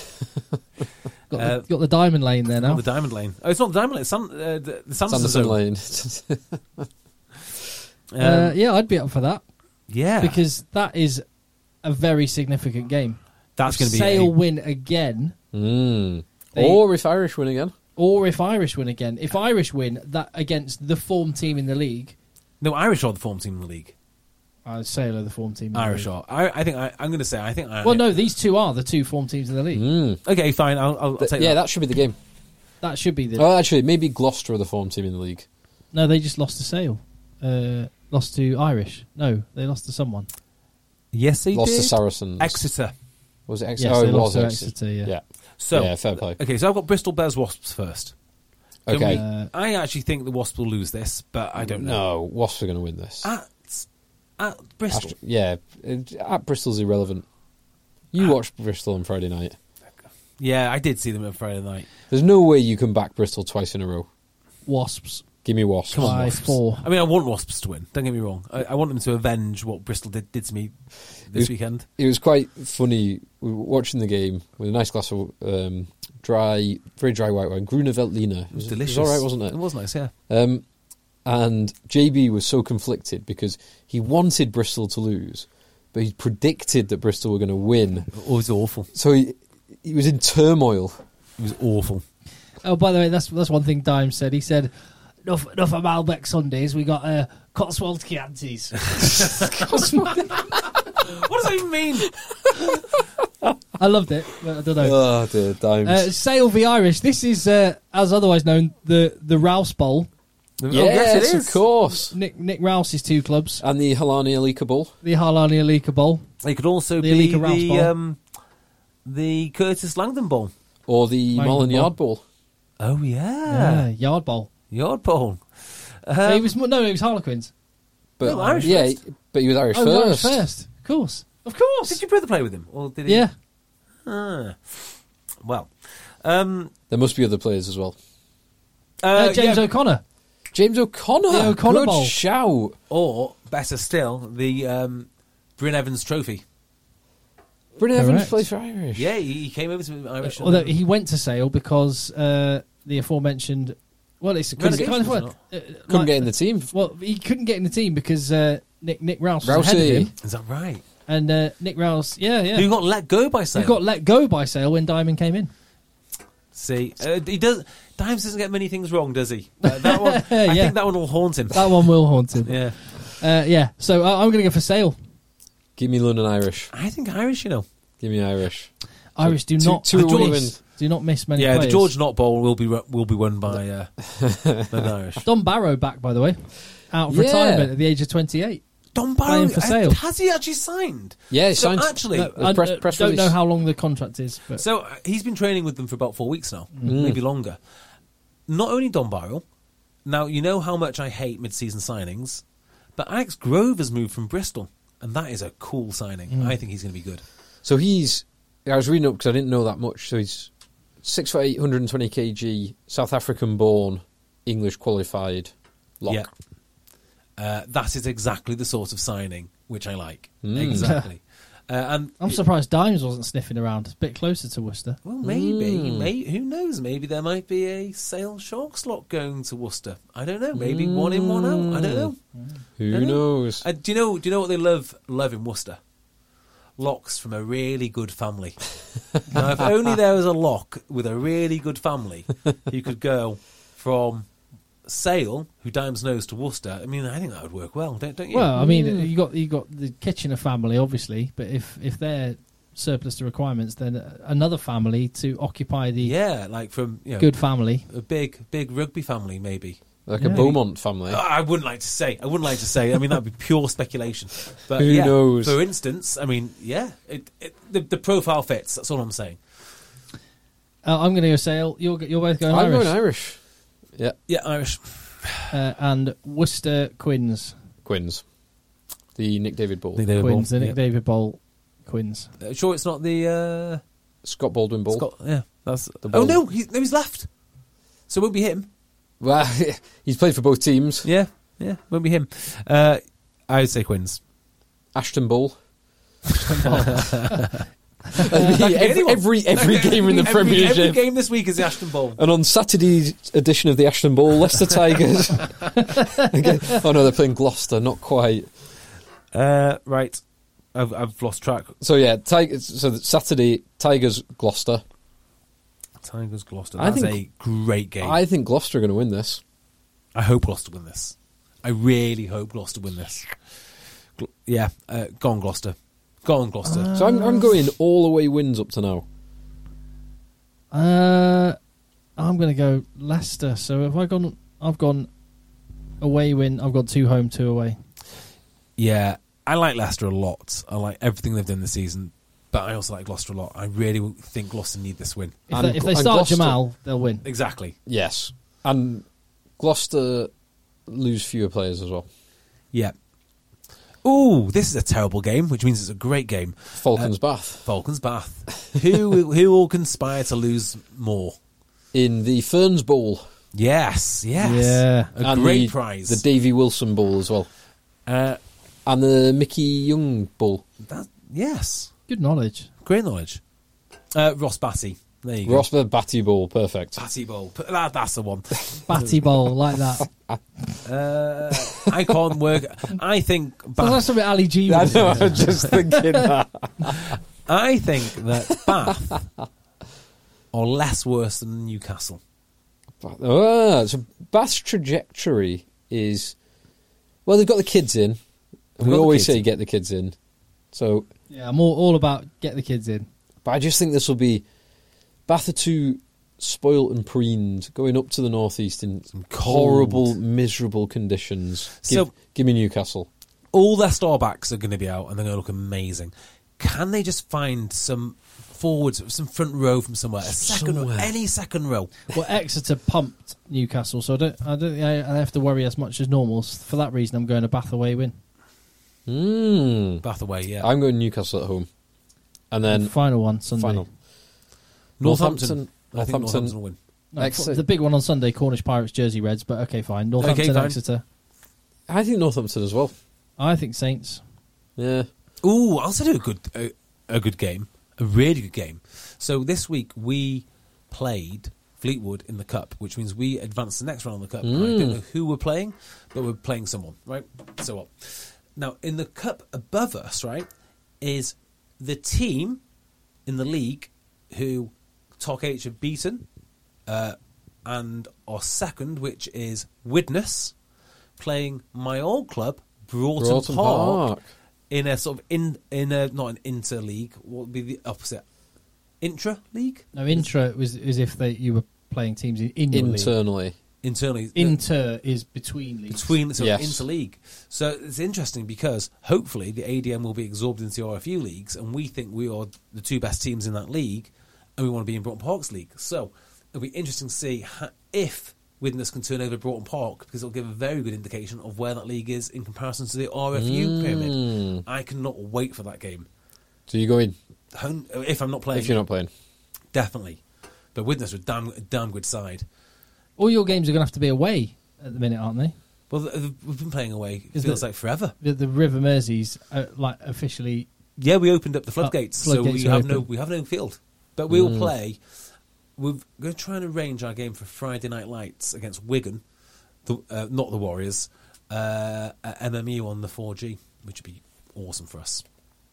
got, uh, the, got the diamond lane there now. Not the Diamond Lane. Oh, it's not the Diamond Lane. It's San, uh, the, the Sanderson Sanderson Zone. Lane. Um, uh, yeah, I'd be up for that yeah. because that is a very significant game. that's going to be Sale a- win again, mm. They- Or if Irish win again. or if Irish win again. If Irish win that against the form team in the league, No, Irish are the form team in the league. uh, Sale are the form team. In Irish the league. are. I, I think I, I'm going to say. I think. I, Well, no, these two are the two form teams in the league. Mm. Okay, fine. I'll, I'll, I'll Th- take yeah, that. that should be the game. That should be the. Oh, actually, maybe Gloucester are the form team in the league. No, they just lost to Sale. Uh, lost to Irish. No, they lost to someone. Yes, they Lost did. to Saracens. Exeter. Was it Exeter? Yes, oh, they it lost was to Exeter. Exeter, yeah. yeah. So Yeah, fair play. Okay, so I've got Bristol Bears Wasps first. Can Okay. we- Uh, I actually think the Wasps will lose this, but I don't know. No, Wasps are going to win this. At, at Bristol. Astro- yeah, it- at Bristol's irrelevant. You Ah. watched Bristol on Friday night. Yeah, I did see them on Friday night. There's no way you can back Bristol twice in a row. Wasps. Give me Wasps. Come on, By Wasps. four. I mean, I want Wasps to win. Don't get me wrong. I, I want them to avenge what Bristol did, did to me this It- weekend. It was quite funny we were watching the game with a nice glass of um, dry, very dry white wine. Grüne Veltliner. It was It delicious. was all right, wasn't it? It was nice, yeah. Um, and J B was so conflicted because he wanted Bristol to lose, but he predicted that Bristol were going to win. It was awful. So he he was in turmoil. It was awful. Oh, by the way, that's that's one thing Dime said. He said, "Enough, enough of Malbec Sundays. We got uh, Cotswold Chiantis." What does that even mean? I loved it, but I don't know. Oh dear, Dimes. Uh, Sale v Irish. This is, uh, as otherwise known, the the Rouse Bowl. Oh, yes, it of is. course. Nick Nick Rouse's two clubs. And the Halani Alika Bowl. The Harlani Alika Bowl. It could also The be Alika Rouse the Bowl. um, the Curtis Langdon Bowl. Or the Langdon Mullen Bowl. Yard Bowl. Oh Yeah, yeah, Yard Bowl. Yard Bowl. Um, Uh, he was no, it was Harlequins. But No, Irish yeah, first. but he was Irish Oh, first. Irish first, of course. Of course. Did your brother play with him? Or did he? Yeah. Ah. Well. Um, There must be other players as well. uh, Uh, James yeah, O'Connor. James O'Connor. The O'Connor Good Bowl. shout. or, better still, the um, Bryn Evans Trophy. Brennan Evans Correct. plays for Irish. Yeah, he, he came over to Irish. Although he went to Sale because uh, the aforementioned. Well, it's kind of, Relegation, kind of wasn't uh, Couldn't like- get in the team. Well, he couldn't get in the team because uh, Nick Nick Rouse was ahead of Rousey. him, Is that right? and uh, Nick Rouse, yeah, yeah, Who got let go by He Sale? got let go by Sale when Diamond came in. See, uh, he does. Dimes doesn't get many things wrong, does he? Uh, that one, I Yeah. think that one will haunt him. That one will haunt him. Yeah, Uh, yeah. So uh, I'm going to go for Sale. Give me London Irish. I think Irish. You know, Give me Irish. Irish do two- not two do, women. miss, do not miss many yeah. players. The George Knott Bowl will be ru- will be won by uh, the Irish. Don Barrow back, by the way, out of Yeah. retirement at the age of twenty-eight. Don Barrow Playing for uh, Sale. has he actually signed? Yeah, he So signed. actually, No, the I press- uh, press don't know release. how long the contract is, but So uh, he's been training with them for about four weeks now, Mm. maybe longer. Not only Don Barrow. Now you know how much I hate mid-season signings, but Alex Grove has moved from Bristol, and that is a cool signing. Mm. I think he's going to be good. So he's. I was reading up because I didn't know that much. So he's six foot eight, one hundred twenty kilograms, South African born, English qualified, lock. Yeah. Uh, that is exactly the sort of signing which I like. Mm. Exactly. uh, and I'm surprised Dimes wasn't sniffing around. A bit closer to Worcester. Well, maybe, Mm. may, who knows? Maybe there might be a Sale Sharks lot going to Worcester. I don't know. Maybe one in, one out. I don't know. Who I don't know. knows? Uh, do you know? Do you know what they love? Love in Worcester. Locks from a really good family. Now, if only there was a lock with a really good family, who could go from Sale, who Dimes knows, to Worcester. I mean, I think that would work well, don't, don't you? Well, I mean, you got you got the Kitchener family, obviously, but if if they're surplus to requirements, then another family to occupy the yeah, like from you know, good family. a big, big rugby family, maybe. Like Yeah. a Beaumont family. I wouldn't like to say. I wouldn't like to say. I mean, that'd be pure speculation. But Who yeah, knows? For instance, I mean, yeah, it, it, the, the profile fits. That's all I'm saying. Uh, I'm going to go Sale. You're you're both going I'm Irish. going Irish. Yeah, Yeah, Irish. Uh, and Worcester Quins. Quins. The Nick David Bowl. Nick David Bowl, Quins, the Nick yeah. David Bowl Quins. Uh, sure, it's not the uh, Scott Baldwin Bowl. Scott. Yeah, that's The oh Bowl. no, he's, no, he's left. So it won't be him. Well, he's played for both teams. Yeah, yeah, won't be him. Uh, I would say Quins. Ashton Bowl. Every, every, every every game in the every, Premiership. Every game this week is the Ashton Bowl. And on Saturday's edition of the Ashton Bowl, Leicester Tigers. Again, oh no, they're playing Gloucester, not quite. Uh, right, I've, I've lost track. So yeah, Tigers. So Saturday, Tigers, Gloucester. Tigers, Gloucester. I That's think- a great game. I think Gloucester are going to win this. I hope Gloucester win this. I really hope Gloucester win this. Gl- yeah, uh, go on Gloucester. Go on Gloucester. So I'm, I'm going all away wins up to now. Uh, I'm going to go Leicester. So have I gone? I've gone away win. I've got two home, two away. Yeah, I like Leicester a lot. I like everything they've done this season, but I also like Gloucester a lot. I really think Gloucester need this win. If, And they, if Gl- they and start Gloucester- Jamal, they'll win. Exactly. Yes, and Gloucester lose fewer players as well. Yeah. Ooh, this is a terrible game, which means it's a great game. Falcons Bath Falcons Bath. who who will conspire to lose more? in the Ferns Bowl. Yes, yes. Yeah. A and great the, prize. The Davy Wilson Bowl as well. uh, And the Mickey Young Bowl. that, yes. Good knowledge. Great knowledge. Uh, Ross Batty. There you go. Rosberg Batty Bowl, perfect. Batty Bowl. Put- That, that's the one. Batty bowl like that. Uh, I can't work. I think. Sounds Bath, like something Ali G I would know, do. I was just thinking that. I think that Bath are less worse than Newcastle. Ah, so Bath's trajectory is... Well, they've got the kids in. They've We got the always kids say in. get the kids in. So, Yeah, I'm all, all about get the kids in. but I just think this will be... Bath are too spoilt and preened, going up to the northeast in cold. horrible, miserable conditions. Give, So- give me Newcastle. All their star backs are going to be out and they're going to look amazing. Can they just find some forwards, some front row from somewhere, a second row, Somewhere. any second row? Well, Exeter pumped Newcastle, so I don't, I don't think I I have to worry as much as normal. For that reason, I'm going a Bath away win. Mm. Bath away, yeah. I'm going Newcastle at home. And then final one Sunday. Final. Northampton. Northampton. I think Northampton. Northampton will win. No, Exeter. The big one on Sunday, Cornish Pirates, Jersey Reds, but okay, fine. Northampton, Okay, fine. Exeter. I think Northampton as well. I think Saints. Yeah. Ooh, I'll tell you a good, a, a good game. A really good game. So this week we played Fleetwood in the Cup, which means we advanced the next round of the Cup. Mm. I don't know who we're playing, but we're playing someone, right? So what? Now, in the Cup above us, right, is the team in the league who Talk H have beaten, uh, and our second, which is Widnes, playing my old club, Broughton, Broughton Park, Park. in a sort of in in a not an inter league. What would be the opposite? Intra league? No, intra was as if they you were playing teams in, in your league. Internally. Internally, Inter is between leagues. between so Yes. inter-league. So it's interesting because hopefully the A D M will be absorbed into the R F U leagues, and we think we are the two best teams in that league, and we want to be in Broughton Park's league. So it'll be interesting to see how, if Widnes can turn over Broughton Park, because it'll give a very good indication of where that league is in comparison to the R F U Mm. pyramid. I cannot wait for that game. So you go in Home, if I'm not playing, if you're not playing. definitely. But Widnes are a damn, a damn good side. All your games are going to have to be away at the minute, aren't they? Well, th- th- we've been playing away. It Is feels the- like forever. The, the River Merseys are like officially. Yeah, we opened up the floodgates, Uh, floodgates so we are have no open. we have no field. But we will Mm. play. We're going to try and arrange our game for Friday Night Lights against Wigan, the, uh, not the Warriors, uh, at M M U on the four G, which would be awesome for us.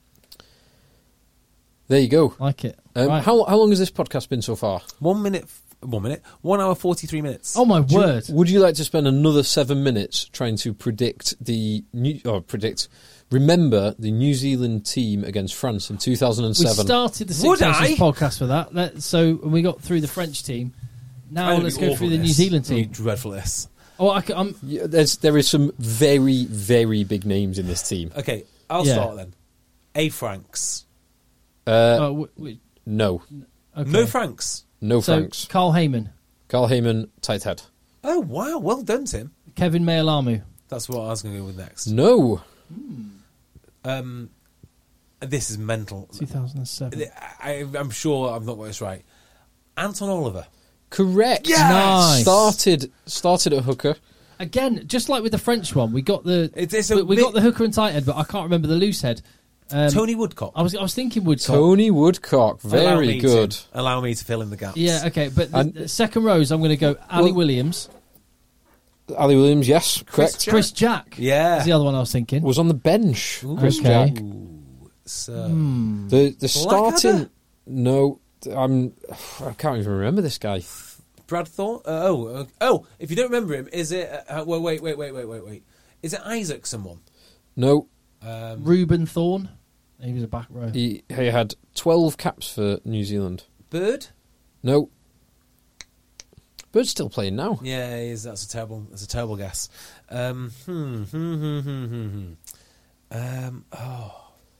There you go. Like it. Um, Right. How how long has this podcast been so far? One minute, one minute, one hour forty three minutes. Oh my Do you- word! Would you like to spend another seven minutes trying to predict the new or predict? Remember the New Zealand team against France in two thousand We seven. started the Six Would Nations I? podcast for that. Let, so we got through the French team. Now let's go through the New Zealand team. Dreadful this. Oh, I, am Yeah, there's there is some very very big names in this team. Okay, I'll Yeah. start then. A Franks, Uh, uh, w- w- no, okay. no Franks. no So Franks. Carl Heyman, Carl Heyman, tight head. Oh wow, well done, Tim. Kevin Mayalamu. That's what I was going to go with next. No, Um, this is mental. two thousand seven. I, I'm sure I've not got this right. Anton Oliver. correct. Yes! Nice. Started started at hooker. Again, just like with the French one, we got the It's- it's a we, we bit- got the hooker and tight head, but I can't remember the loose head. Um, Tony Woodcock. I was I was thinking Woodcock. Tony Woodcock, Allow very me good. To, allow me to fill in the gaps. Yeah, okay, but the, And- the second rows, I'm going to go Ali Well- Williams, Ali Williams, yes, correct. Jack. Chris Jack. Yeah. is the other one I was thinking. Was on the bench. Chris Okay. Jack. So, The the Blackadder? starting. No, I'm. I can't even remember this guy. Brad Thorne. Uh, oh, uh, oh! If you don't remember him, is it? Uh, wait, wait, wait, wait, wait, wait, wait. Is it Isaac? Someone? No, Um, Reuben Thorne. He was a back row. he he had twelve caps for New Zealand. Bird? No, Bird's still playing now. Yeah, he is. That's a terrible. That's a terrible guess. Um, hmm, hmm, hmm, hmm, hmm, hmm. Um, oh.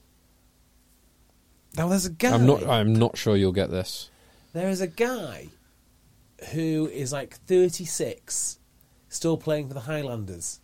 Now there's a guy. I'm not. I'm not sure you'll get this. There is a guy who is like thirty-six, still playing for the Highlanders.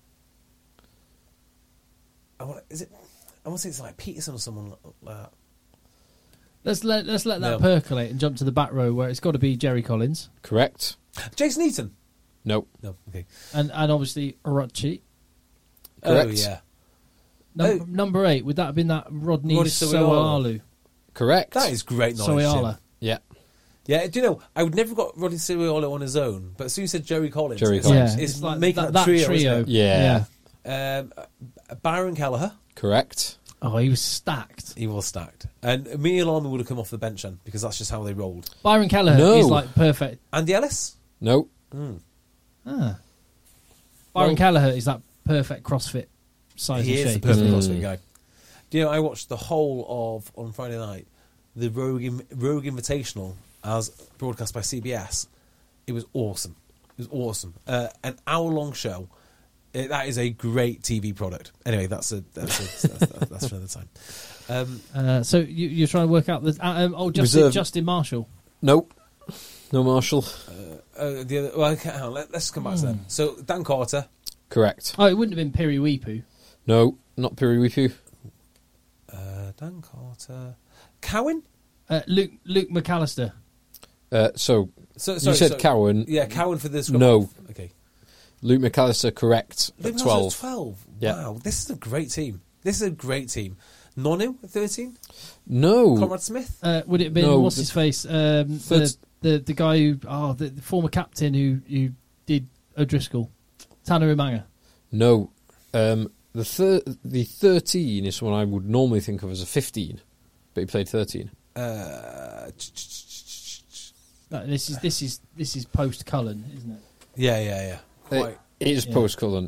I want. Is it? I want to say it's like Peterson or someone like that. Let's let let's let that No. percolate and jump to the back row where it's got to be Jerry Collins Correct. Jason Eaton. No. No. Okay. and and obviously Orochi. Correct. Oh yeah. Number, Oh. number eight, would that have been that Rodney Rodney Soalu? Correct. That is great knowledge. Soiala. Tim. Yeah. Yeah, do you know, I would never have got Rodney Siriolo on his own, but as soon as you said Jerry Collins, Jerry it's, Collins. Like, Yeah, it's, it's like making that- that, that trio. trio. Isn't Yeah. it? Um, uh, Byron Kelleher, Correct. Oh, he was stacked. he was stacked. And Emil Armour would have come off the bench then, because that's just how they rolled. Byron Kelleher No. is like perfect. Andy Ellis? No. Ah. Byron Well- Kelleher is that perfect CrossFit size He and is the shape. perfect Mm. CrossFit guy. Do you know, I watched the whole of, on Friday night, the Rogue, Inv- Rogue Invitational as broadcast by C B S. It was awesome. It was awesome. Uh, an hour-long show. It, that is a great T V product. Anyway, that's a, that's, a, that's, that's, that's for another time. Um, Uh, so you, you're trying to work out the uh, um, oh Justin, Reserve. Justin Marshall. Nope. No Marshall. uh, the other, well, okay, hang on, let, let's come back to them. So Dan Carter, Correct. Oh, it wouldn't have been Piri Weepu. No. not Piriwipu. Uh, Dan Carter. Cowan? Uh, Luke Luke McAllister. Uh, so, So, sorry, you said so- Cowan. Yeah, Cowan for the scrum No. half. Okay. Luke McAllister, correct, Luke at McAllister's twelve. twelve. Yeah. Wow, this is a great team. This is a great team. Nonu at thirteen? No. Conrad Smith? Uh, would it have been No, what's the- his face? Um, Third- the, the the guy who oh the, the former captain who who did O'Driscoll, Tanner Umaga. No. Um, the thir- the thirteen is someone I would normally think of as a fifteen, but he played thirteen. Uh, No, this is this is this is post Cullen, isn't it? yeah, yeah, yeah. Quite. It is Yeah. post-Cullen.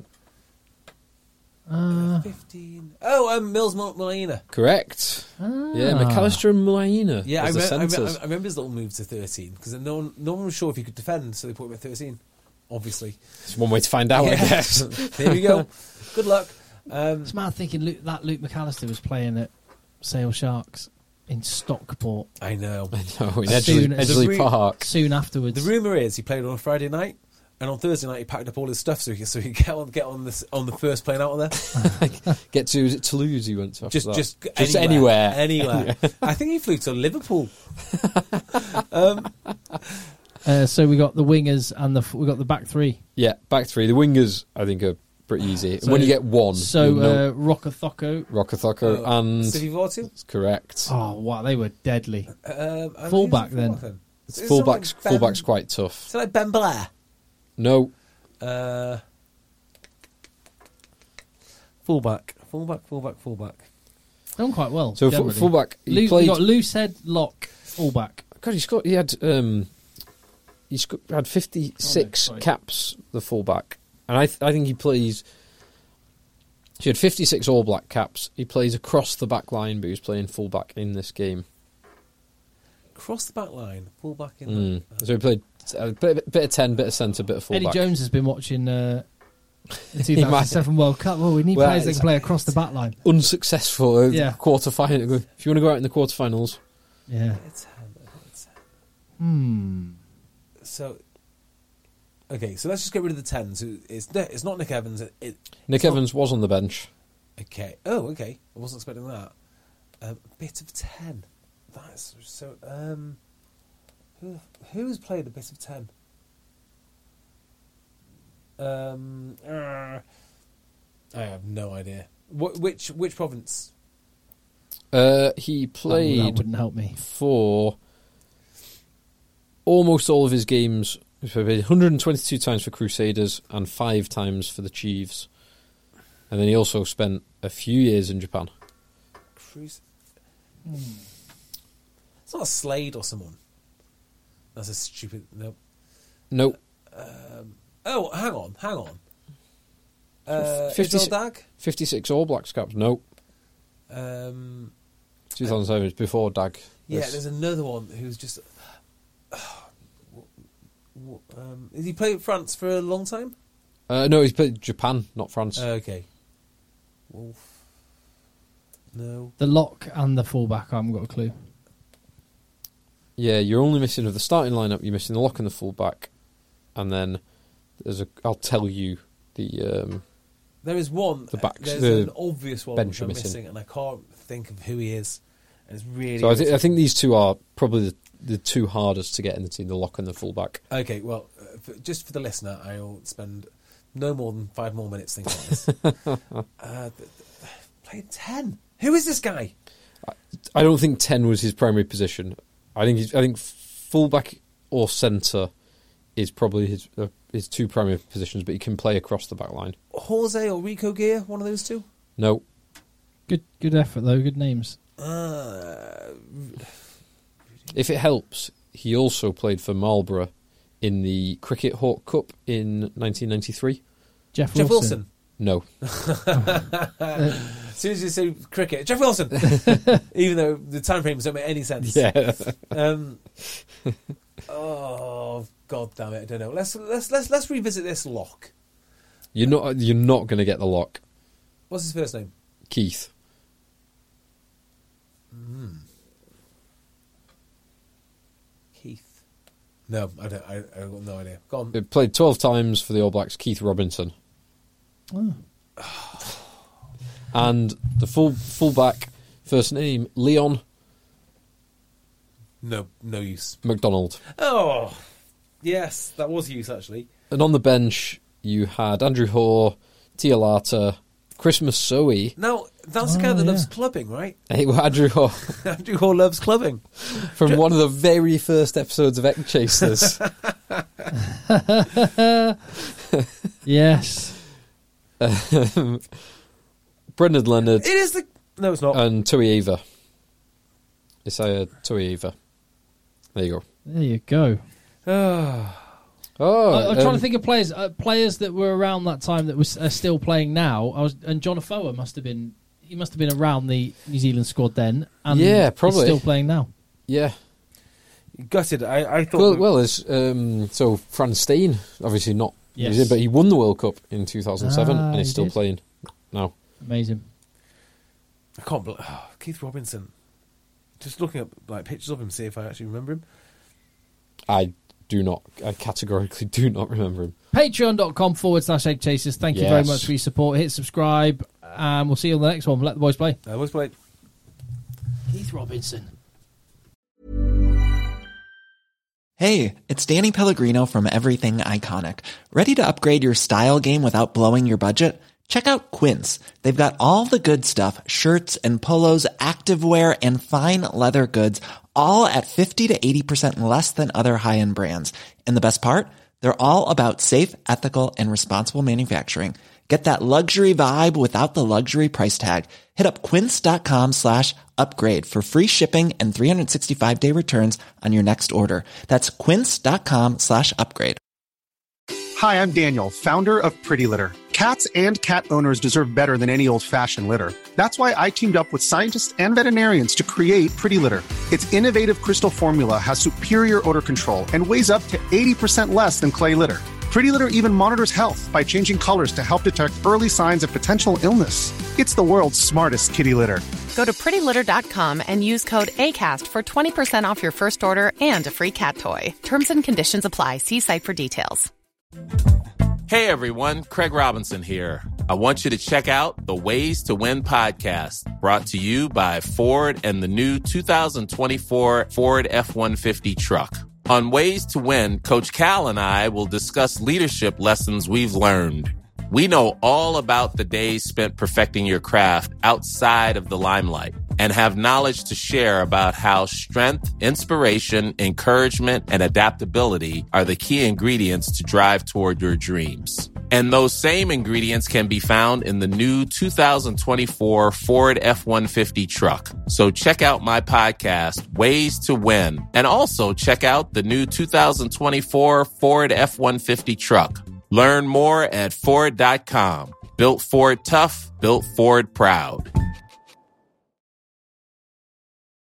Uh, fifteen. Oh, um, Mills Molina. Correct. ah. Yeah, McAllister and Mulaina. Yeah, I, as the remem- I, remem- centres. I remember his little move to thirteen because no one, no one was sure if he could defend, so they put him at thirteen. Obviously, It's one way to find out, I Yeah. guess. There we go. Good luck. Um, It's mad thinking Luke, that Luke McAllister was playing at Sale Sharks in Stockport I know. I know, in As Edgley, soon as- Edgley The re- Park. soon afterwards. The rumor is he played on a Friday night, and on Thursday night he packed up all his stuff so he could, so he could get on get on this on the first plane out of there. Get to, is it Toulouse he went to after just that? just Just anywhere, anywhere. anywhere. I think he flew to Liverpool. um, uh, so we got the wingers and the f- we got the back three. Yeah, back three. The wingers, I think, are pretty easy. So- when you get one, So you'll know uh, Rokathoko. Rokathoko uh, and... Stevie Vortu. That's correct. Oh wow, they were deadly. Um, and Fullback who's the then? fullback It's Is it fullback's, someone like Ben- fullback's quite tough. Is it like Ben Blair? No, Uh, fullback, fullback, fullback, fullback. Done quite well. so fu- generally. fullback, he Loo- we played... got loose head, lock, fullback. God, he scored. He had um, he sco- had fifty-six Oh, no, sorry. caps. The fullback, and I th- I think he plays. He had fifty-six All Black caps. He plays across the back line, but he was playing fullback in this game. Cross the back line, fullback in. Mm. The, So he played a bit, bit of ten, bit of centre, bit of fullback. Eddie Jones has been watching uh, the He two might- thousand seven World Cup. Well, we need Well, players that it's- can play across the back line. Unsuccessful. Uh, Yeah. Quarter final. If you want to go out in the quarterfinals, Yeah. It's it's Hmm. so. Okay, so let's just get rid of the tens. It's it's not Nick Evans. It, it, Nick it's not- Evans was on the bench. Okay. Oh, okay. I wasn't expecting that. Um, a bit of ten. That's so. Um, who who's played a bit of ten? Um, uh, I have no idea. What, which which province? Uh, he That, played that wouldn't help me. for almost all of his games. He played one hundred twenty-two times for Crusaders and five times for the Chiefs. And then he also spent a few years in Japan. Cruise. It's not a Slade or someone. That's a stupid. Nope. Nope. Um, oh, hang on, hang on. Uh, fifty- Israel Dag. fifty-six All Blacks caps. Nope. Um, two thousand seven is before Dag. yeah, This- there's another one who's just. Um, did he play at France for a long time? Uh, no, he's played Japan, not France. Uh, okay. Wolf. No. The lock and the fullback, I haven't got a clue. Yeah, you're only missing of the starting lineup. You're missing the lock and the fullback, and then there's a. I'll tell you the. Um, There is one. The backs- There's the an obvious one bench which are I'm missing. missing, and I can't think of who he is. And it's really. so I, th- I think these two are probably the, the two hardest to get in the team: the lock and the fullback. Okay, well, uh, for, just for the listener, I'll spend no more than five more minutes thinking about this. uh, th- th- played ten. Who is this guy? I don't think ten was his primary position. I think he's, I think fullback or centre is probably his uh, his two primary positions, but he can play across the back line. Jose or Rico Gear? One of those two? No, Good, good effort though. Good names. Uh, if it helps, he also played for Marlborough in the Cricket Hawk Cup in nineteen ninety-three. Jeff, Jeff Wilson. Wilson. No, As soon as you say cricket, Jeff Wilson. Even though the time frames don't make any sense. yeah, Um, oh God damn it! I don't know. Let's let's let's let's revisit this lock. you're not you're not going to get the lock, What's his first name? Keith. Keith. No, I don't. I, I've got no idea. Go on. He played twelve times for the All Blacks. Keith Robinson. Oh. And the full fullback, first name, Leon No, no use. McDonald. Oh, yes, that was use, actually. And on the bench, you had Andrew Hoare, Tialata, Chris Masoe. Now, that's the guy Oh, that yeah. loves clubbing, right? Hey, well, Andrew Hoare, Andrew Hoare loves clubbing. from one of the very first episodes of Egg Chasers. Yes. um, Brendan Leonard It is the... No, it's not. and Tui Eva. Isaiah Tui Eva. There you go. There you go. Oh, I, I'm trying um, to think of players uh, players that were around that time that was are still playing now. I was and John Afoa must have been he must have been around the New Zealand squad then. And Yeah, he's probably. still playing now. Yeah. Gutted. I, I thought... Well, that- well, there's um, so Franz Steen, obviously not, Yes. New Zealand, but he won the World Cup in two thousand seven, Ah, and he's he still did. playing now. Amazing. I can't believe... Oh, Keith Robinson. Just looking up like pictures of him, see if I actually remember him. I do not, I categorically do not remember him. Patreon.com forward slash egg chasers. Thank you very Yes. much for your support. Hit subscribe, and we'll see you on the next one. Let the boys play. I always played. Keith Robinson. Hey, it's Danny Pellegrino from Everything Iconic. Ready to upgrade your style game without blowing your budget? Check out Quince. They've got all the good stuff, shirts and polos, activewear, and fine leather goods, all at fifty to eighty percent less than other high-end brands. And the best part? They're all about safe, ethical, and responsible manufacturing. Get that luxury vibe without the luxury price tag. Hit up quince.com slash upgrade for free shipping and three sixty-five day returns on your next order. That's quince.com slash upgrade. Hi, I'm Daniel, founder of Pretty Litter. Cats and cat owners deserve better than any old-fashioned litter. That's why I teamed up with scientists and veterinarians to create Pretty Litter. Its innovative crystal formula has superior odor control and weighs up to eighty percent less than clay litter. Pretty Litter even monitors health by changing colors to help detect early signs of potential illness. It's the world's smartest kitty litter. Go to pretty litter dot com and use code ACAST for twenty percent off your first order and a free cat toy. Terms and conditions apply. See site for details. Hey everyone, Craig Robinson here. I want you to check out the Ways to Win podcast, brought to you by Ford and the new two thousand twenty-four Ford F one fifty truck. On Ways to Win, Coach Cal and I will discuss leadership lessons we've learned. We know all about the days spent perfecting your craft outside of the limelight and have knowledge to share about how strength, inspiration, encouragement, and adaptability are the key ingredients to drive toward your dreams. And those same ingredients can be found in the new two thousand twenty-four Ford F one fifty truck. So check out my podcast, Ways to Win, and also check out the new two thousand twenty-four Ford F one fifty truck. Learn more at Ford dot com. Built Ford tough, built Ford proud.